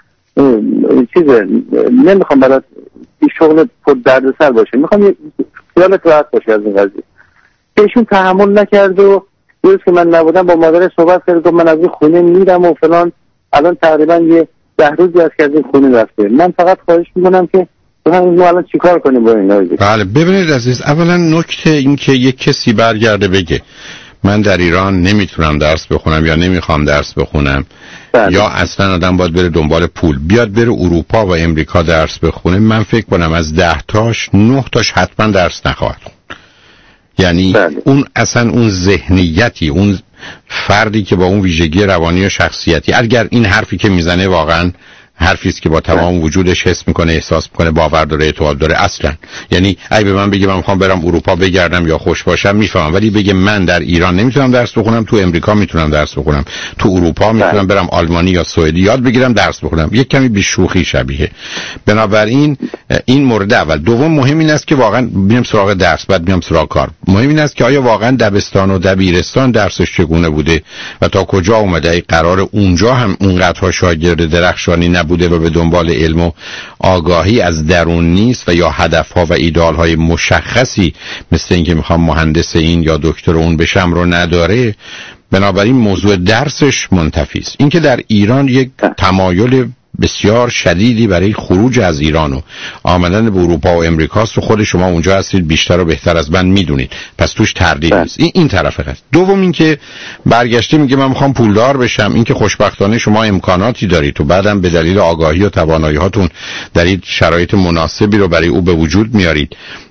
چیزه، نمیخوام برات این شغل پر دردسر باشه، میخوام یه خیالت راحت باشه از این قضیه. ایشون تحمل نکرد و روز که من نبودم با مادرش صحبت کرد، گفت من از این خونه میرم و فلان. الان تقریبا یه ده روزی از که از این خونه رفته. من فقط خواهش میکنم که ما الان چیکار کنیم با این قضیه؟ بله ببینید عزیز، اولا نکته این که یک کسی برگرده بگه من در ایران نمیتونم درس بخونم یا نمیخوام درس بخونم، بله. یا اصلا آدم باید بره دنبال پول بیاد بره اروپا و امریکا درس بخونه، من فکر کنم از ده تاش نه تاش حتما درس نخواهد خوند. یعنی بله. اون اصلا اون ذهنیتی، اون فردی که با اون ویژگی روانی و شخصیتی، اگر این حرفی که میزنه واقعا حرفی است که با تمام وجودش حس میکنه، احساس میکنه، باور داره، اعتقاد داره، اصلا یعنی اگه به من بگه من میخوام برم اروپا بگردم یا خوش باشم میفهمم، ولی بگه من در ایران نمیتونم درس بخونم، تو امریکا میتونم درس بخونم، تو اروپا میتونم برم آلمانی یا سوئدی یاد بگیرم درس بخونم، یک کمی بیشوخی شبیه. بنابراین این مورد اول. دوم مهم این است که واقعا بریم سراغ درس، بعد میام سراغ کار. مهم این است که آیا واقعا دبستان و دبیرستان درسش چگونه بوده و تا کجا اومده، ای قرار اونجا هم اونقدرها شاگرد درخشانی بوده و به دنبال علم و آگاهی از درون نیست و یا هدفها و ایدئالهای مشخصی مثل اینکه میخوام مهندس این یا دکتر اون بشم رو نداره. بنابراین موضوع درسش منتفی است. اینکه در ایران یک تمایل بسیار شدیدی برای خروج از ایران و آمدن به اروپا و امریکاست و خود شما اونجا هستید، بیشتر و بهتر از من میدونید، پس توش تردید نیست. این این طرفه هست. دوم اینکه برگشته میگه من میخوام پولدار بشم، اینکه خوشبختانه شما امکاناتی دارید و بعدم به دلیل آگاهی و توانایی هاتون دارید شرایط مناسبی رو برای او به وجود میارید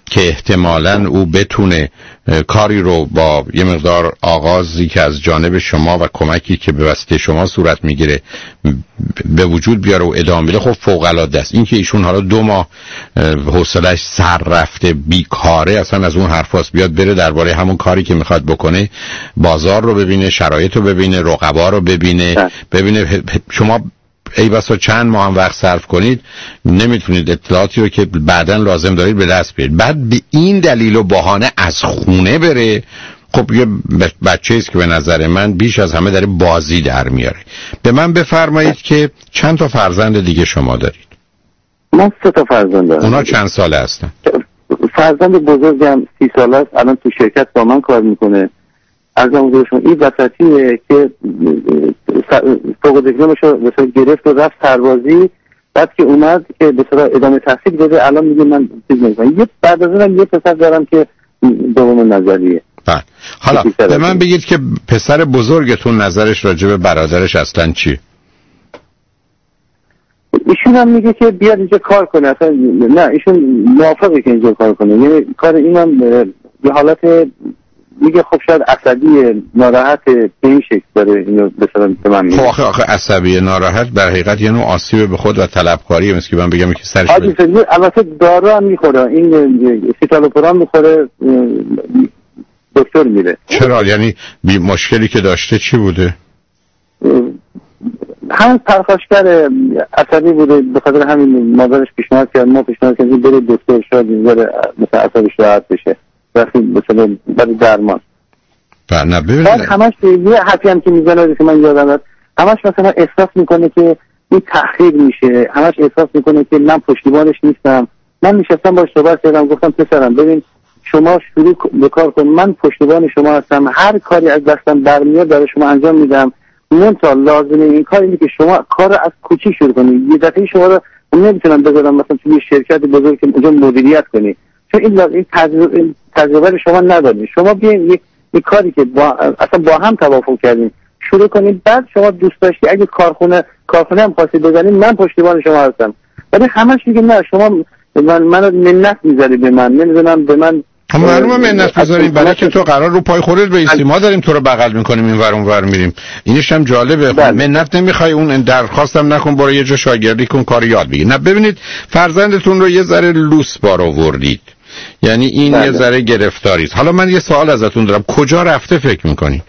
که احتمالاً او بتونه کاری رو با یه مقدار آغازی که از جانب شما و کمکی که به واسطه شما صورت میگیره به وجود بیاره و ادامه بده، خب فوق العاده است. این که ایشون حالا دو ماه حوصله‌اش سر رفته بیکاره، اصلا از اون حرفاست، بیاد بره درباره همون کاری که میخواد بکنه، بازار رو ببینه، شرایط رو ببینه، رقبا رو ببینه، ببینه شما ای بسا چند ماه هم وقت صرف کنید نمیتونید اطلاعاتی رو که بعداً لازم دارید به دست بیارید. بعد به این دلیل و بهانه از خونه بره، خب یه بچه است که به نظر من بیش از همه داره بازی در میاره. به من بفرمایید که چند تا فرزند دیگه شما دارید؟ من سه تا فرزند دارم. اونا چند ساله هستن؟ فرزند بزرگم سی ساله است، الان تو شرکت با من کار میکنه. از اون شما این وسطیه که فوق دیپلمش رو مثلا گرفت و رفت سربازی، بعد که اومد که به صورت ادامه تحصیل بده، الان میگه من چیز نمی‌کنم. یه بعد از اونم یه پسر دارم که دوم نظریه. بله. حالا به من بگید که پسر بزرگتون نظرش راجع به برادرش اصلا چی؟ ایشون هم میگه که بیاد اینجا کار کنه. اصلا نه، ایشون موافقه که اینجا کار کنه. یعنی کار اینم به حالت میگه خب شاید عصبی ناراحت به این شکل داره اینو بسرم به من میگه. خب آخه آخه عصبی ناراحت بر حقیقت یه نوع آسیب به خود و طلبکاریه، مثل که من بگم که سرش بده. البته دارو هم میخوره، این سیتالوپرام میخوره، دکتر میره. چرا؟ یعنی بی مشکلی که داشته چی بوده؟ هم پرخاشگر عصبی بوده، به خاطر همین مادرش پیشنهاد کرد، ما پیشنهاد کردیم بره دکتر، شاید اینجا مثلا عصبش راحت بشه. وقتی مثلا برای درمان بله. نه ببینید همش یه حرفی هم که میزنه که من یادم میاد، همش مثلا احساس میکنه که این تحقیر میشه، همش احساس میکنه که من پشتیبانش نیستم. من نشستم باهاش صحبت کردم، گفتم پسرم ببین شما شروع به کار کن، من پشتیبان شما هستم، هر کاری از دستم برمیاد برای شما انجام میدم، منتها لازمه این کار اینه که شما کار از کوچیک شروع کنید. یه دفعه شما رو نمیتونم بذارم مثلا توی شرکت بزرگ که اونجا مدیریت کنی، چون این این تجربه, این تجربه رو شما ندارید. شما بیاین یک یک کاری که با اصلا با هم توافق کردیم شروع کنید، بعد شما دوست داشتی اگه کارخونه کارخونه هم خواستید بزنید من پشتیبان شما هستم. ولی همش میگه نه شما من منو منت میذاری به من، نمیدونم به من معلومه منت بذاریم برای که تو قرار رو پای خودت بیستی، ما داریم تو رو بغل میکنیم این ور اون ور میریم. اینش هم جالبه. خب منت نمیخوای، اون درخواستم نکن، برو یه جا شاگردی کن کار یاد بگیر. نه ببینید فرزندتون رو یه ذره لوس بار آوردید، یعنی این بله. یه ذره گرفتاری است. حالا من یه سوال ازتون دارم، کجا رفته فکر میکنید؟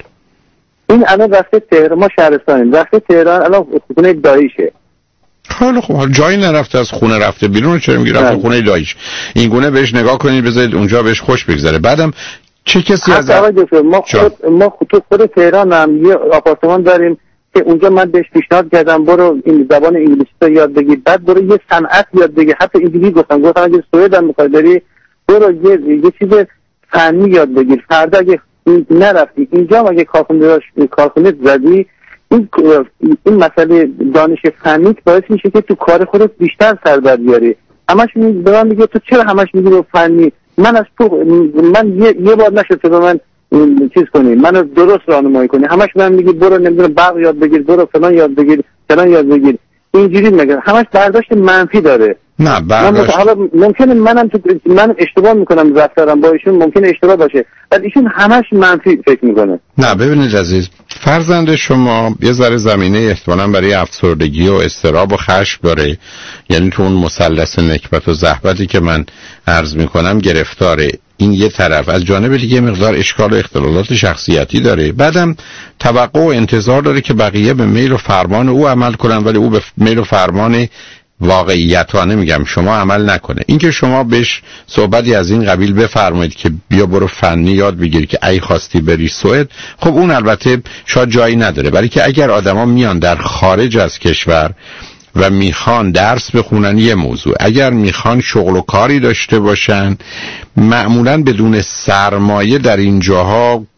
این الان رفته تهران، ما شهرستانیم، رفته تهران، الان خونه داییشه. خیلی خوب، جایی نرفته از خونه رفته بیرون، چرا میگی رفته خونه داییش؟ این گونه بهش نگاه کنید، بذارید اونجا بهش خوش بگذره. بعدم چه کسی از ما خود ما خود خود تهران هم یه آپارتمان داریم که اونجا من بهش پیشنهاد کردم برو این زبان انگلیسی رو یاد بگیر، بعد برو یه صنعت یاد بگیر. حتی اینجوری گفتم گفتم اگه سوئد هم می‌خوای بری برو یه یه چیز فنی یاد بگیر، فردا اگه نرفتی اینجا هم اگه کارخونه داشت کارخونه زدی، این این مسئله دانش فنی باعث میشه که تو کار خودت بیشتر سر در بیاری. همش به من میگه تو چرا همش میگی رو فنی؟ من از تو من یه, یه بار نشد تو به من چیز کنی، منو درست راهنمایی کنی، همش من میگی برو نمیدونم برق یاد بگیر، برو فلان یاد بگیر، فلان یاد بگیر، اینجوری میگه. همش برداشت منفی داره. نه برداشت حالا ممکنه منم تو من اشتباه میکنم، رفتارم با ایشون ممکنه اشتباه باشه، ولی ایشون همش منفی فکر میکنه. نه ببینید عزیز، فرزند شما یه ذره زمینه احتمالاً برای افسردگی و اضطراب و خشم داره، یعنی تو اون مثلث نکبت و زحمتی که من عرض میکنم گرفتاره. این یه طرف، از جانب دیگه مقدار اشکال و اختلالات شخصیتی داره، بعدم توقع و انتظار داره که بقیه به میل و فرمان او عمل کنن، ولی او به میل و فرمان واقعیتانه میگم شما عمل نکنه. اینکه شما بهش صحبتی از این قبیل بفرمایید که بیا برو فنی یاد بگیری که ای خواستی بری سوئد، خب اون البته شاید جایی نداره، ولی که اگر آدما میان در خارج از کشور و میخوان درس بخونن یه موضوع، اگر میخوان شغل و کاری داشته باشن معمولاً بدون سرمایه در این جاها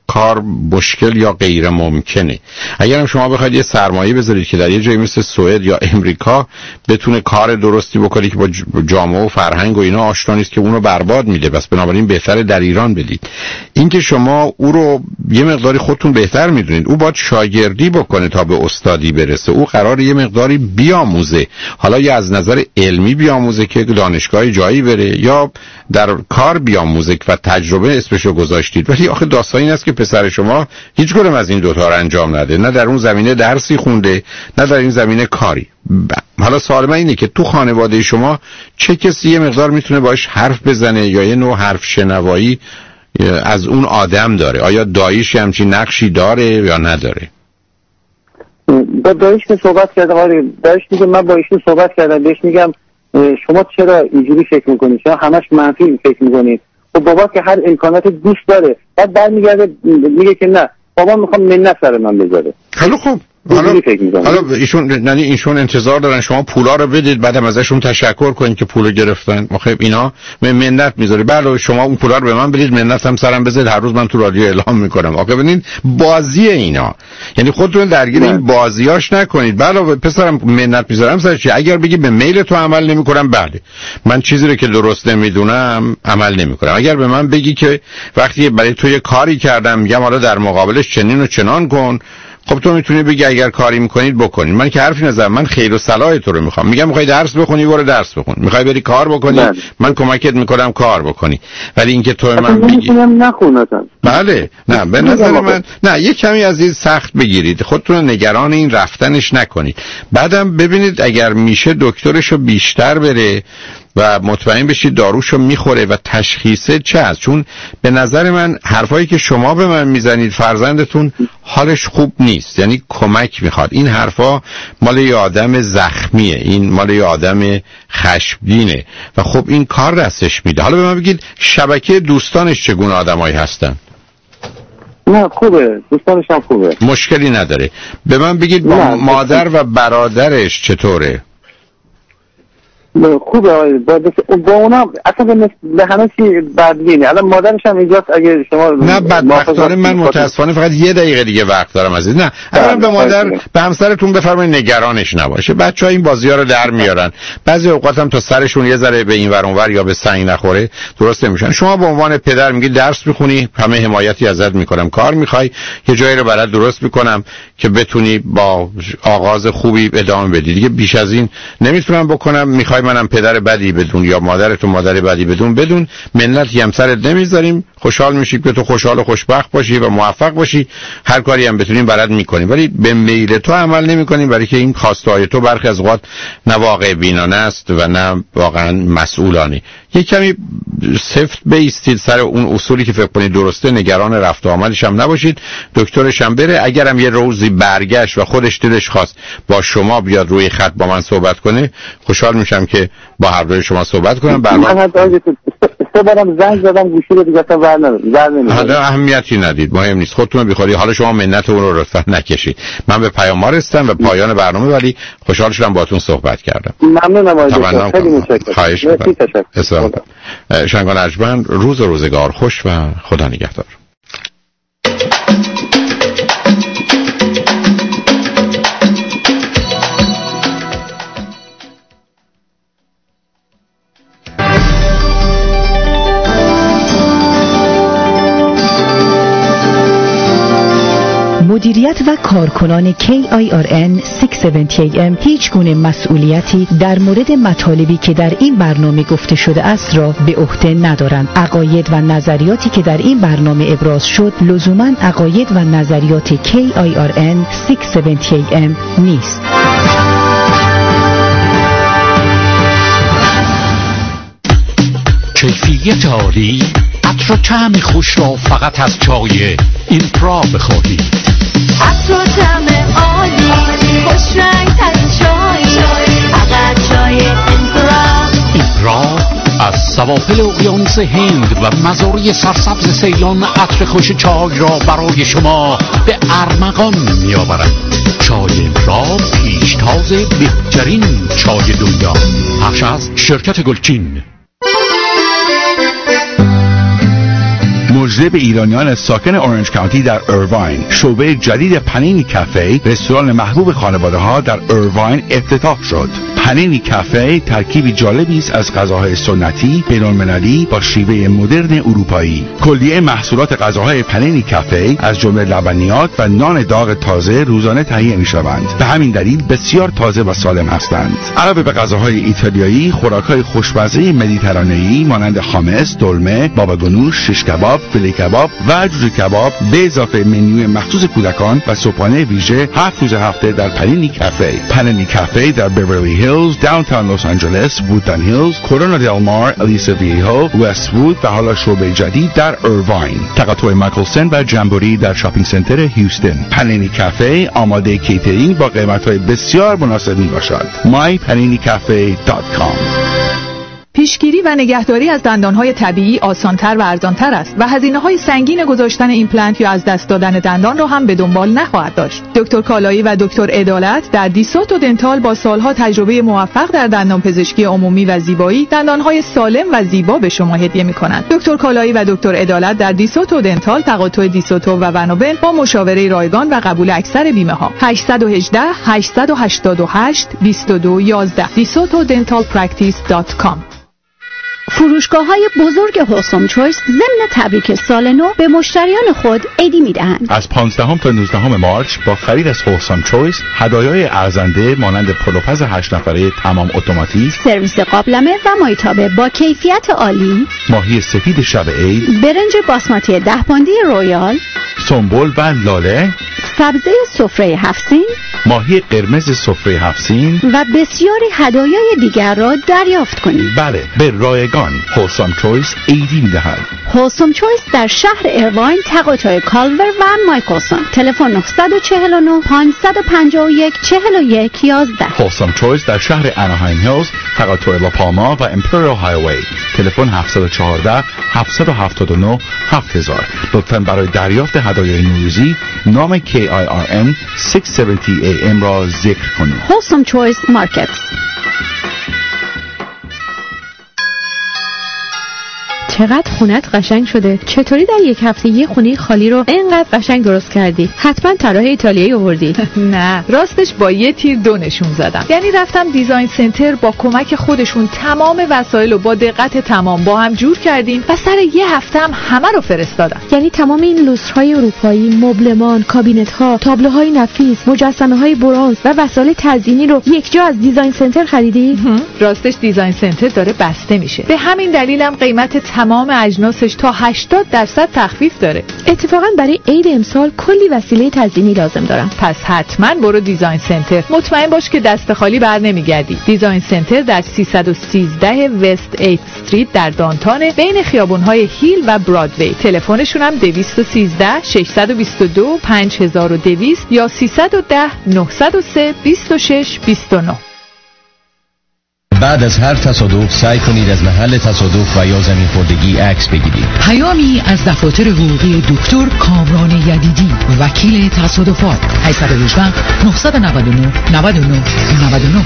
کار مشکل یا غیر ممکنه. اگر هم شما بخواید یه سرمایه بذارید که در یه جایی مثل سوئد یا امریکا بتونه کار درستی بکنه که با جامعه و فرهنگ و اینا آشنا نیست که اونو برباد میده، بس بنابراین بهتره در ایران بدید. این که شما او رو یه مقداری خودتون بهتر میدونید، او باید شاگردی بکنه تا به استادی برسه، او قراره یه مقداری بیاموزه، حالا یا از نظر علمی بیاموزه که دانشگاه جایی بره یا در کار بیاموزه و تجربه اسمشو گذاشتید. ولی آخه داستان این است که پسر شما هیچ کدوم از این دوتا رو انجام نده، نه در اون زمینه درسی خونده نه در این زمینه کاری. حالا سوال من اینه که تو خانواده شما چه کسی یه مقدار میتونه باش حرف بزنه یا یه نوع حرف شنوایی از اون آدم داره؟ آیا داییش همچین نقشی داره یا نداره؟ با داییش که صحبت کردم، آره داییش میگه من با ایشون صحبت کردم، بهش میگم شما چرا اینجوری فکر میکنید، شما همش منفی فکر میکنید. خب بابا که هر امکانات دوست داره، بعد برمیگرده میگه که نه بابا میخوام منت سر من بذاره. خیلی خوب. حالا حالا ایشون یعنی ایشون انتظار دارن شما پولا رو بدید بعدم ازشون تشکر کنید که پولو گرفتن. خب اینا منت میذاره. بله شما اون پولا رو به من بدید، منت هم سرم بذارید، هر روز من تو رادیو اعلام میکنم. آخه ببینید بازی اینا، یعنی خودتون درگیر این بازیاش نکنید. بله پسرم منت میذارم سر چی؟ اگر بگی به میل تو عمل نمیکنم، بله من چیزی رو که درست نمیدونم عمل نمیکنم. اگر به من بگی که وقتی برای تو یه کاری کردم میگم حالا در مقابلش چنین و چنان کن، خب تو میتونی بگی اگر کاری میکنید بکنید. من که حرفی نزدم، من خیر و صلاح تو رو میخوام. میگم میخوای درس بخونی برو درس بخون، میخوای بری کار بکنی بله. من کمکت میکنم کار بکنی. ولی اینکه تو من بگی نخونتم بله نه به نظر من نه، یه کمی از این سخت بگیرید، خودتون نگران این رفتنش نکنید. بعدم ببینید اگر میشه دکترشو بیشتر بره و مطمئن بشید داروشو میخوره و تشخیصه چه است. چون به نظر من حرفایی که شما به من میزنید فرزندتون حالش خوب نیست، یعنی کمک میخواد. این حرفا مال یه آدم زخمیه، این مال یه آدم خشمگینه و خب این کار دستش میده. حالا به من بگید شبکه دوستانش چگونه آدمایی هستن؟ نه خوبه، دوستانش هم خوبه، مشکلی نداره. به من بگید با مادر و برادرش چطوره؟ خوبه با, با اونا اصلا به همه چی بدبینه. الان مادرش هم اینجاست اگه شما نه بدبختانه من متاسفانه فقط یه دقیقه دیگه وقت دارم عزیز. نه اول به مادر به همسرتون بفرمایید نگرانش نباشه. بچه‌ها این بازی‌ها رو در میارن، بعضی اوقات هم تا سرشون یه ذره به این ور اون ور یا به سنگ نخوره درست نمیشن. شما به عنوان پدر میگی درس میخونی، همه حمایتی ازت میکنم، کار میخوای یه جایی رو برات درست میکنم که بتونی با آغاز خوبی ادامه بدی. دیگه بیش از این نمیتونم بکنم. میخوای منم پدر بدی بدون یا مادرتون مادر بدی بدون بدون منتی هم سرت نمیذاریم. خوشحال میشی که تو خوشحال و خوشبخت باشی و موفق باشی، هر کاری هم بتونیم برات میکنیم، ولی به میل تو عمل نمیکنیم، برای که این خواسته های تو برخی از اوقات نه واقع بینانه است و نه واقعا مسئولانه. یک کمی سفت بیستید سر اون اصولی که فکر کنید درسته، نگران رفت و آمدش هم نباشید، دکترش هم بره. اگرم یه روزی برگشت و خودش دلش خواست با شما بیاد روی خط با من صحبت کنه، خوشحال میشم که با هر دوی شما صحبت کنم. من سه بارم زنگ زدم گوشی رو دیگه اصلا ور نمی‌داد. حالا اهمیتی ندید، مهم نیست، خودتون بیخوری. حالا شما منت اون رو لطفا نکشید. من به پیام‌ها رسیدم و پایان برنامه، ولی خوشحال شدم باهاتون صحبت کردم. ممنونم آقای دکتر، خیلی متشکرم. خواهش می‌کنم. شنگان ارجمند، روز و روزگار خوش و خدا نگهدار. مدیریت و کارکنان کی آی آر ان ششصد و هفتاد ای ام هیچ گونه مسئولیتی در مورد مطالبی که در این برنامه گفته شده است را به عهده ندارند. عقاید و نظریاتی که در این برنامه ابراز شد لزوماً عقاید و نظریات کی آی آر ان ششصد و هفتاد ای ام نیست. کیفیت عالی، عطر و طعم خوش را فقط از چای اینپرا بخورید. عطر و طعم عالی، خوش رنگ ترین چای، فقط چای اینپرا. اینپرا از سواحل اقیانوس هند و مزارع سرسبز سیلان عطر خوش چای را برای شما به ارمغان می آورد. چای اینپرا پیشتاز بهترین چای دنیا. پخش از شرکت گلچین. مژده تازه به ایرانیان ساکن اورنج کانتی در ایرواین. شعبه جدید پنینی کافه، رستوران محبوب خانواده ها در ایرواین افتتاح شد. پنینی کافه ترکیبی جالبی است از غذاهای سنتی، بین‌المللی با شیوه مدرن اروپایی. کلیه محصولات غذاهای پنینی کافه از جمله لبنیات و نان داغ تازه روزانه تهیه می‌شوند. به همین دلیل بسیار تازه و سالم هستند. علاوه به غذاهای ایتالیایی، خوراک‌های خوشمزه مدیترانه‌ای مانند خامس، دلمه، بابا گنوش، شش کباب، فیله کباب و جوجه کباب به اضافه منوی مخصوص کودکان و صبحانه ویژه هفت روز هفته در پنینی کافه. پنینی کافه در بیورلی هیلز، داونتاون لس آنجلس، وودن هیلز، کورونا دل مار، الیسا ویهو، وست وود و حالا شعبه جدید در ایرواین. تقاطع مایکلسن و جمبوری در شاپینگ سنتر هیوستن. پنینی کافه آماده کیترینگ با قیمت‌های بسیار مناسب میباشد. مای پنینی کافه دات کام. پیشگیری و نگهداری از دندانهای طبیعی آسانتر و ارزانتر است و هزینه‌های سنگین گذاشتن ایمپلنت یا از دست دادن دندان را هم به دنبال نخواهد داشت. دکتر کالایی و دکتر عدالت در دیسوتو دنتال با سالها تجربه موفق در دندانپزشکی عمومی و زیبایی دندانهای سالم و زیبا به شما هدیه می‌کنند. دکتر کالایی و دکتر عدالت در دیسوتو دنتال تقاطع دیسوتو و ونوبن با مشاوره رایگان و قبول اکثر بیمه‌ها. هشت یک هشت هشت هشت هشت دو دو یک یک دیسوتو دنتال پرکتیس دات کام. فروشگاه‌های بزرگ هوسوم چویس ضمن تبریک سال نو به مشتریان خود عیدی می‌دهند. از پانزدهم تا نوزدهم مارچ با خرید از هوسوم چویس هدایای ارزنده مانند پلوپز هشت نفره تمام اتوماتیک، سرویس قابلمه و مایتابه با کیفیت عالی، ماهی سفید شب عید، برنج باسماتی ده پوندی رویال، سنبل و لاله، سبزه سفره هفت‌سین، ماهی قرمز سفره هفت‌سین و بسیاری هدایای دیگر را دریافت کنید. بله، به رایگان هوسوم چویس عیدی می‌دهد. هوسوم چویس در شهر ایرواین تقاطع کالور و مایکلسون. تلفن نه چهار نه پنج پنج یک چهار یک یک یک. هوسوم چویس در شهر اناهایم هیلز تقاطع لاپالما و امپریال هایوی. تلفن هفت یک چهار هفت هفت نه هفت هزار. لطفاً برای دریافت هدایای نوروزی نام کی آی آر ان ششصد و هفتاد ای ام را ذکر کنید. هوسوم چویس مارکت. چقدر خونت قشنگ شده. چطوری در یک هفته یه خونه خالی رو اینقدر قشنگ درست کردی؟ حتما طراح ایتالیایی آوردی. نه، راستش با یه تیر دو نشون زدم. یعنی رفتم دیزاین سنتر، با کمک خودشون تمام وسایل رو با دقت تمام با هم جور کردیم و سر یه هفته هم همه رو فرستادم. یعنی تمام این لوسترهای اروپایی، مبلمان، کابینت‌ها، تابلوهای نفیس، مجسمه‌های برنز و وسایل تزیینی رو یک جا از دیزاین سنتر خریدی؟ راستش دیزاین سنتر داره بسته میشه. به همین دلیلم قیمت تمام اجناسش تا هشتاد درصد تخفیف داره. اتفاقا برای عید امسال کلی وسیله تزیینی لازم دارم. پس حتما برو دیزاین سنتر. مطمئن باش که دست خالی بر نمیگردی. دیزاین سنتر در سیصد و سیزده وست ایت استریت در دانتان بین خیابون‌های هیل و برادوی. تلفنشون هم دویست و سیزده ششصد و بیست و دو پنج و دویست یا سیصد و ده نهصد و سه بیست و شش بیست و نه. بعد از هر تصادف سعی کنید از محل تصادف و یا زمین خوردگی عکس بگیرید. پیامی از دفاتر حقوقی دکتر کامران یدیدی، وکیل تصادفات. هشت یک هشت نه نه نه نه نه نه نه.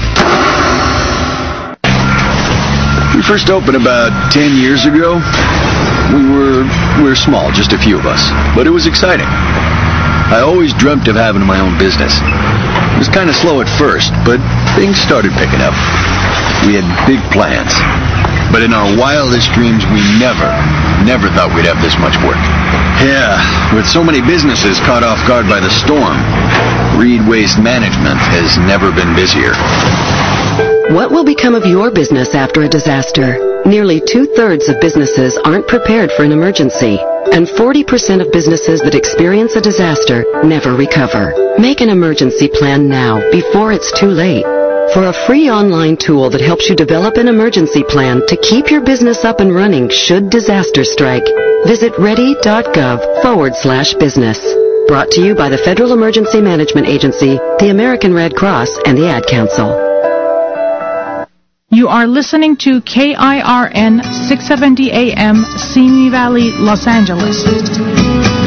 We first opened about ten years ago. We were we were small, just a few of us, but it was exciting. I always dreamt of having my own business. It was kind of slow at first, but things started picking up. We had big plans, but in our wildest dreams, we never, never thought we'd have this much work. Yeah, with so many businesses caught off guard by the storm, Reed Waste Management has never been busier. What will become of your business after a disaster? Nearly two-thirds of businesses aren't prepared for an emergency, and forty percent of businesses that experience a disaster never recover. Make an emergency plan now, before it's too late. For a free online tool that helps you develop an emergency plan to keep your business up and running should disaster strike, visit ready.gov forward slash business. Brought to you by the Federal Emergency Management Agency, the American Red Cross, and the Ad Council. You are listening to K I R N six seventy A M, Simi Valley, Los Angeles.